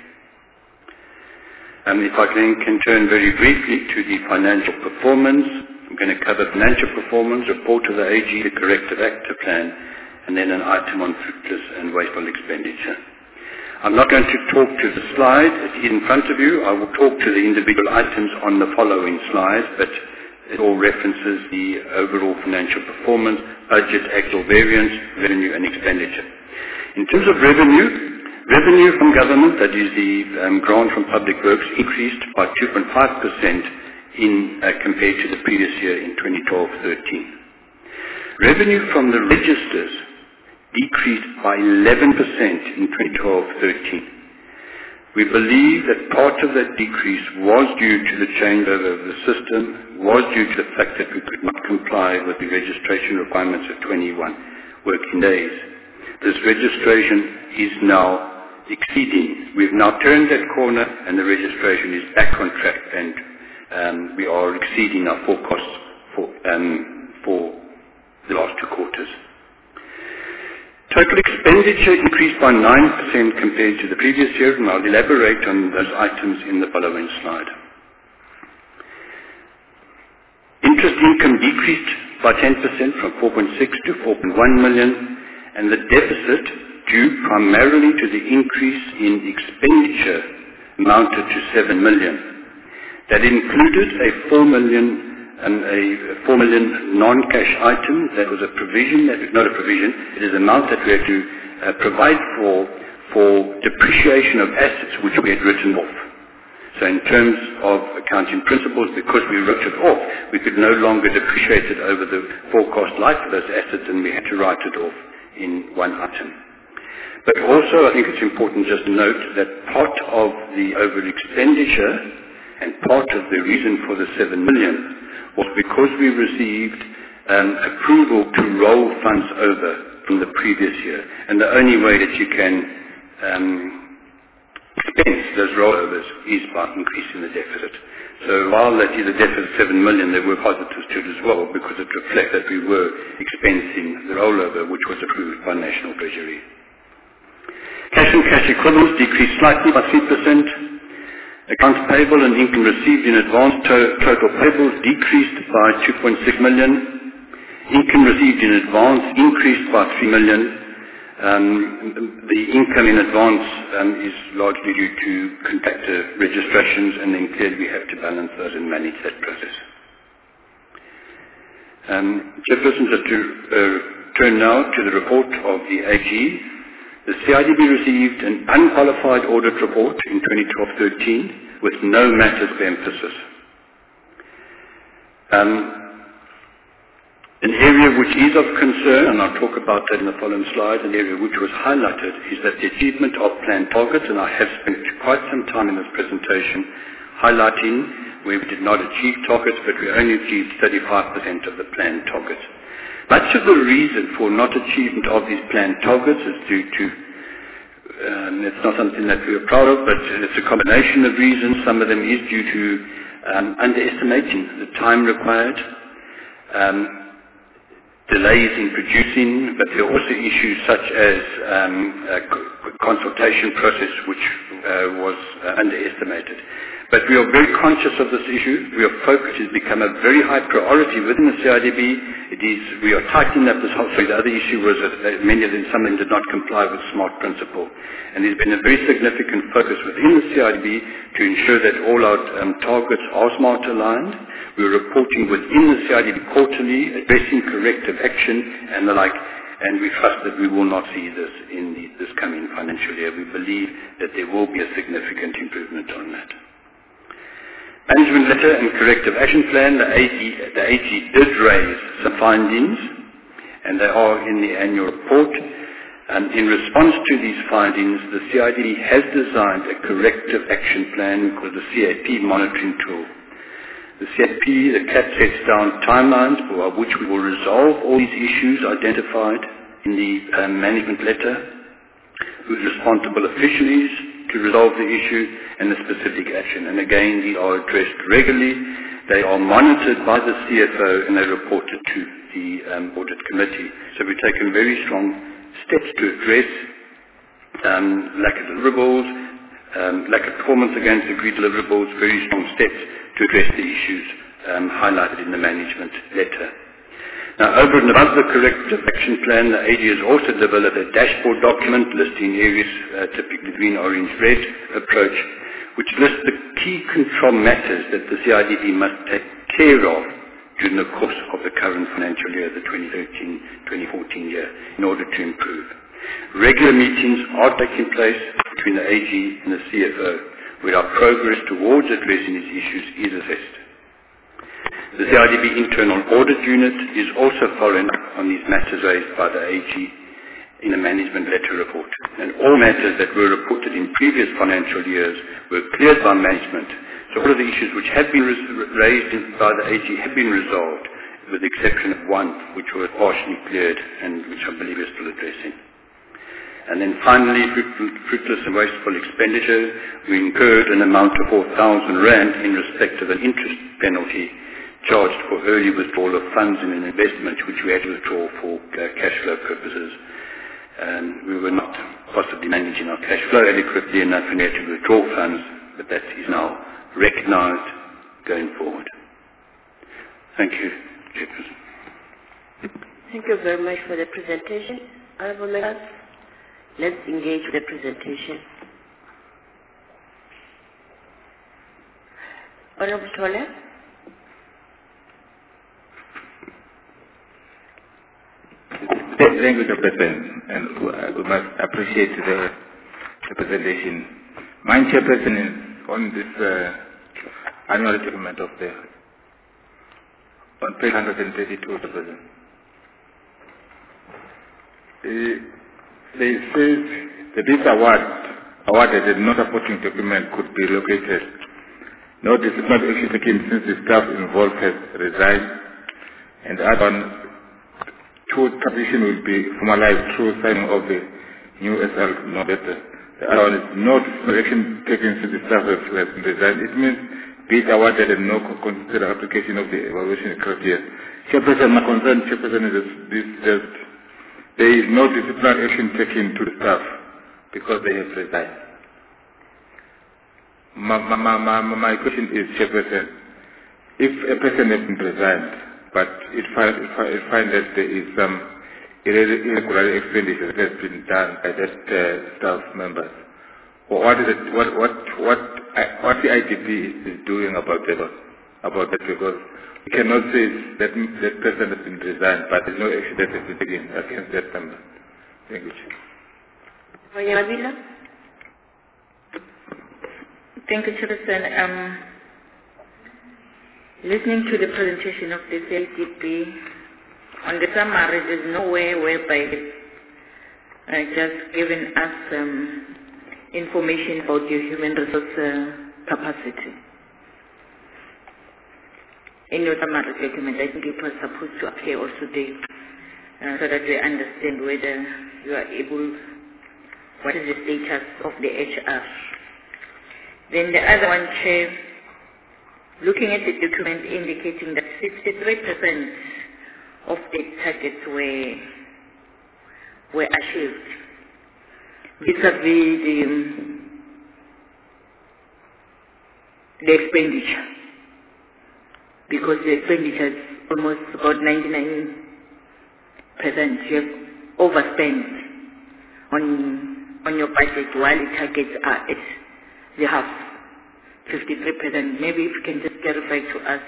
If I can turn very briefly to the financial performance. I'm going to cover financial performance, report to the AG, the corrective actor plan, and then an item on fruitless and wasteful expenditure. I'm not going to talk to the slide in front of you. I will talk to the individual items on the following slides, but it all references the overall financial performance, budget, actual variance, revenue and expenditure. In terms of revenue from government, that is the grant from public works, increased by 2.5% compared to the previous year in 2012-13. Revenue from the registers decreased by 11% in 2012-13. We believe that part of that decrease was due to the changeover of the system, was due to the fact that we could not comply with the registration requirements of 21 working days. This registration is now exceeding. We've now turned that corner and the registration is back on track, and we are exceeding our forecasts for the last 2 quarters. Total expenditure increased by 9% compared to the previous year, and I'll elaborate on those items in the following slide. Interest income decreased by 10% from 4.6 to 4.1 million, and the deficit, due primarily to the increase in expenditure, amounted to 7 million. That included a 4 million non-cash item. That was a provision. That was not a provision. It is an amount that we had to provide for depreciation of assets which we had written off. So in terms of accounting principles, because we wrote it off, we could no longer depreciate it over the forecast life of those assets, and we had to write it off in one item. But also, I think it's important just to note that part of the over-expenditure and part of the reason for the 7 million was because we received approval to roll funds over from the previous year. And the only way that you can expense those rollovers is by increasing the deficit. So while that is a deficit of 7 million, there were positives to it as well, because it reflects that we were expensing the rollover which was approved by National Treasury. Cash and cash equivalents decreased slightly by 3%. Accounts payable and income received in advance, total payables decreased by 2.6 million. Income received in advance increased by 3 million. The income in advance is largely due to contractor registrations, and then clearly we have to balance those and manage that process. Chairperson, to turn now to the report of the AG. The CIDB received an unqualified audit report in 2012-13 with no matters of emphasis. An area which is of concern, and I'll talk about that in the following slide, an area which was highlighted is that the achievement of planned targets, and I have spent quite some time in this presentation highlighting where we did not achieve targets, but we only achieved 35% of the planned targets. Much of the reason for not achievement of these planned targets is due to, it's not something that we are proud of, but it's a combination of reasons. Some of them is due to underestimating the time required, delays in producing, but there are also issues such as a consultation process which was underestimated. But we are very conscious of this issue. We are focused. It has become a very high priority within the CIDB. We are tightening up this whole thing. The other issue was that many of them, some of them did not comply with SMART principle. And there's been a very significant focus within the CIDB to ensure that all our targets are SMART aligned. We're reporting within the CIDB quarterly, addressing corrective action and the like. And we trust that we will not see this in this coming financial year. We believe that there will be a significant improvement on that. Management letter and corrective action plan, the AG did raise some findings, and they are in the annual report. And in response to these findings, the CIDB has designed a corrective action plan called the CAP monitoring tool. The CAP, the CAP sets down timelines by which we will resolve all these issues identified in the management letter, with responsible officials to resolve the issue and the specific action. And again, these are addressed regularly. They are monitored by the CFO and they are reported to the audit committee. So we've taken very strong steps to address lack of deliverables, lack of performance against agreed deliverables, very strong steps to address the issues highlighted in the management letter. Now, over and above the corrective action plan, the AG has also developed a dashboard document listing areas, typically green, orange, red approach, which lists the key control matters that the CIDB must take care of during the course of the current financial year, the 2013-2014 year, in order to improve. Regular meetings are taking place between the AG and the CFO, where our progress towards addressing these issues is assessed. The CIDB Internal Audit Unit is also following up on these matters raised by the AG in the management letter report. And all matters that were reported in previous financial years were cleared by management. So all of the issues which have been raised by the AG have been resolved, with the exception of one which was partially cleared and which I believe is still addressing. And then finally, fruitless and wasteful expenditure. We incurred an amount of 4,000 rand in respect of an interest penalty charged for early withdrawal of funds in an investment which we had to withdraw for cash flow purposes. We were not possibly managing our cash flow adequately enough and we had to withdraw funds, but that is now recognized going forward. Thank you, Chairperson. Thank you very much for the presentation. Honourable members, let's engage with the presentation. Honourable Tola. Thank you, Chairperson, and we must appreciate the presentation. My Chairperson is on this annual document of on page 132, Chairperson. They say that this awarded and not supporting document could be located. No disciplinary action taken since the staff involved has resigned, and the other one, transition will be formalized through signing of the new SL letter. The other one is no action taken since the staff has resigned. It means be it awarded and no considered application of the evaluation criteria. Chairperson, my concern, Chairperson, is that there is no disciplinary action taken to the staff because they have resigned. My question is, Chairperson, if a person has been resigned, but it find that there is some irregular expenditure that has been done by that staff members. What the IDP is doing about that? Because we cannot say that that person has been resigned, but there's no action that has been taken against that member. Thank you. Thank you, Chairperson. Listening to the presentation of the CIDP, on the summary, there's no way whereby just giving us information about your human resource capacity. In your summary document, I think it was supposed to appear also there, so that we understand whether you are able, what is the status of the HR. Then the other one, Chair, looking at the document indicating that 63% of the targets were achieved. Vis-a-vis the expenditure, because the expenditure is almost about 99%. You have overspent on your budget while the targets are at the half, 53%. Maybe if you can just clarify to us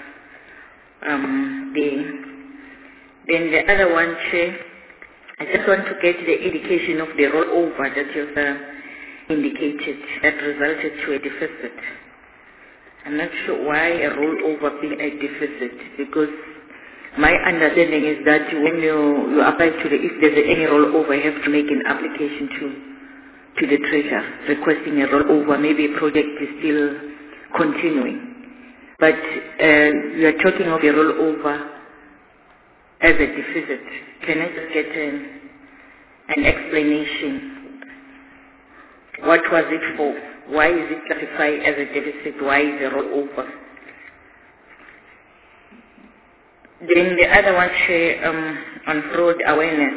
Then the other one, Chair, I just want to get the indication of the rollover that you've indicated that resulted to a deficit. I'm not sure why a rollover being a deficit, because my understanding is that when you apply to if there's any rollover, you have to make an application to the treasurer requesting a rollover. Maybe a project is still continuing. But we are talking of a rollover as a deficit. Can I just get an explanation? What was it for? Why is it classified as a deficit? Why is it rollover? Then the other one, Chair, on fraud awareness.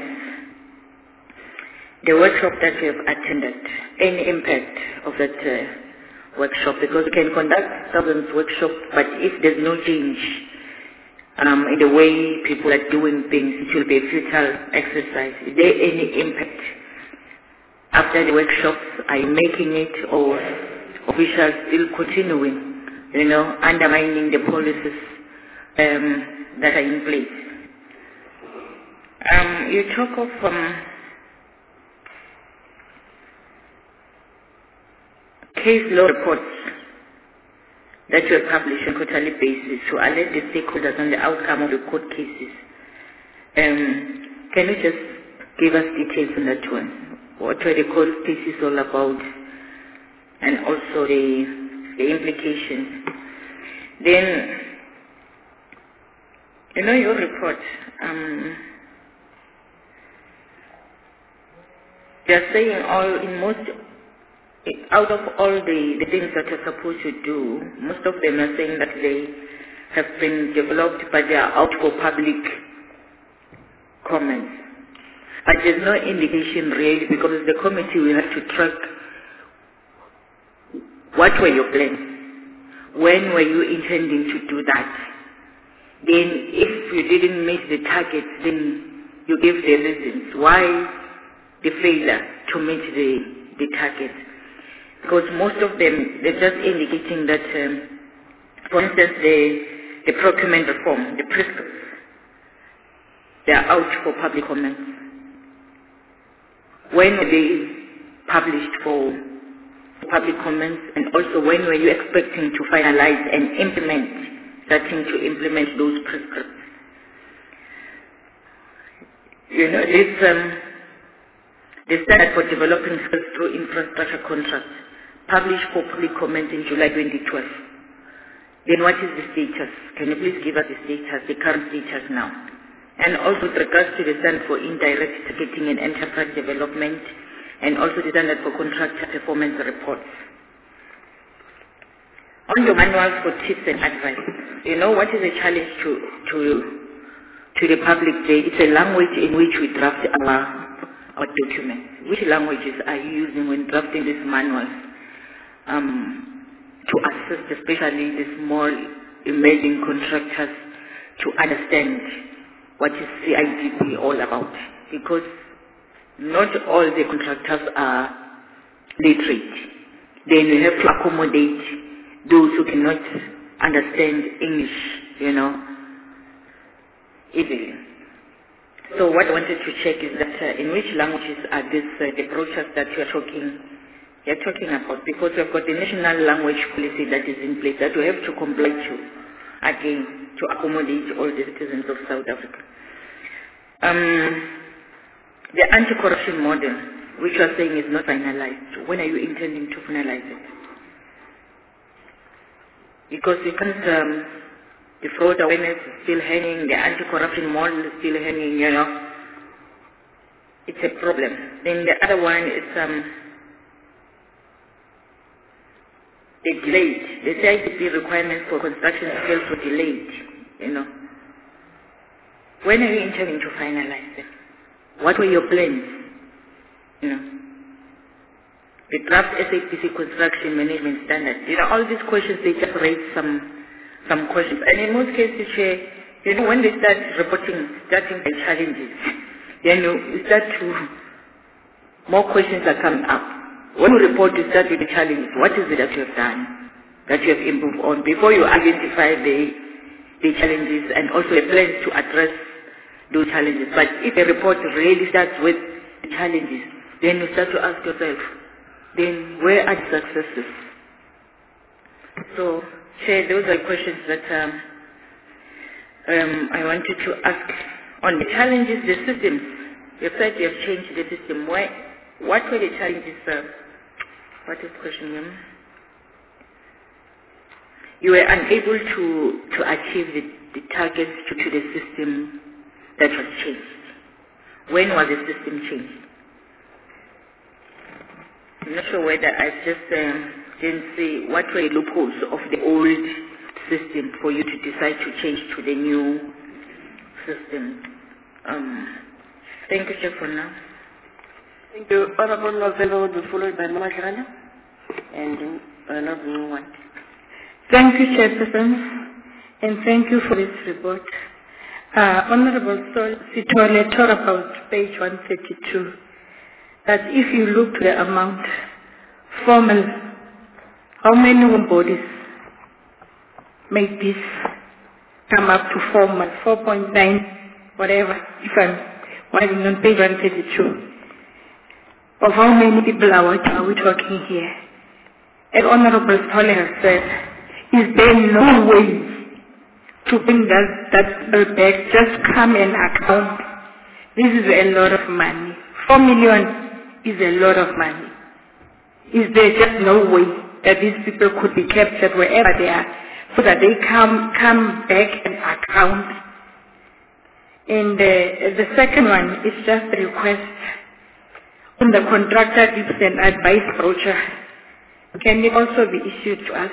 The workshop that we have attended, any impact of that workshop? Because we can conduct thousands of workshops, but if there's no change in the way people are doing things, it will be a futile exercise. Is there any impact after the workshops? Are you making it, or officials still continuing, undermining the policies that are in place? You talk of case law reports that you publish on a quarterly basis to alert the stakeholders on the outcome of the court cases. Can you just give us details on that one? What were the court cases all about, and also the implications? Then, your report, they're saying out of all the things that you're supposed to do, most of them are saying that they have been developed, but they are out for public comments. But there's no indication really, because the committee will have to track what were your plans, when were you intending to do that. Then if you didn't meet the targets, then you give the reasons why the failure to meet the targets. Because most of them, they're just indicating that, for instance, the procurement reform, the prescripts, they are out for public comments. When were they published for public comments, and also when were you expecting to finalize and starting to implement those prescripts? The standard for developing skills through infrastructure contracts, published for public comment in July 2012. Then what is the status? Can you please give us the status, the current status now? And also with regards to the standard for indirect ticketing and enterprise development, and also the standard for contractor performance reports. On your manuals for tips and advice, what is the challenge to the public there? It's a language in which we draft our documents. Which languages are you using when drafting these manuals to assist especially the small emerging contractors to understand what is CIDP all about, because not all the contractors are literate. Then you have to accommodate those who cannot understand English, easily. So what I wanted to check is that in which languages are these the brochures that you're talking about? Because we've got the national language policy that is in place that we have to comply to, again, to accommodate all the citizens of South Africa. The anti-corruption model, which you are saying is not finalized, when are you intending to finalize it? Because you can't, the fraud awareness is still hanging, the anti-corruption model is still hanging, It's a problem. Then the other one is the delayed. The CIDP requirements for construction skills were delayed, When are you intending to finalize them? What were your plans? The draft SAPC construction management standards. All these questions, they just raise some questions. And in most cases, when they start starting the challenges, then you start to, more questions are coming up. When you report, you start with the challenges. What is it that you have done, that you have improved on, before you identify the challenges and also the plans to address those challenges. But if a report really starts with the challenges, then you start to ask yourself, then where are the successes? So, Chair, those are questions that I wanted to ask. On the challenges, the systems, you said you have changed the system. What were the challenges? What is the question, ma'am? You were unable to achieve the targets due to the system that was changed. When was the system changed? I'm not sure whether I just didn't see what were the loopholes of the old system for you to decide to change to the new system. Thank you, Chair, for now. Thank you. Honorable November will be followed by Mama Grana and Honorable One. Thank you, Chairperson, and thank you for this report. Honorable Sitole talked about page 132, that if you look to the amount, formal, how many bodies make this come up to 4 months, 4.9, whatever, if I'm writing on page 132, of how many people are we talking here? And Honorable Sitole has said, is there no way to bring that bill back, just come and account? This is a lot of money. 4 million is a lot of money. Is there just no way that these people could be captured wherever they are so that they come back and account? And the second one is just a request on the contractor tips and advice brochure. Can it also be issued to us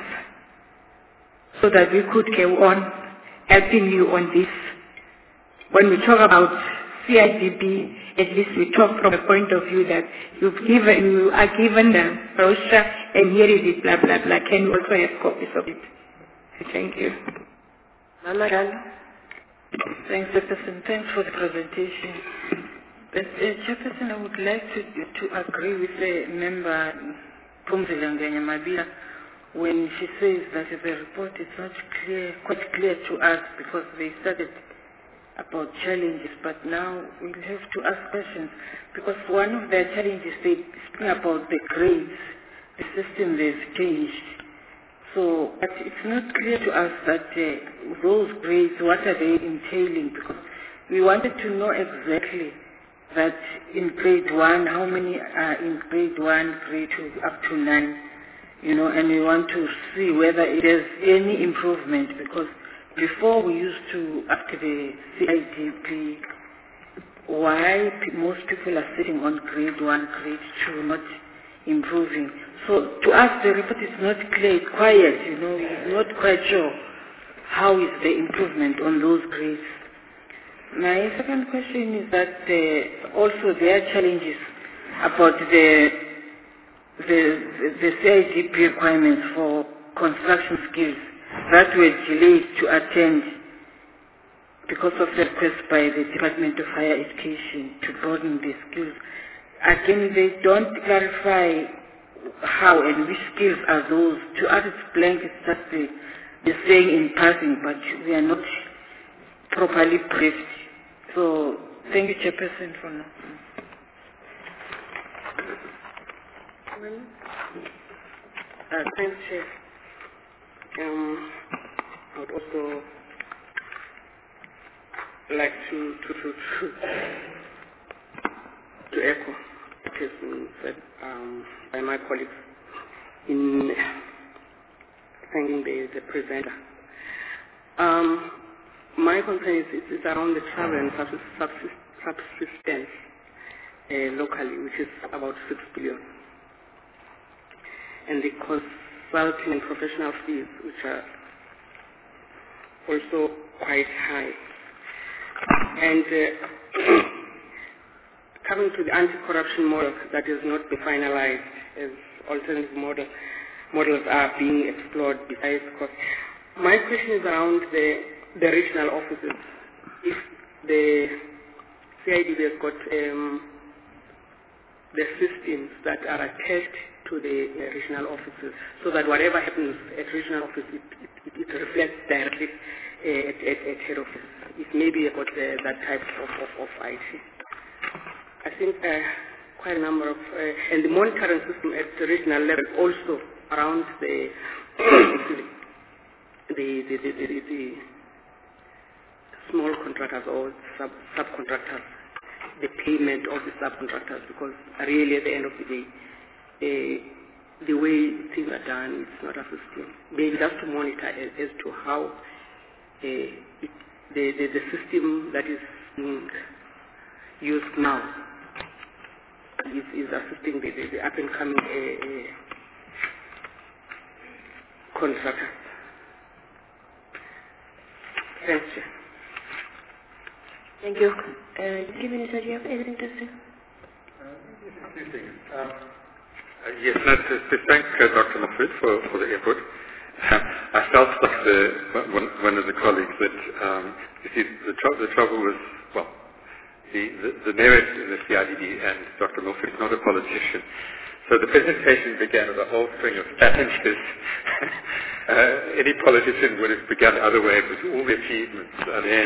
so that we could go on helping you on this? When we talk about CIDP, at least we talk from a point of view that you are given the brochure and here it is, blah, blah, blah. Can you also have copies of it? Thank you. Mama Gal. Thanks, Chairperson. Thanks for the presentation. But, Chairperson, I would like to agree with the member, Phumzile Nganyamabila, when she says that the report is not quite clear to us because they started about challenges, but now we'll have to ask questions because one of their challenges, they speak about the grades, the system they've changed. So, but it's not clear to us that those grades, what are they entailing? Because we wanted to know exactly that in grade 1, how many are in grade 1, grade 2, up to 9, and we want to see whether there's any improvement because before we used to, after the CIDP, why most people are sitting on grade 1, grade 2, not improving. So to us the report is not clear, it's quiet, we're not quite sure how is the improvement on those grades. My second question is that also there are challenges about the CIDP requirements for construction skills that were delayed to attend because of the request by the Department of Higher Education to broaden the skills. Again, they don't clarify how and which skills are those. To us it's blank, it's just the saying in passing, but we are not properly briefed. So thank you, Chairperson, for now. Thanks, Chair. I would also like to echo what has been said by my colleagues in thanking the presenter. My concern is around the travel and subsistence locally, which is about 6 billion, and the consulting and professional fees, which are also quite high. And coming to the anti-corruption model that is not been finalized, as alternative models are being explored besides cost. My question is around the regional offices. If the CIDB has got the systems that are attached to the regional offices, so that whatever happens at regional office, it reflects directly at head office. If maybe about that type of IT. I think quite a number of, and the monitoring system at the regional level also around the small contractors or subcontractors, the payment of the subcontractors, because really at the end of the day, the way things are done is not assisting. Maybe just to monitor as to how the system that is being used now is assisting the up and coming contractors. Thanks, Chair. Thank you. Minister, do you have anything to say? Yes, thanks, Dr. Moffat, for the input. I felt like one of the colleagues that you see the trouble was, well, the merit in the CIDB and Dr. Moffat is not a politician. So the presentation began with a whole string of challenges. Any politician would have begun the other way with all the achievements, and then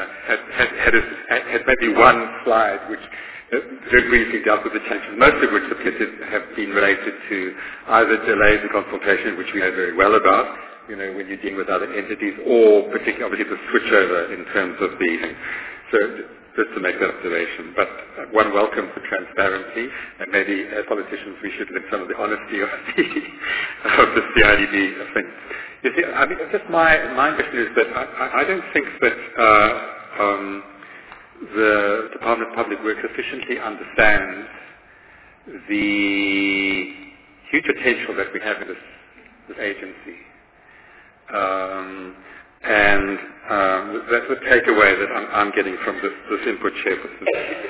had maybe one slide which very briefly dealt with the challenges, most of which have been related to either delays in consultation, which we know very well about, when you're dealing with other entities, or particularly obviously the switchover in terms of the. So just to make that observation, but one welcomes the transparency, and maybe as politicians we should let some of the honesty of the CIDB thing. You see, I mean, just my question is that I don't think that the Department of Public Works sufficiently understands the huge potential that we have in this agency. And that's the takeaway that I'm getting from this input, Chairperson.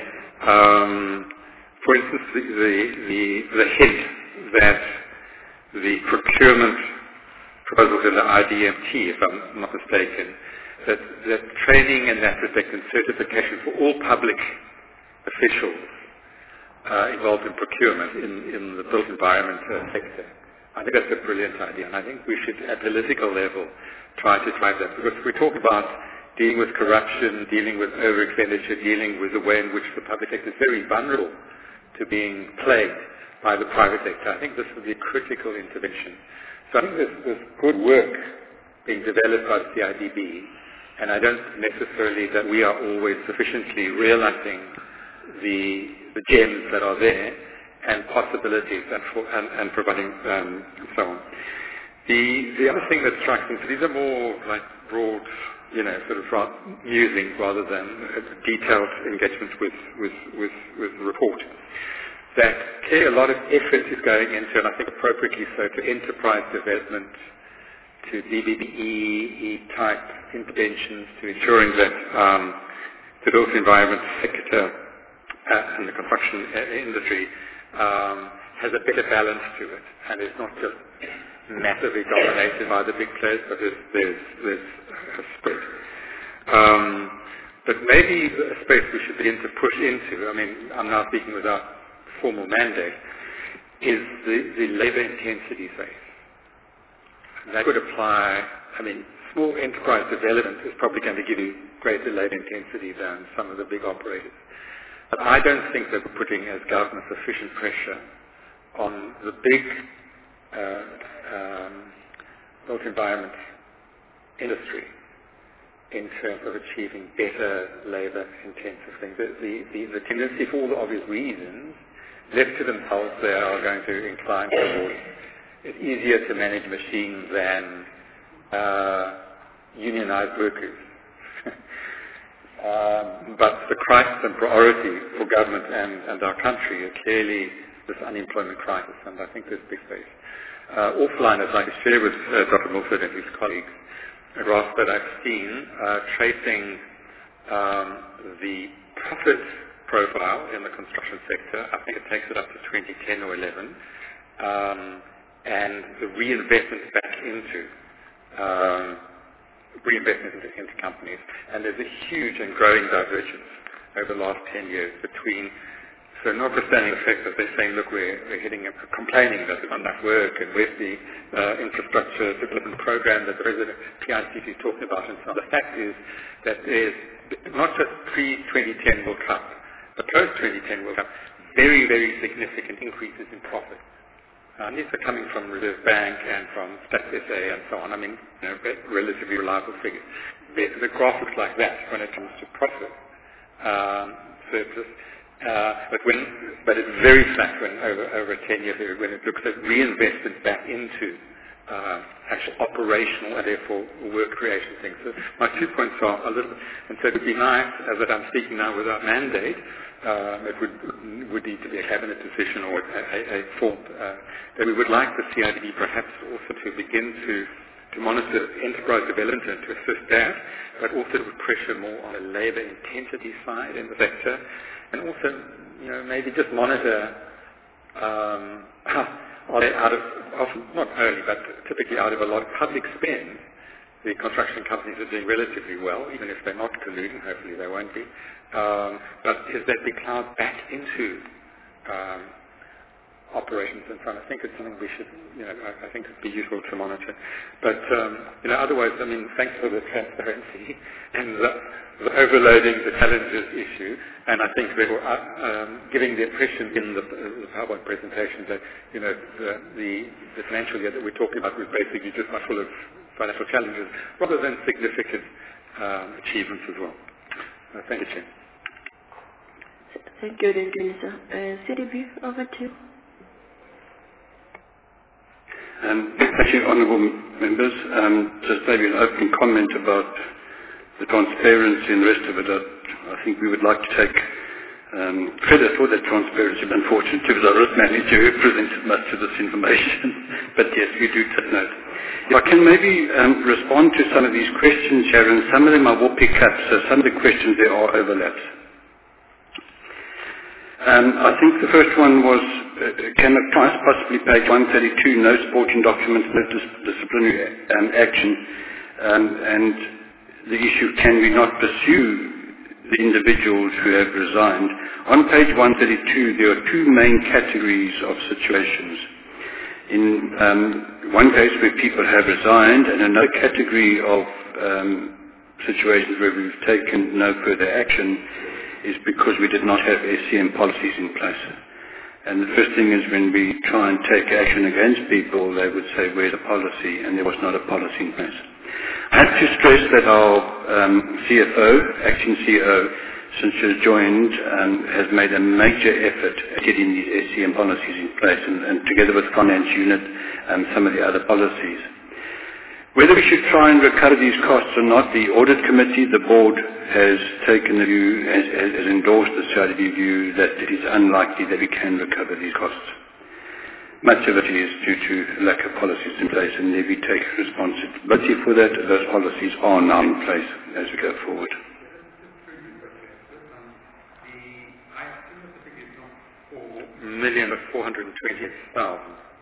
For instance, the hint that the procurement proposals in the IDMT, if I'm not mistaken, that training in that respect and certification for all public officials involved in procurement in the built environment sector. I think that's a brilliant idea, and I think we should, at political level, try to drive that. Because we talk about dealing with corruption, dealing with over-expenditure, dealing with the way in which the public sector is very vulnerable to being plagued by the private sector. I think this would be a critical intervention. So I think there's good work being developed by the CIDB, and I don't necessarily that we are always sufficiently realizing the gems that are there and possibilities and providing and so on. The other thing that strikes me, so these are more like broad, sort of musings rather than detailed engagement with the report. That clearly a lot of effort is going into, and I think appropriately so, to enterprise development, to DBE type interventions, to ensuring that the built environment sector and the construction industry has a better balance to it, and it's not just massively dominated by the big players, but there's a spread. But maybe a space we should begin to push into, I mean, I'm now speaking without formal mandate, is the labor intensity phase. That could apply, I mean, small enterprise development is probably going to give you greater labor intensity than some of the big operators. But I don't think that we're putting, as government, sufficient pressure on the big built environment industry in terms of achieving better labor-intensive things. The tendency, for all the obvious reasons, left to themselves, they are going to incline towards it's easier to manage machines than unionized workers. But the crisis and priority for government and our country are clearly this unemployment crisis, and I think there's big space. Offline, I'd like to share with Dr. Milford and his colleagues a graph that I've seen tracing the profit profile in the construction sector. I think it takes it up to 2010 or 11, and the reinvestment back into companies. And there's a huge and growing divergence over the last 10 years between, so notwithstanding the fact that they're saying, look, we're complaining that there's not enough work, and where's the infrastructure development program that the President PICC is talking about, and so on. The fact is that there's not just pre-2010 World Cup, but post-2010 World Cup, very, very significant increases in profit. These are coming from Reserve Bank and from Stats SA and so on. I mean, relatively reliable figures. The graph looks like that when it comes to profit surplus. But it's very flat when over a 10-year period when it looks at reinvestment back into actual operational and therefore work creation things. So my 2 points are a little, and so it would be nice, as that I'm speaking now without mandate, it would need to be a cabinet decision or a form that we would like the CIDB perhaps also to begin to monitor enterprise development and to assist that, but also to put pressure more on the labour intensity side in the sector, and also, maybe just monitor are they out of, often, not only, but typically out of a lot of public spend, the construction companies are doing relatively well, even if they're not colluding, hopefully they won't be. But is that big cloud back into operations and so on? I think it's something we should, I think it'd be useful to monitor. But, otherwise, I mean, thanks for the transparency and the overloading the challenges issue. And I think they were giving the impression in the PowerPoint presentation that, the financial year that we're talking about was basically just full of financial challenges rather than significant achievements as well. Thank you, Chair. Thank you, Minister. CDB, over to you. Thank you, honourable members. Just maybe an opening comment about the transparency and the rest of it. I think we would like to take credit for that transparency, but unfortunately it was our risk manager who presented much of this information. But yes, we do take note. If I can maybe respond to some of these questions, Sharon. Some of them I will pick up, so some of the questions there are overlaps. I think the first one was, can the price possibly page 132, no supporting documents, no disciplinary action, and the issue, can we not pursue the individuals who have resigned? On page 132, there are two main categories of situations. In one case where people have resigned, and another category of situations where we've taken no further action is because we did not have SCM policies in place. And the first thing is when we try and take action against people, they would say, where's the policy? And there was not a policy in place. I have to stress that our CFO, acting CEO, since she has joined, has made a major effort at getting these SCM policies in place, and together with finance unit and some of the other policies. Whether we should try and recover these costs or not, the audit committee, the board, has taken the view, has endorsed the CIDB view that it is unlikely that we can recover these costs. Much of it is due to lack of policies in place, and there we take responsibility for that. Those policies are now in place as we go forward. Million of 420,000.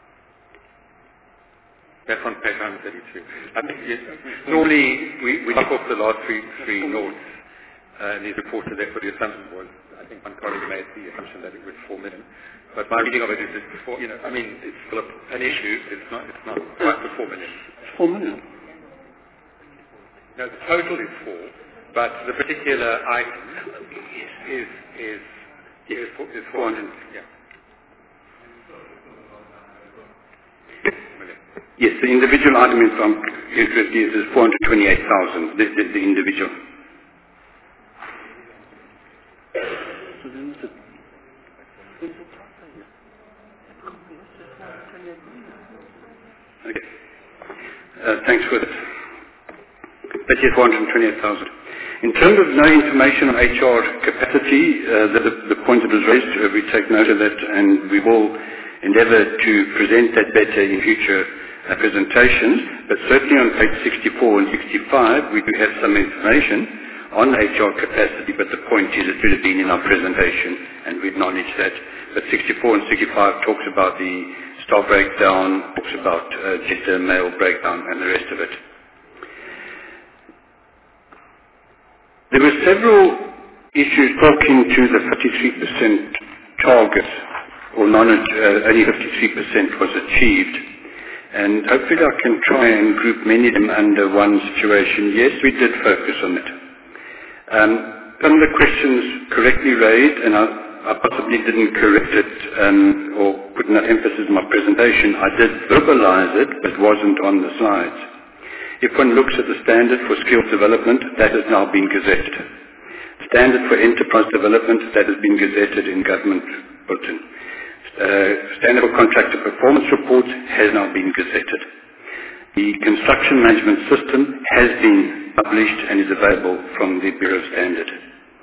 That's on page 132. I think normally we knock off the last three notes and he's reported that for the assumption was, I think one colleague made the assumption that it was 4 million. But my reading of it is it's it's still an issue. It's not quite the 4 million. 4 million? No, the total is 4, but the particular item is 400. Yeah. Yes, the individual item is from is 428,000. The individual. Okay. Thanks for that. That is 428,000. In terms of no information on HR capacity, the point that was raised, we take note of that, and we will endeavour to present that better in future presentations. But certainly on page 64 and 65, we do have some information on HR capacity, but the point is it should have been in our presentation, and we acknowledge that. But 64 and 65 talks about the staff breakdown, talks about gender male breakdown, and the rest of it. There were several issues talking to the 53% target, or only 53% was achieved. And hopefully I can try and group many of them under one situation. Yes, we did focus on it. Some of the questions correctly raised, and I possibly didn't correct it or put enough emphasis in my presentation. I did verbalize it, but it wasn't on the slides. If one looks at the standard for skills development, that has now been gazetted. Standard for enterprise development, that has been gazetted in government bulletin. Standard for contractor performance report has now been gazetted. The construction management system has been published and is available from the Bureau Standard.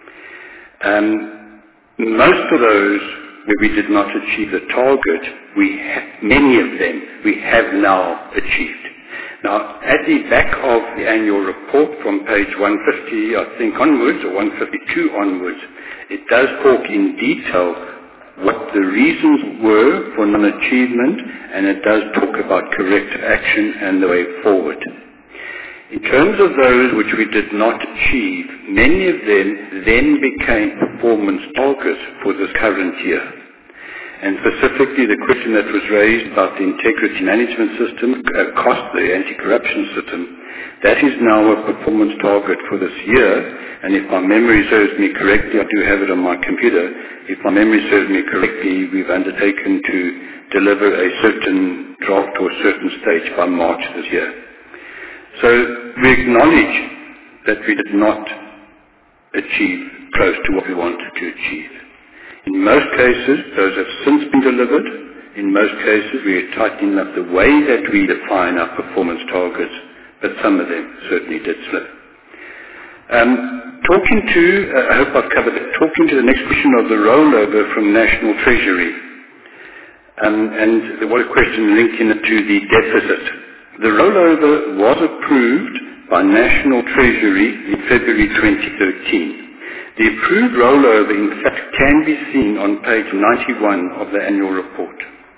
Most of those where we did not achieve the target, many of them we have now achieved. Now, at the back of the annual report from page 150, I think onwards, or 152 onwards, it does talk in detail what the reasons were for non-achievement, and it does talk about corrective action and the way forward. In terms of those which we did not achieve, many of them then became performance targets for this current year. And specifically the question that was raised about the integrity management system, the anti-corruption system, that is now a performance target for this year. And if my memory serves me correctly, I do have it on my computer, if my memory serves me correctly, we've undertaken to deliver a certain draft or a certain stage by March this year. So we acknowledge that we did not achieve close to what we wanted to achieve. In most cases, those have since been delivered. In most cases, we are tightening up the way that we define our performance targets, but some of them certainly did slip. I hope I've covered it, talking to the next question of the rollover from National Treasury. And there was a question linking it to the deficit. The rollover was approved by National Treasury in February 2013. The approved rollover, in fact, can be seen on page 91 of the annual report.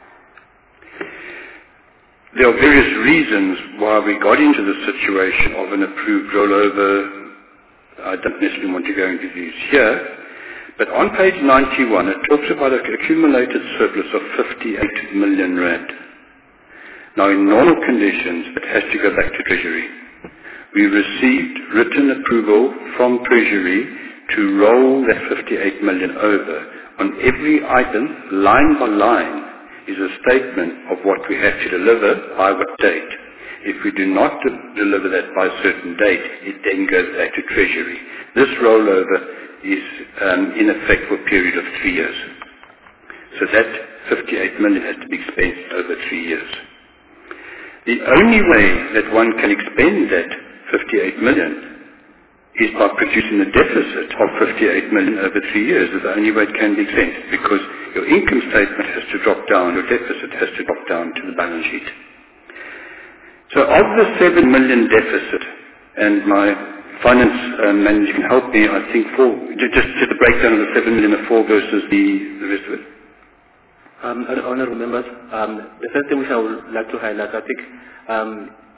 There are various reasons why we got into the situation of an approved rollover. I don't necessarily want to go into these here, but on page 91 it talks about an accumulated surplus of 58 million rand. Now, in normal conditions, it has to go back to Treasury. We received written approval from Treasury to roll that 58 million over. On every item, line by line, is a statement of what we have to deliver by what date. If we do not deliver that by a certain date, it then goes back to Treasury. This rollover is in effect for a period of 3 years. So that 58 million has to be expensed over 3 years. The only way that one can expend that 58 million is by producing a deficit of 58 million over 3 years. Is the only way it can be expensed, because your income statement has to drop down, your deficit has to drop down to the balance sheet. So of the 7 million deficit, and my finance manager can help me, I think just the breakdown of the 7 million of 4 versus the rest of it. Honourable members, the first thing which I would like to highlight, I think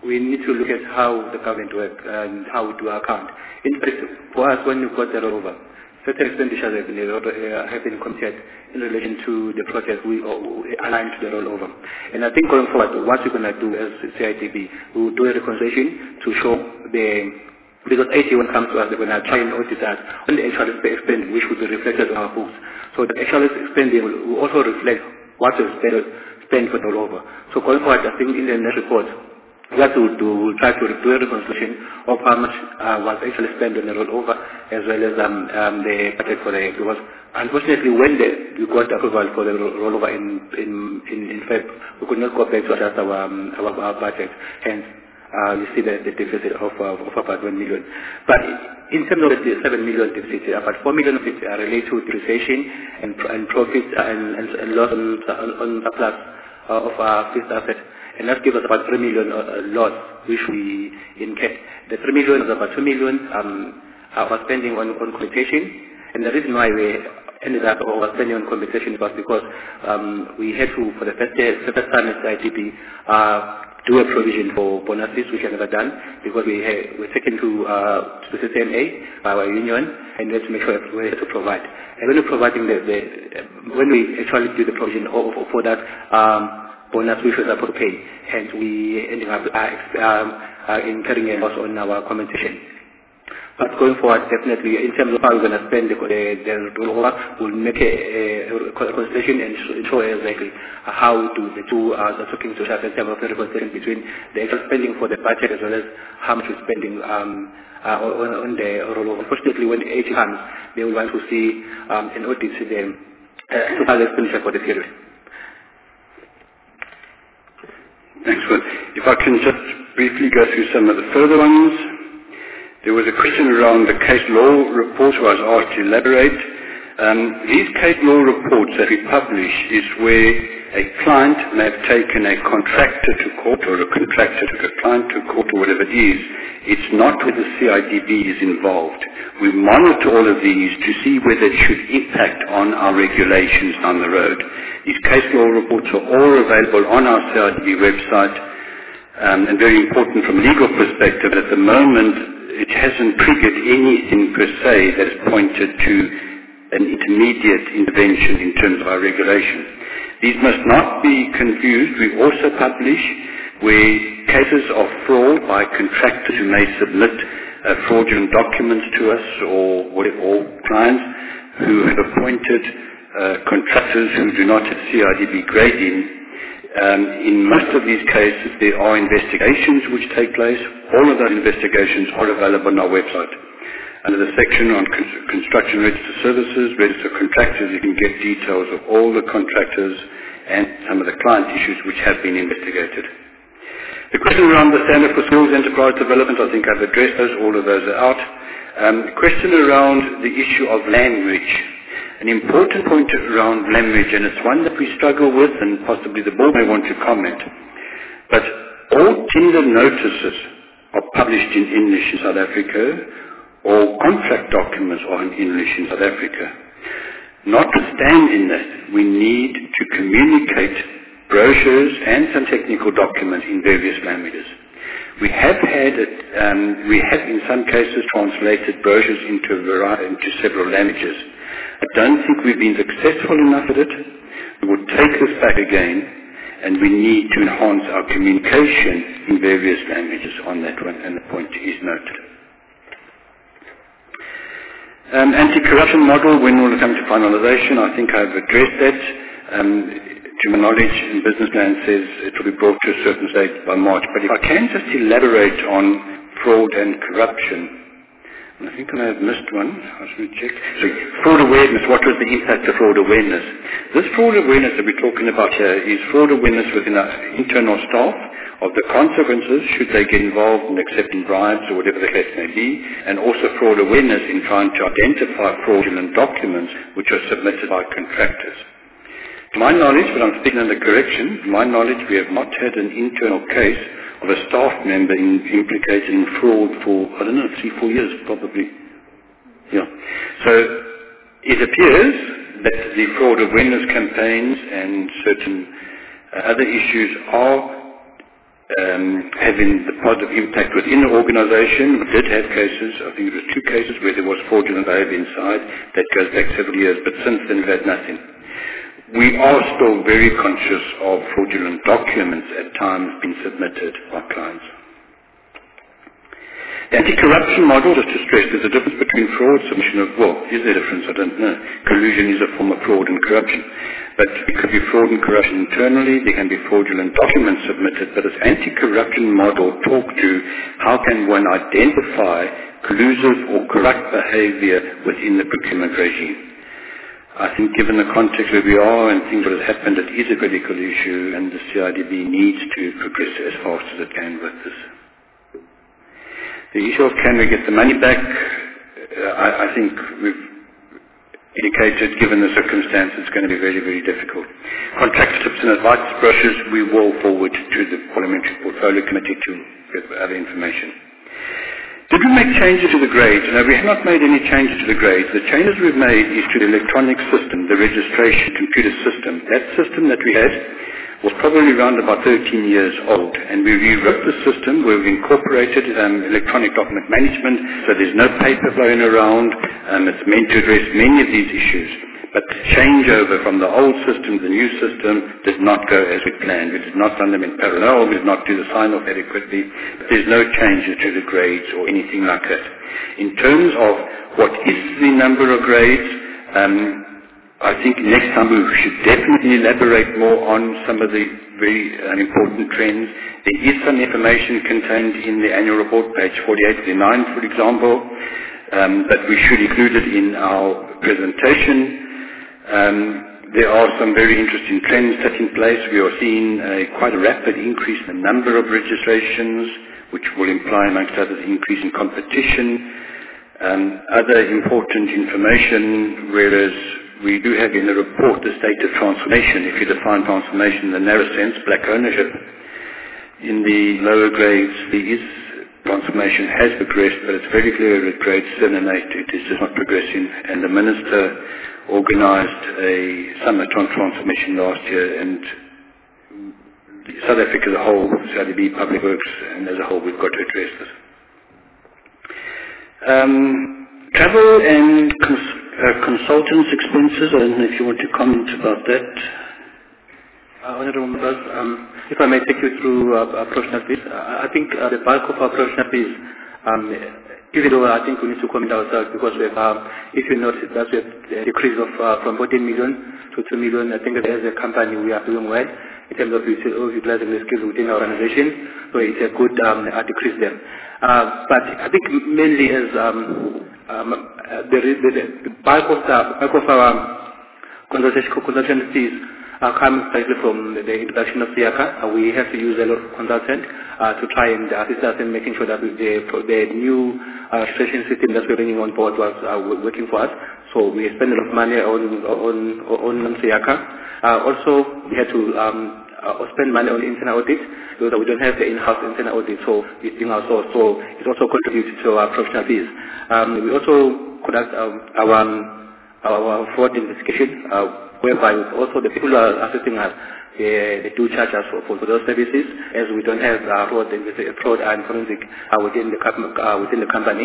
we need to look at how the government works and how we do our account. In fact, for us, when we've got the rollover, certain expenditures have been committed in relation to the project we aligned to the rollover. And I think going forward, what we're going to do as CITB, we will do a reconciliation to show because 81 comes to us, they're going to try and audit that on the actual spending, which will be reflected on our books. So the actual spending will also reflect what is spent for the rollover. So going forward, I think in the next report, what we'll do, we'll try to do a reconciliation of how much was actually spent on the rollover, as well as the budget for the, because unfortunately when we got approval for the rollover in Feb, we could not go back to adjust our budget. Hence, you see the deficit of about 1 million. But in terms of the 7 million deficit, about 4 million of it are related to depreciation and profits and loss on surplus of our fixed asset. And that gives us about 3 million loss, which we incurred. The 3 million is about 2 million our spending on compensation. And the reason why we ended up spending on compensation was because we had to, for the first time at ITP, do a provision for bonuses, which we have never done, because we're taken to CCMA by our union, and we have to make sure we have to provide. And when we're providing when we actually do the provision for that bonus, which was supposed to pay, hence we ended up incurring a loss on our compensation. But going forward, definitely, in terms of how we're going to spend the rollover, we'll make a consultation and show exactly how the two are talking to each other in terms of the reconciliation between the actual spending for the budget as well as how much we're spending on the rollover. Unfortunately, when the age comes, they will want to see an audit to the total expenditure for the period. Thanks, Will. If I can just briefly go through some of the further ones. There was a question around the case law report where I was asked to elaborate. These case law reports that we publish is where a client may have taken a contractor to court or a contractor took a client to court or whatever it is. It's not where the CIDB is involved. We monitor all of these to see whether it should impact on our regulations down the road. These case law reports are all available on our CIDB website and very important from a legal perspective. At the moment, it hasn't triggered anything per se that has pointed to an intermediate intervention in terms of our regulation. These must not be confused. We also publish where cases of fraud by contractors who may submit fraudulent documents to us or clients who have appointed contractors who do not have CIDB grading. In most of these cases, there are investigations which take place. All of those investigations are available on our website. Under the section on construction register services, register contractors, you can get details of all the contractors and some of the client issues which have been investigated. The question around the standard for schools enterprise development, I think I've addressed those. All of those are out. The question around the issue of language. An important point around language, and it's one that we struggle with, and possibly the board may want to comment. But all tender notices are published in English in South Africa, or contract documents are in English in South Africa. Notwithstanding that, we need to communicate brochures and some technical documents in various languages. We have in some cases translated brochures into several languages. I don't think we've been successful enough at it. We will take this back again, and we need to enhance our communication in various languages on that one, and the point is noted. Anti-corruption model, when will it come to finalization? I think I've addressed that. To my knowledge, in business plan says it will be brought to a certain stage by March. But if I can just elaborate on fraud and corruption, I think I may have missed one. I should check. So, fraud awareness. What was the impact of fraud awareness? This fraud awareness that we're talking about here is fraud awareness within our internal staff of the consequences should they get involved in accepting bribes or whatever the case may be, and also fraud awareness in trying to identify fraudulent documents which are submitted by contractors. To my knowledge, but I'm speaking under correction, to my knowledge we have not had an internal case of a staff member implicated in fraud for, 3-4 years probably. Yeah. So it appears that the fraud awareness campaigns and certain other issues are having the positive impact within the organization. We did have cases, I think it was 2 cases, where there was fraudulent behavior inside. That goes back several years, but since then we've had nothing. We are still very conscious of fraudulent documents at times being submitted by clients. The anti-corruption model, just to stress, there's a difference between fraud, submission of, well, is there a difference? I don't know. Collusion is a form of fraud and corruption. But it could be fraud and corruption internally, there can be fraudulent documents submitted, but this anti-corruption model talks to how can one identify collusive or corrupt behavior within the procurement regime. I think given the context where we are and things that have happened, it is a critical issue and the CIDB needs to progress as fast as it can with this. The issue of can we get the money back, I think we've indicated, given the circumstances, it's going to be very, very difficult. Contract tips and advice brochures we will forward to the Parliamentary Portfolio Committee to get other information. Did we make changes to the grades? No, we have not made any changes to the grades. The changes we've made is to the electronic system, the registration computer system. That system that we had was probably around about 13 years old, and we rewrote the system where we've incorporated electronic document management, so there's no paper flowing around. It's meant to address many of these issues. But the changeover from the old system to the new system did not go as we planned. We did not run them in parallel. We did not do the sign-off adequately. But there's no changes to the grades or anything like that. In terms of what is the number of grades, I think next time we should definitely elaborate more on some of the very important trends. There is some information contained in the annual report, page 48-49, for example, but we should include it in our presentation. There are some very interesting trends taking place. We are seeing quite a rapid increase in the number of registrations, which will imply, amongst others, increase in competition. Other important information, whereas we do have in the report the state of transformation. If you define transformation in the narrow sense, black ownership. In the lower grades, transformation has progressed, but it's very clear at grades 7 and 8 it is just not progressing. And the Minister organised a summit on transformation last year, and South Africa as a whole, CIDB, Public Works, and as a whole, we've got to address this. Travel and consultants' expenses, I don't know if you want to comment about that. Honourable members, if I may take you through professional fees. I think the bulk of our professional fees, even though I think we need to comment ourselves because we have, if you notice that we have a decrease of from 14 million to 2 million. I think that as a company we are doing well in terms of utilizing the skills within our organization, so it's a good decrease there. But I think mainly as the bulk of our consultation fees are coming slightly from the introduction of SIACA. We have to use a lot of consultants to try and assist us in making sure that the new registration system that we're bringing on board was working for us. So we spend a lot of money on SIACA. Also, we had to spend money on internal audit because we don't have the in-house internal audit, so it's being outsourced. So it's also contributed to our professional fees. We also conduct our fraud investigation, whereby also the people who are assisting us, they do charge us for those services, as we don't have fraud and forensic within the company.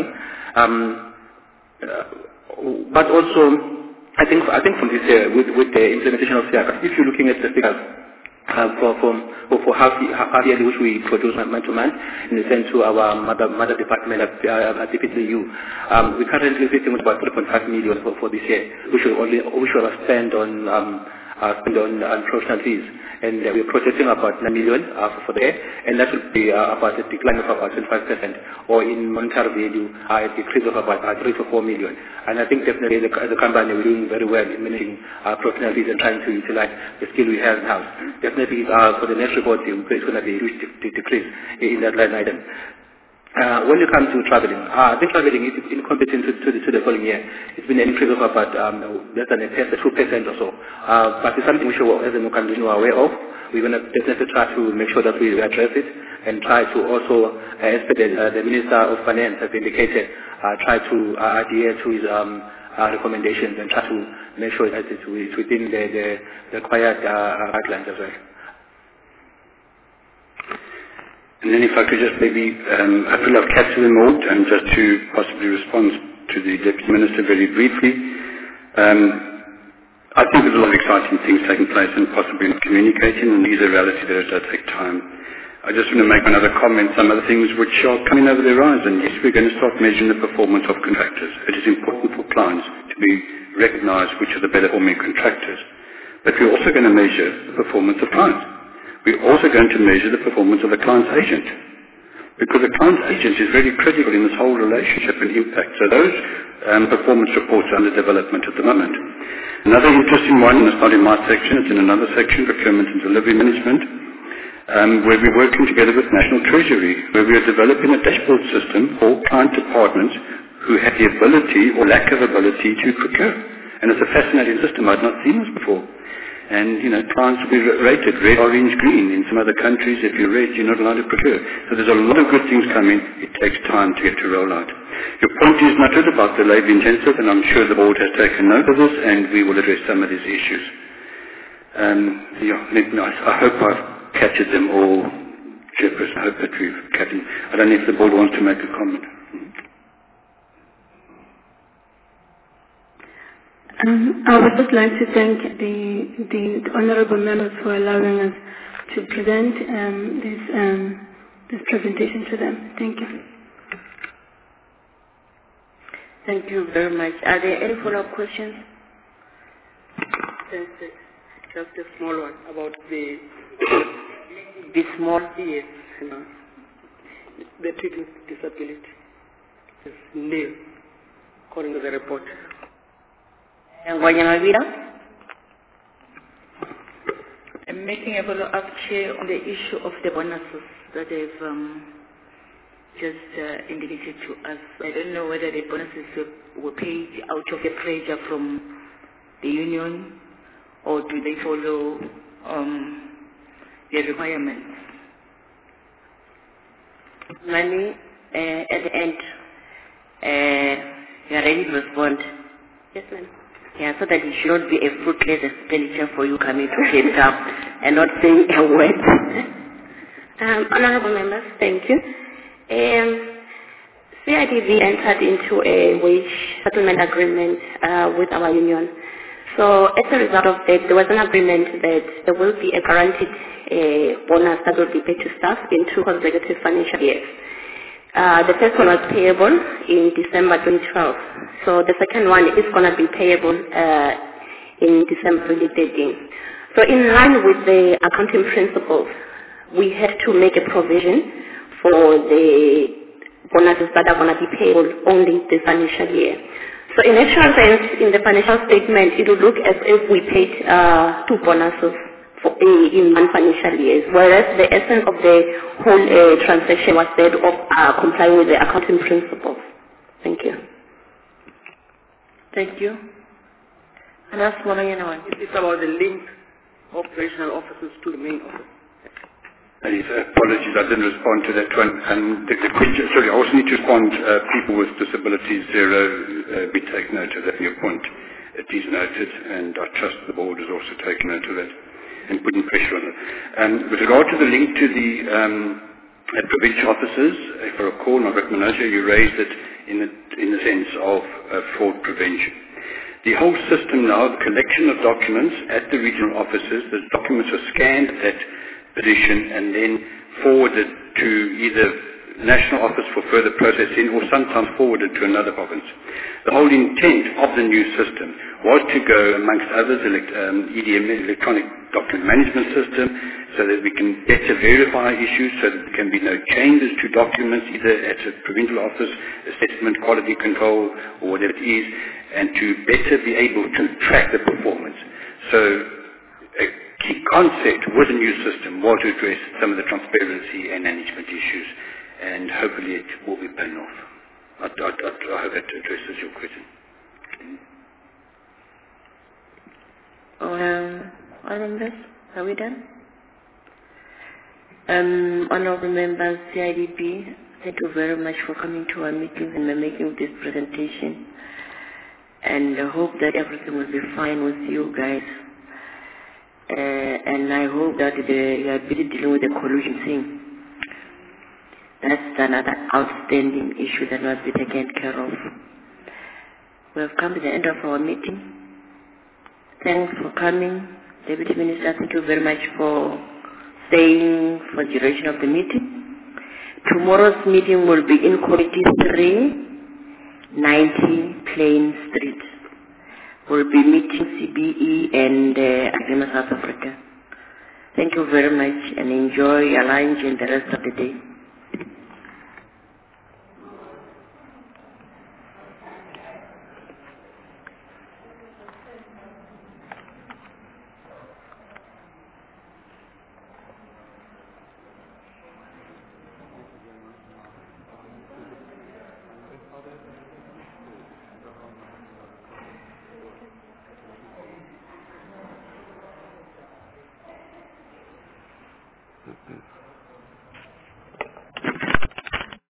But also, I think from this year, with the implementation of SIACA, if you're looking at the figures for half yearly, which we produce month-to-month, in the sense to our mother department at DPTU, we're currently sitting with about 3.5 million for this year, which will spend on professional fees, and we're projecting about 9 million for the year, and that would be about a decline of about 25%, or in monetary value, a decrease of about 3 to 4 million. And I think definitely as a company we're doing very well in managing professional fees and trying to utilize the skill we have now. Definitely for the next report, it's going to be a huge decrease in that line item. When it comes to traveling, I think traveling is in comparison to the following year. It's been an increase of about less than 2% or so. But it's something which as an organization are aware of. We're going to definitely try to make sure that we address it and try to also, as the Minister of Finance has indicated, try to adhere to his recommendations and try to make sure that it's within the required guidelines as well. And then if I could just maybe, I feel I've captured them all, and just to possibly respond to the Deputy Minister very briefly. I think there's a lot of exciting things taking place and possibly not communicating, and these are reality that it does take time. I just want to make another comment, some other things which are coming over the horizon. Yes, we're going to start measuring the performance of contractors. It is important for clients to be recognized which are the better performing contractors. But we're also going to measure the performance of clients. We're also going to measure the performance of the client's agent. Because the client's agent is very critical in this whole relationship and impact. So those performance reports are under development at the moment. Another interesting one, and it's not in my section, it's in another section, procurement and delivery management, where we're working together with National Treasury, where we are developing a dashboard system for client departments who have the ability or lack of ability to procure. And it's a fascinating system. I'd not seen this before. And, clients will be rated red, orange, green. In some other countries, if you're red, you're not allowed to procure. So there's a lot of good things coming. It takes time to get to roll out. Your point is noted about the labour intensive, and I'm sure the board has taken note of this, and we will address some of these issues. I hope I've captured them all, Chairperson. I hope that we've captured them. I don't know if the board wants to make a comment. I would just like to thank the honourable members for allowing us to present this presentation to them. Thank you. Thank you very much. Are there any follow-up questions? Just a small one about the small? Yes, the treating disability is nil, according to the report. I'm making a follow-up, Chair, on the issue of the bonuses that they've just indicated to us. I don't know whether the bonuses were paid out of the pressure from the union, or do they follow the requirements? Money, at the end, you are ready to respond. Yes, ma'am. Yeah, so that it should not be a fruitless expenditure for you coming to Cape Town and not saying a word. Honourable members, thank you. CIDV entered into a wage settlement agreement with our union. So as a result of that, there was an agreement that there will be a guaranteed bonus that will be paid to staff in 2 consecutive financial years. The first one was payable in December 2012. So the second one is going to be payable in December 2013. So in line with the accounting principles, we had to make a provision for the bonuses that are going to be payable only this financial year. So in actual sense, in the financial statement, it would look as if we paid 2 bonuses in 1 financial year, whereas the essence of the whole transaction was that of complying with the accounting principles. Thank you. Thank you. And that's one of It's about the link operational officers to the main office. Apologies, I didn't respond to that one. And the question, sorry, I also need to respond. People with disabilities, zero, we take note of that. Your point, it is noted, and I trust the board has also taken note of that and putting pressure on it. With regard to the link to the provincial officers, if I recall, my recommendation, you raised it in the sense of fraud prevention. The whole system now, the collection of documents at the regional offices, the documents are scanned at position and then forwarded to either national office for further processing or sometimes forwarded to another province. The whole intent of the new system was to go, amongst others, EDM, electronic document management system, so that we can better verify issues, so that there can be no changes to documents, either at a provincial office, assessment, quality control, or whatever it is, and to better be able to track the performance. So a key concept with the new system was to address some of the transparency and management issues, and hopefully it will be paying off. I hope that addresses your question. Honourable members, are we done? Honourable members, CIDP, thank you very much for coming to our meeting and making this presentation. And I hope that everything will be fine with you guys. And I hope that you are busy dealing with the collusion thing. That's another outstanding issue that must be taken care of. We have come to the end of our meeting. Thanks for coming. Deputy Minister, thank you very much for staying for the duration of the meeting. Tomorrow's meeting will be in Committee 3, 90 Plain Street. We'll be meeting CBE and Agrima South Africa. Thank you very much and enjoy your lunch and the rest of the day. Mm-hmm.